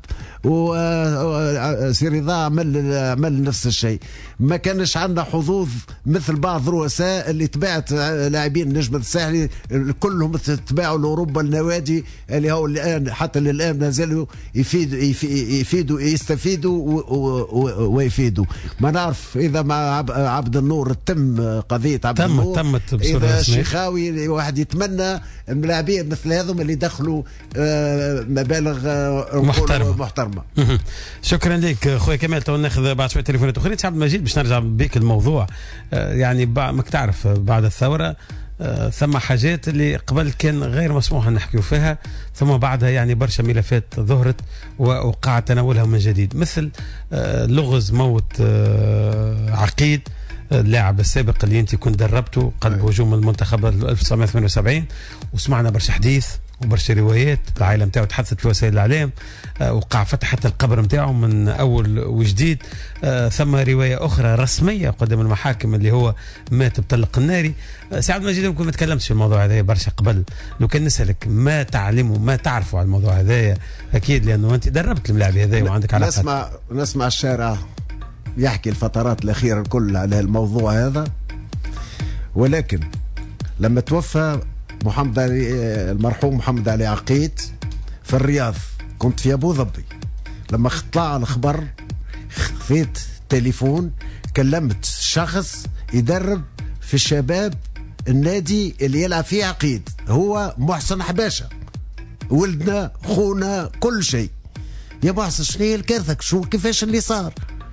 E: وسي رضا عمل نفس الشيء. ما كانش عندنا حظوظ مثل بعض الرؤساء اللي تبعت لاعبين النجم الساحلي كلهم تباعوا لاوروبا النوادي اللي هو الان حتى للان ما زالوا يفيدوا يستفيدوا ويفيدوا. ما نعرف اذا مع عبد النور تم قضيه عبد النور
D: تمت
E: اذا الشيخاوي واحد يتمنى اللاعبين مثل هذم اللي دخلوا مبالغ محترمه.
D: شكرا لك خويا كمال. تو ناخذ بعد شويه تليفونات اخرين. عبد المجيد باش نرجع بك الموضوع. يعني ماك تعرف بعد الثوره ثم حاجات اللي قبل كان غير مسموح نحكيو فيها، ثم بعدها يعني برشا ملفات ظهرت وقع تناولها من جديد، مثل لغز موت عقيد اللاعب السابق اللي انت كنت دربته قلب هجوم المنتخب 1978، وسمعنا برشا حديث وبرشا روايات. العائله نتاعو تحدثت في وسائل الاعلام، وقع فتح حتى القبر نتاعو من اول وجديد. ثم روايه اخرى رسميه قدام المحاكم اللي هو مات بطلق الناري. سي عبد المجيد يمكن ما تكلمتش في الموضوع هذا برشا قبل، لو كان نسالك ما تعلموا ما تعرفوا على الموضوع هذا اكيد لانه انت دربت الملاعب هذا وعندك علاقه.
E: نسمع الشارع يحكي الفترات الاخيره الكل على الموضوع هذا، ولكن لما توفى محمد علي المرحوم محمد علي عقيد في الرياض، كنت في ابو ظبي، لما طلع الخبر خذيت تليفون كلمت شخص يدرب في الشباب النادي اللي يلعب فيه عقيد، هو محسن حباشة، ولدنا خونا كل شيء. يا محسن شنو هي الكارثة؟ شو كيفاش اللي صار؟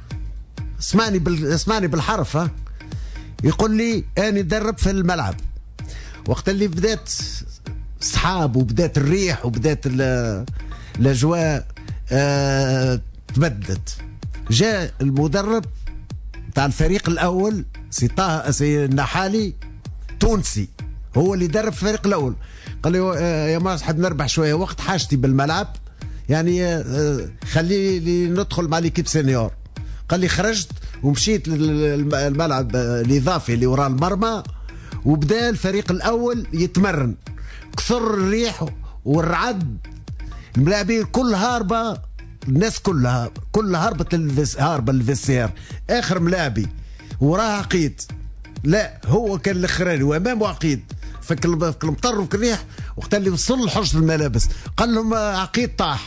E: اسمعني بالحرف. يقول لي أنا درب في الملعب، وقت اللي بدات صحاب وبدات الريح وبدات الاجواء تبدلت، جاء المدرب تاع الفريق الاول سي النحالي تونسي، هو اللي درب الفريق الاول. قال لي يا ماس حاب نربح شويه وقت حاجتي بالملعب، يعني خليني ندخل مع ليكيب سينيور. قال لي خرجت ومشيت للملعب الاضافي اللي وراء المرمى، وبدا الفريق الاول يتمرن. كثر الريح والرعد، الملاعبين كل هاربه، الناس كلها هاربه الفيسير. اخر ملاعبي وراه عقيد، لا هو كان الاخراني وامامه عقيد. فك المطر وك الريح، وقت اللي وصل لحجة الملابس قال لهم عقيد طاح.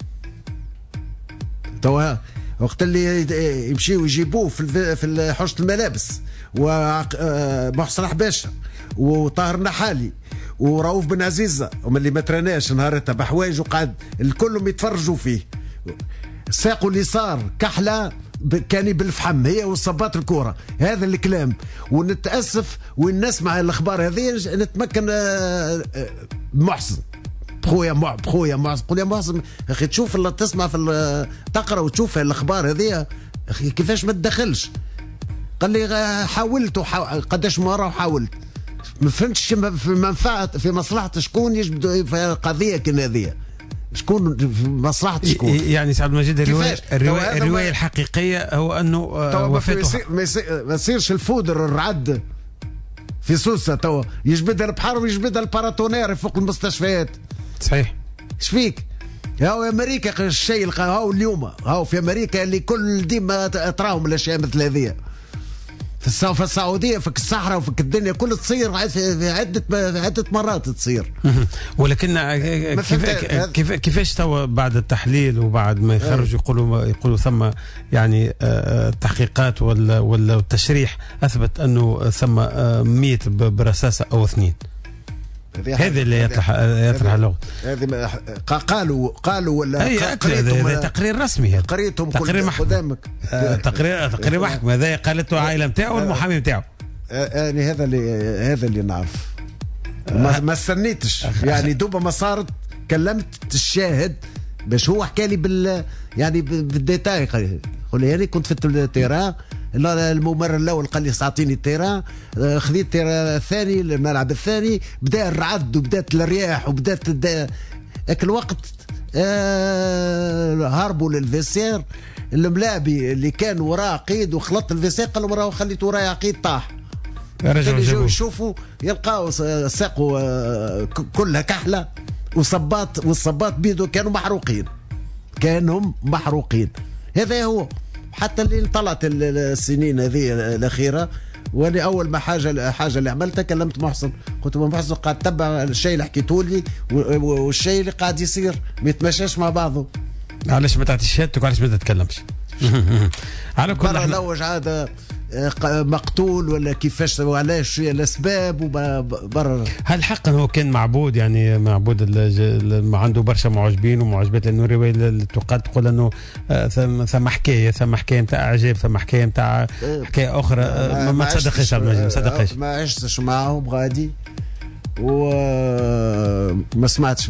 E: توا وقت اللي يمشيوا يجيبوه في حجة الملابس، ومحسن حباشة وطاهر نحالي ورؤوف بن عزيزة، ومن اللي ما تراناش نهارتها بحوايج، وقعد الكلهم يتفرجوا فيه. ساقوا اليسار كحلة كان بالفحم، هي وصبات الكورة. هذا الكلام ونتأسف وين نسمع الأخبار هذه نتمكن محسن بخويا محسن. قول يا محسن أخي تشوف اللي تسمع في تقرأ وتشوف الأخبار هذه أخي كيفاش ما تدخلش. قال لي حاولت قداش مرة وحاولت، ما فهمتش في منفعة في مصلحة شكون يجبدوا في قضية كهذه، شكون في مصلحة شكون.
D: يعني سعد المجيد الرواية الحقيقية هو أنه وفاته
E: ما يصيرش الفودر الرعد في سوسة توا يجبدها البحر ويجبدها الباراتونير فوق المستشفيات.
D: صحيح.
E: ايش فيك؟ هاو امريكا الشيء اللي هاو اليوم هاو في امريكا اللي كل ديما تراهم الاشياء مثل هذه. في السعوديه في الصحراء وفي الدنيا كل تصير في عده مرات تصير.
D: ولكن كيفاش توا بعد التحليل وبعد ما يخرجوا يقولوا ثم يعني تحقيقات ولا التشريح اثبت انه ثم ميت برصاصه او اثنين. هذا اللي يطرح اللغة.
E: هذه قالوا ولا
D: هذا تقرير رسمي، هذا
E: قريتهم
D: تقرير محكمة. تقرير محكمة هذا قالته العائلة نتاعو والمحامي نتاعو.
E: يعني هذا اللي نعرف. ما استنيتش يعني دوبا ما صارت كلمت الشاهد باش هو حكى لي يعني بالديتاي. قال لي كنت في التيران، الممرر الاول قال لي اعطيني التيران، خذيت التيران الثاني الملعب الثاني، بدا الرعد وبدات الرياح وبدات ذاك الوقت هربوا للفيسير. الملاعبي اللي كان وراه عقيد وخلط الفيسير قال لهم راهو خليت وراه عقيد طاح. يجوا يشوفوا يلقاو ساقوا كلها كحله وصبات، والصبات بيدو كانوا محروقين. هذا هو حتى اللي طلعت السنين هذه الأخيرة. وانا أول ما حاجة اللي عملتها كلمت محسن، قلت له محسن قاعد تتبع الشيء اللي حكيته لي والشيء اللي قاعد يصير ما يتمشاش مع بعضه.
D: علاش ما تعطيش شهادتك وعلاش ما تتكلمش؟
E: على كل حال لوج عاد مقتول ولا كيفاش وعلاش الاسباب وبرر.
D: هل حقا هو كان معبود؟ يعني معبود عنده برشا معجبين ومعجبات، لانه الروايه اللي تقول انه ثم حكايه نتاع اعجاب، ثم حكايه نتاع حكايه اخرى. ما تصدقش ما تصدقش.
E: ما عشتش معهم غادي وما سمعتش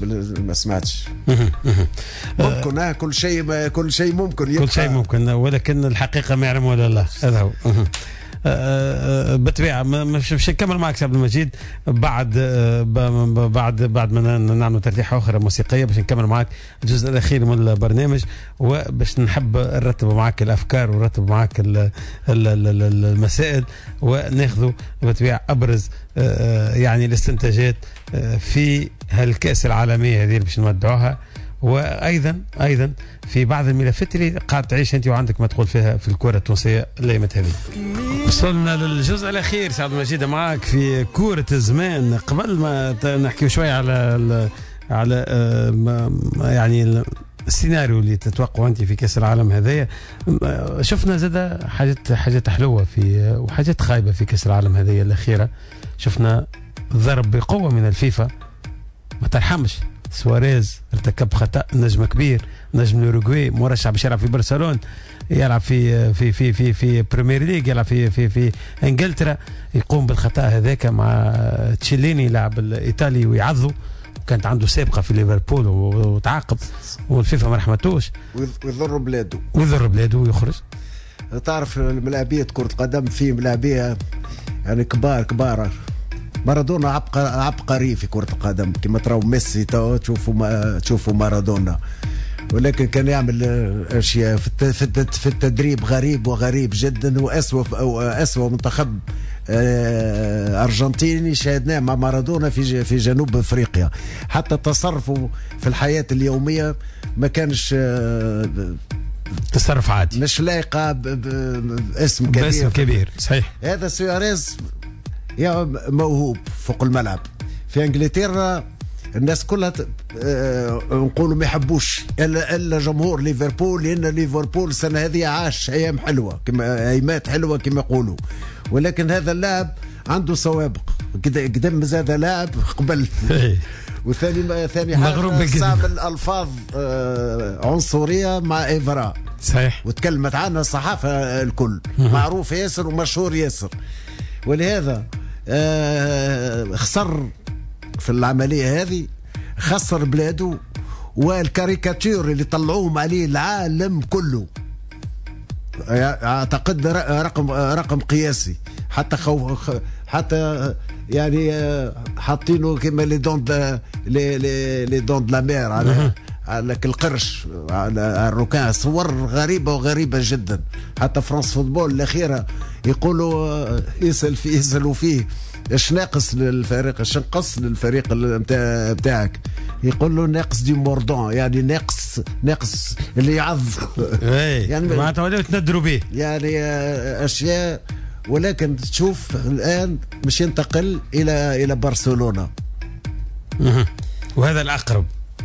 E: ممكن كل شيء ممكن يبقى.
D: كل شيء ممكن، ولكن الحقيقه ما يعلم ولا الله. هذا هو. بالطبيعه مش نكمل معك سي عبد المجيد بعد ما نعمل ترتيحه اخرى موسيقيه باش نكمل معك الجزء الاخير من البرنامج، وباش نحب نرتب معك الافكار ونرتب معك المسائل، وناخذوا بالطبيعه ابرز يعني الاستنتاجات في هالكأس العالميه هذه اللي باش نودعوها، وايضا في بعض الملفات اللي قاعد تعيش انت وعندك ما تقول فيها في الكره التونسيه الايامات هذه. وصلنا للجزء الاخير سعد مجيد معك في كوره الزمان. قبل ما نحكي شويه على يعني السيناريو اللي تتوقعوا انت في كاس العالم هذايا، شفنا زاد حاجات حلوه في وحاجات خايبه في كاس العالم هذايا الاخيره. شفنا ضرب بقوه من الفيفا ما ترحمش. سواريز ارتكب خطأ، نجم كبير، نجم الأوروغواي، مرشح باش يلعب في برشلونة، يلعب في بريمير ليج، يلعب في انجلترا، يقوم بالخطأ هذاك مع تشيليني لاعب الايطالي ويعضه، كانت عنده سابقه في ليفربول وتعاقب والفيفا ما رحمتوش،
E: ويضر بلاده ويخرج. تعرف ملاعبيه كرة القدم في ملاعبيه يعني كبار مارادونا عبقري في كرة القدم كما تراو ميسي تشوفوا مارادونا، ولكن كان يعمل اشياء في التدريب غريب جدا، واسوأ منتخب ارجنتيني شاهدناه مع مارادونا في جنوب افريقيا. حتى تصرفه في الحياة اليومية ما كانش
D: تصرف عادي،
E: مش لايقة باسم كبير. صحيح. هذا سواريز يا موهوب فوق الملعب. في انجلترا الناس كلها نقولوا ما يحبوش الا جمهور ليفربول، لان ليفربول السنه هذه عاش ايام حلوه ايامات حلوه كما يقولوا، ولكن هذا اللاعب عنده سوابق قدام زاد لاعب قبل. وثاني حاجه استعمل الفاظ عنصريه مع ايفرا.
D: صحيح.
E: وتكلمت عنها الصحافه الكل، معروف ياسر ومشهور ياسر، ولهذا خسر في العملية هذه، خسر بلاده، والكاريكاتير اللي طلعوهم عليه العالم كله اعتقد رقم قياسي. حتى يعني حاطينه كما لي دون لا مير على القرش على الركان، صور غريبة جدا. حتى فرنسا فوتبول الأخيرة يقولوا يسألوا فيه ايش ناقص للفريق، ايش نقص للفريق بتاعك، يقول له ناقص دي موردون، يعني ناقص اللي يعض.
D: يعني معناتها ولاو تندروا به
E: يعني اشياء. ولكن تشوف الان مش ينتقل الى برشلونة،
D: وهذا الأقرب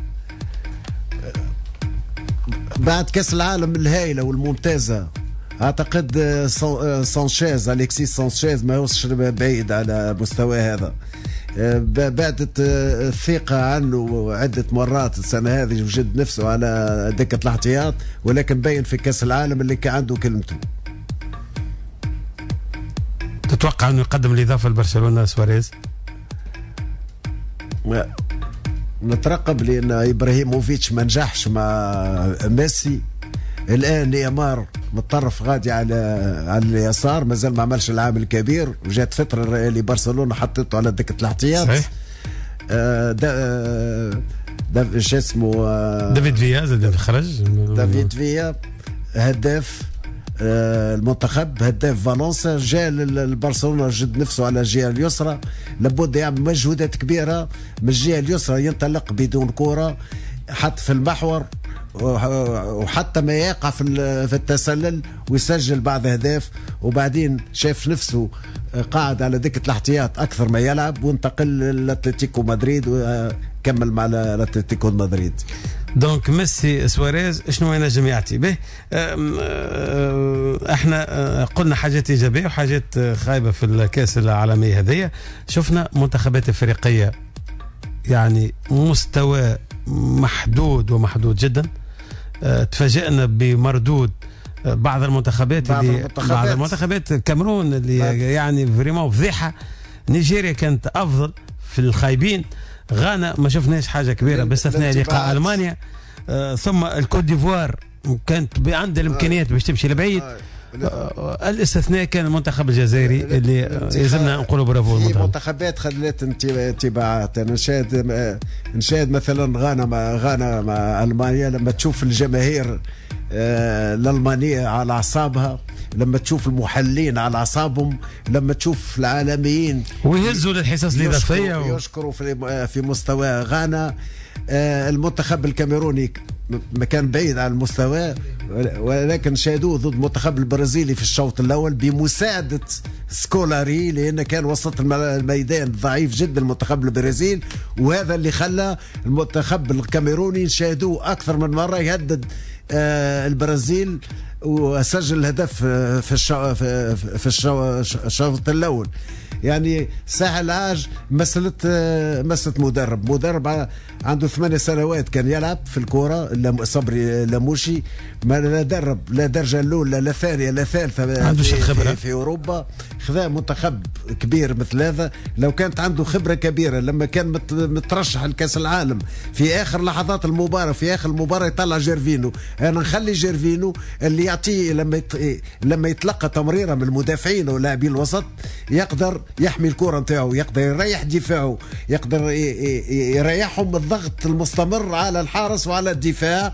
E: بعد كأس العالم الهائلة والممتازة. اعتقد أليكسيس سانشيز ما يوصلش بعيد على مستوى هذا. بعدت الثقة عنه عدة مرات السنة هذه، وجد نفسه على دكة الاحتياط، ولكن بين في كأس العالم اللي كان عنده كلمته.
D: تتوقع انه يقدم الإضافة لبرشلونة سواريز؟
E: نترقب، لأن إبراهيموفيتش ما نجحش مع ميسي. الآن نيمار متطرف غادي على اليسار، مازال ما عملش العامل الكبير، وجات فترة لبرشلونة حطيته على دكة الاحتياط.
D: صحيح.
E: شو اسمه
D: دافيد فيا زاد خرج.
E: دافيد فيا هداف المنتخب، هداف فالنسيا، جاء لبرشلونة جد نفسه على الجهة اليسرى، لابد يعمل مجهودات كبيرة من الجهة اليسرى، ينطلق بدون كرة حتى في المحور، وحتى ما يقع في التسلل ويسجل بعض أهداف. وبعدين شاف نفسه قاعد على دكة الاحتياط أكثر ما يلعب، وانتقل للأتلتيكو مدريد وكمل مع الأتلتيكو مدريد.
D: دونك ميسي سواريز شنو ينجم يعطي به؟ احنا قلنا حاجات ايجابيه وحاجات خايبه في الكاس العالميه هذيا. شفنا منتخبات افريقيه يعني مستوى محدود جدا. تفاجئنا بمردود بعض المنتخبات الكاميرون اللي يعني فريمون فضيحه. نيجيريا كانت افضل في الخايبين. غانا ما شفناش حاجه كبيره باستثناء لقاء المانيا. ثم الكوت ديفوار كانت عندها الامكانيات باش تمشي لبعيد، الاستثناء كان المنتخب الجزائري اللي يلزمنا نقولوا برافو.
E: في منتخبات خلت انطباعات. انا نشاهد مثلا غانا مع المانيا، لما تشوف الجماهير الألمانية على أعصابها، لما تشوف المحلين على أعصابهم، لما تشوف العالميين
D: ويهزوا للحصص الإضافية
E: يشكروا في مستوى غانا. المنتخب الكاميروني ما كان بعيد عن المستوى، ولكن شاهدوه ضد المنتخب البرازيلي في الشوط الأول بمساعدة سكولاري، لأن كان وسط الميدان ضعيف جدا المنتخب البرازيل، وهذا اللي خلى المنتخب الكاميروني شاهدوه أكثر من مرة يهدد البرازيل، وسجل هدف في الشوط الأول. يعني ساحة العاج مسألة مدرب عنده 8 سنوات كان يلعب في الكرة، صبري لاموشي، ما لا درب لا درجة الأولى لا ثانية لا ثالثة في أوروبا. خذا منتخب كبير مثل هذا، لو كانت عنده خبرة كبيرة لما كان مترشح لكأس العالم في آخر لحظات المباراة، في آخر المباراة يطلع جيرفينو. أنا نخلي جيرفينو اللي يعطيه لما يتلقى تمريرة من المدافعين ولاعبين الوسط يقدر يحمي الكرة نتاعو، يقدر يريح دفاعه، يقدر يريحهم الضغط المستمر على الحارس وعلى الدفاع.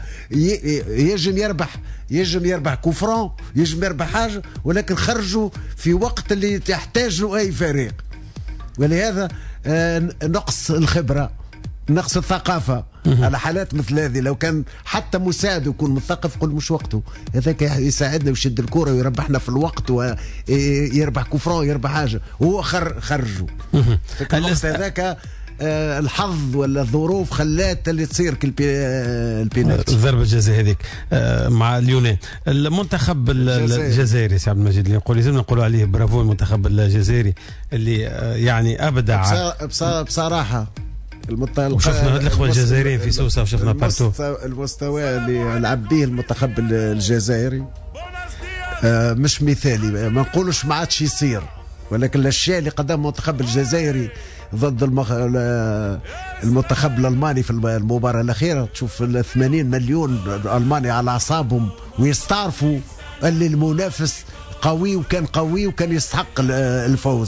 E: يجم يربح كوفران، يجم يربح حاجة، ولكن خرجوا في وقت اللي تحتاجه أي فريق. ولهذا نقص الخبرة، نقص الثقافة على حالات مثل هذه. لو كان حتى مساعد يكون مثقف قل مش وقته، هذاك يساعدنا ويشد الكرة ويربحنا في الوقت ويربح كفران يربح حاجة، وهو خرجوا في الوقت هذاك. الحظ ولا الظروف خلات اللي تصير البينالتي،
D: الضربة الجزاء هذيك مع اليونان. المنتخب الجزائري سي عبد المجيد اللي نقول لازم نقولوا عليه برافو، المنتخب الجزائري اللي يعني أبدع
E: بصراحة.
D: وشفنا الأخوة الجزائريين في سوسة وشفنا بارتو.
E: المستوى اللي لعب به المنتخب الجزائري مش مثالي، ما نقولش ما عادش يصير، ولكن الأشياء اللي قدم المنتخب الجزائري ضد المنتخب الألماني في المباراة الأخيرة، تشوف 80 مليون ألماني على أعصابهم ويستعرفوا اللي المنافس قوي وكان يستحق الفوز.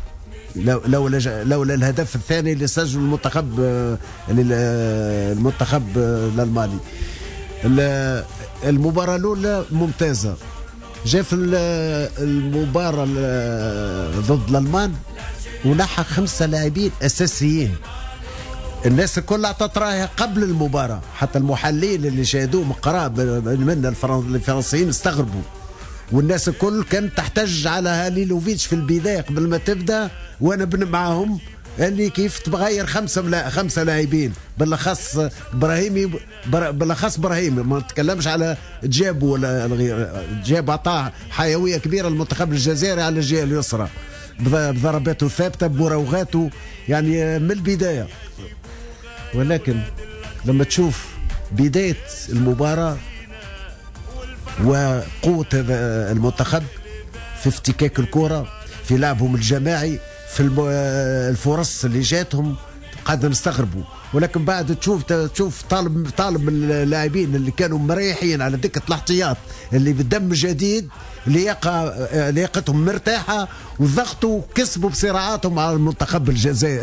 E: لولا الهدف الثاني اللي سجل المنتخب الألماني. المباراة الأولى ممتازة. جاء في المباراة ضد الألمان ونحى 5 لاعبين أساسيين. الناس الكل اعطت رايها قبل المباراة، حتى المحللين اللي شاهدوه من قراب من الفرنسيين استغربوا، والناس الكل كانت تحتج على هاليلوفيتش في البداية قبل ما تبدأ، وأنا معهم اللي كيف تغير 5 لاعبين، بالاخص ابراهيمي ما نتكلمش على جاب ولا الغير. جاب عطاه حيوية كبيرة المنتخب الجزائري على الجهة اليسرى بضرباته ثابتة بمراوغاته يعني من البداية. ولكن لما تشوف بداية المباراة وقوة المنتخب في افتكاك الكرة، في لعبهم الجماعي، في الفرص اللي جاتهم قاعد نستغربوا. ولكن بعد تشوف طالب من اللاعبين اللي كانوا مريحين على دكة الاحتياط اللي بالدم جديد لياقتهم مرتاحة وضغطوا كسبوا بصراعاتهم على المنتخب الجزائري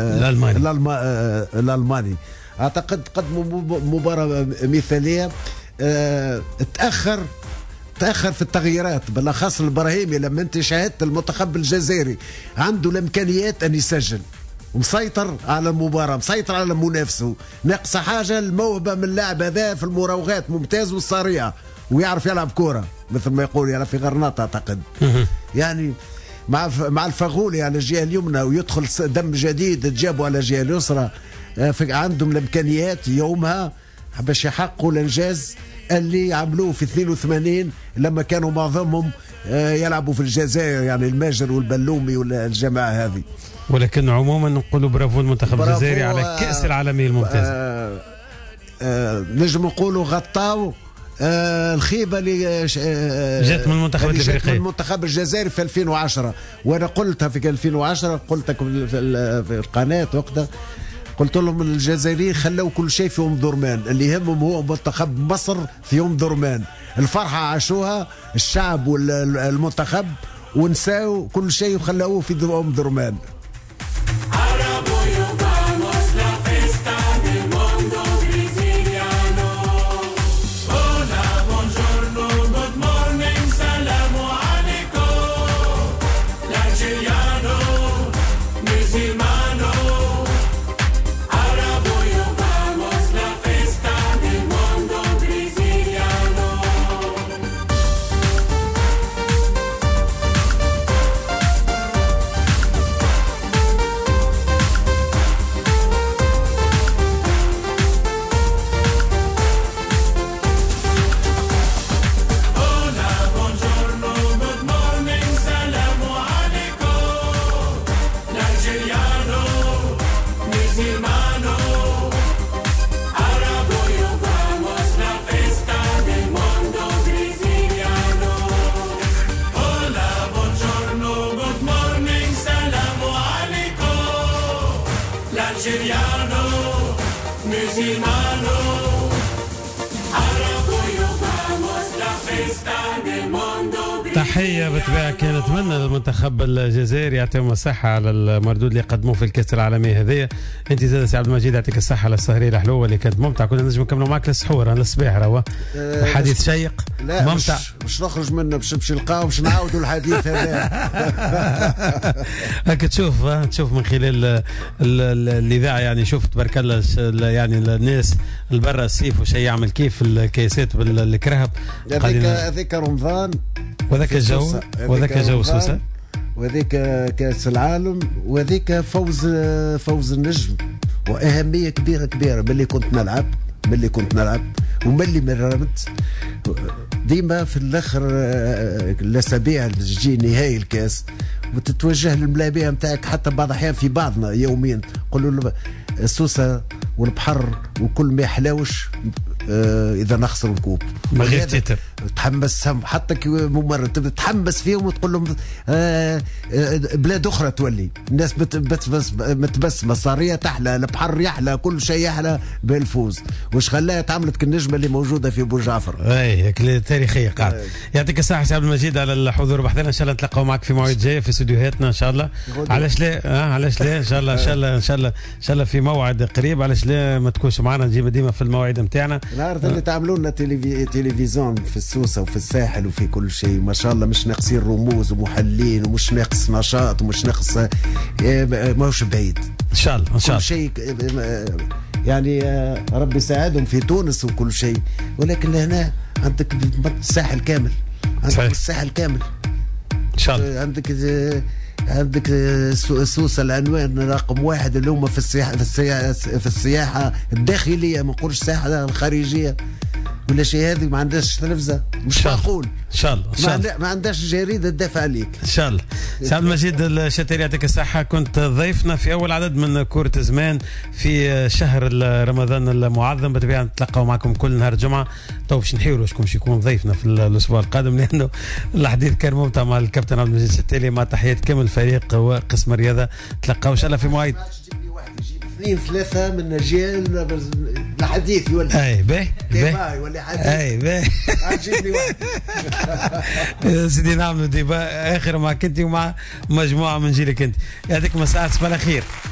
E: الألماني. أعتقد قدموا مباراة مثالية. تأخر في التغييرات، بالاخص الابراهيمي. لما انت شاهدت المنتخب الجزائري عنده الامكانيات ان يسجل ومسيطر على المباراه، مسيطر على منافسه، ناقص حاجه الموهبه من اللاعب هذا في المراوغات ممتاز والسريع ويعرف يلعب كوره مثل ما يقول يعرف يغرناط. اعتقد يعني مع الفغولي على الجهه اليمنى ويدخل دم جديد تجابوا على الجهه اليسرى، عندهم الامكانيات يومها باش يحققوا الانجاز اللي عملوه في 82 لما كانوا معظمهم يلعبوا في الجزائر، يعني الماجر والبلومي والجماعة هذه.
D: ولكن عموما نقولوا برافو المنتخب الجزائري على كأس العالمية الممتازة.
E: نجم نقولوا غطاو الخيبة اللي
D: جات من المنتخب الافريقي،
E: من المنتخب الجزائري في 2010. وانا قلتها في 2010 قلتها في القناة وقتها، قلت لهم الجزائريين خلوا كل شيء في أم درمان، اللي يهمهم هو منتخب مصر في أم درمان. الفرحة عاشوها الشعب والمنتخب ونساو كل شيء وخلوه في أم درمان.
D: تحية بالطبيعة كانت نتمنى للمنتخب الجزائري يعطيهم الصحة على المردود اللي قدموه في الكأس العالمية هذه. انت زاد سي عبد المجيد يعطيك الصحة على السهرية الحلوة اللي كانت ممتعة. كنا نجم نكملوا معك للسحور للصباح راهو حديث شيق ممتع.
E: مش نخرج منه باش نمشي نلقاو باش نعاودوا الحديث هذا.
D: هاك تشوف من خلال الإذاعة يعني شوف تبارك الله يعني الناس البرا السيف وشي يعمل كيف الكيسات بالكرهب.
E: هذيك رمضان
D: وذاك الجو سوسة
E: وذيك كأس العالم وذيك فوز النجم وأهمية كبيرة باللي كنت نلعب وملي مرمت ديما في الاخر الاسابيع تجي نهاية الكاس وتتوجه للملاعبيه نتاعك حتى بعض الاحيان في بعضنا يوميا نقولوا له السوسه والبحر وكل ما يحلاوش اذا نخسر الكوب
D: من غير تيتر
E: تحمس حتى ممرض تبدا تحمس فيهم وتقول لهم بلاد اخرى تولي الناس متبسمه صاريه تحلى البحر يحلى كل شيء يحلى بالفوز واش خلاها تعملت كالنجمه اللي موجوده في بو جعفر.
D: اي تاريخيه قاعد. يعطيك الصحه سي عبد المجيد على الحضور بحثنا. ان شاء الله نتلاقاو معك في مواعيد جايه في استديوهاتنا ان شاء الله. علاش لا علاش لا ان شاء الله في موعد قريب. علاش لا ما تكونش معنا نجيب ديما في المواعيد نتاعنا.
E: النهار اللي تعملوا لنا تلفزيون في السوسه وفي الساحل وفي كل شيء ما شاء الله مش ناقصين رموز ومحلين ومش ناقص نشاط ومش ناقص ماهوش بعيد
D: ان شاء الله
E: كل شيء يعني ربي يساعدهم في تونس وكل شيء ولكن هنا عندك الساحل كامل الساحل كامل
D: ان شاء الله.
E: عندك سوسة العنوان رقم 1 اللي هم في السياحة الداخلية ما نقولش السياحة الخارجية ولا شيء. هذه ما عندهاش تلفزة مش معقول.
D: ان شاء الله
E: ما عندهاش جريدة تدافع عليك
D: ان شاء الله. سي عبد المجيد الشتيري يعطيك الصحة. كنت ضيفنا في اول عدد من كرة زمان في شهر رمضان المعظم. بطبيعة نتلاقاو معكم كل نهار جمعة. تو باش نحيروا شكون باش يكون ضيفنا في الاسبوع القادم لانه الحديث كان ممتع مع الكابتن عبد المجيد الشتيري مع تحيات كامل الفريق وقسم الرياضة. تلقاو ان شاء الله في مواعيد
E: 2-3 من اجيال الحديث يولي
D: اي باهي
E: يولي حديث
D: اي باهي
E: جيب لي
D: واحد سيدي نعملوا ديبا اخر معك انت ومع مجموعه من جيلك انت. يعطيكم الصحه تصبحوا على خير.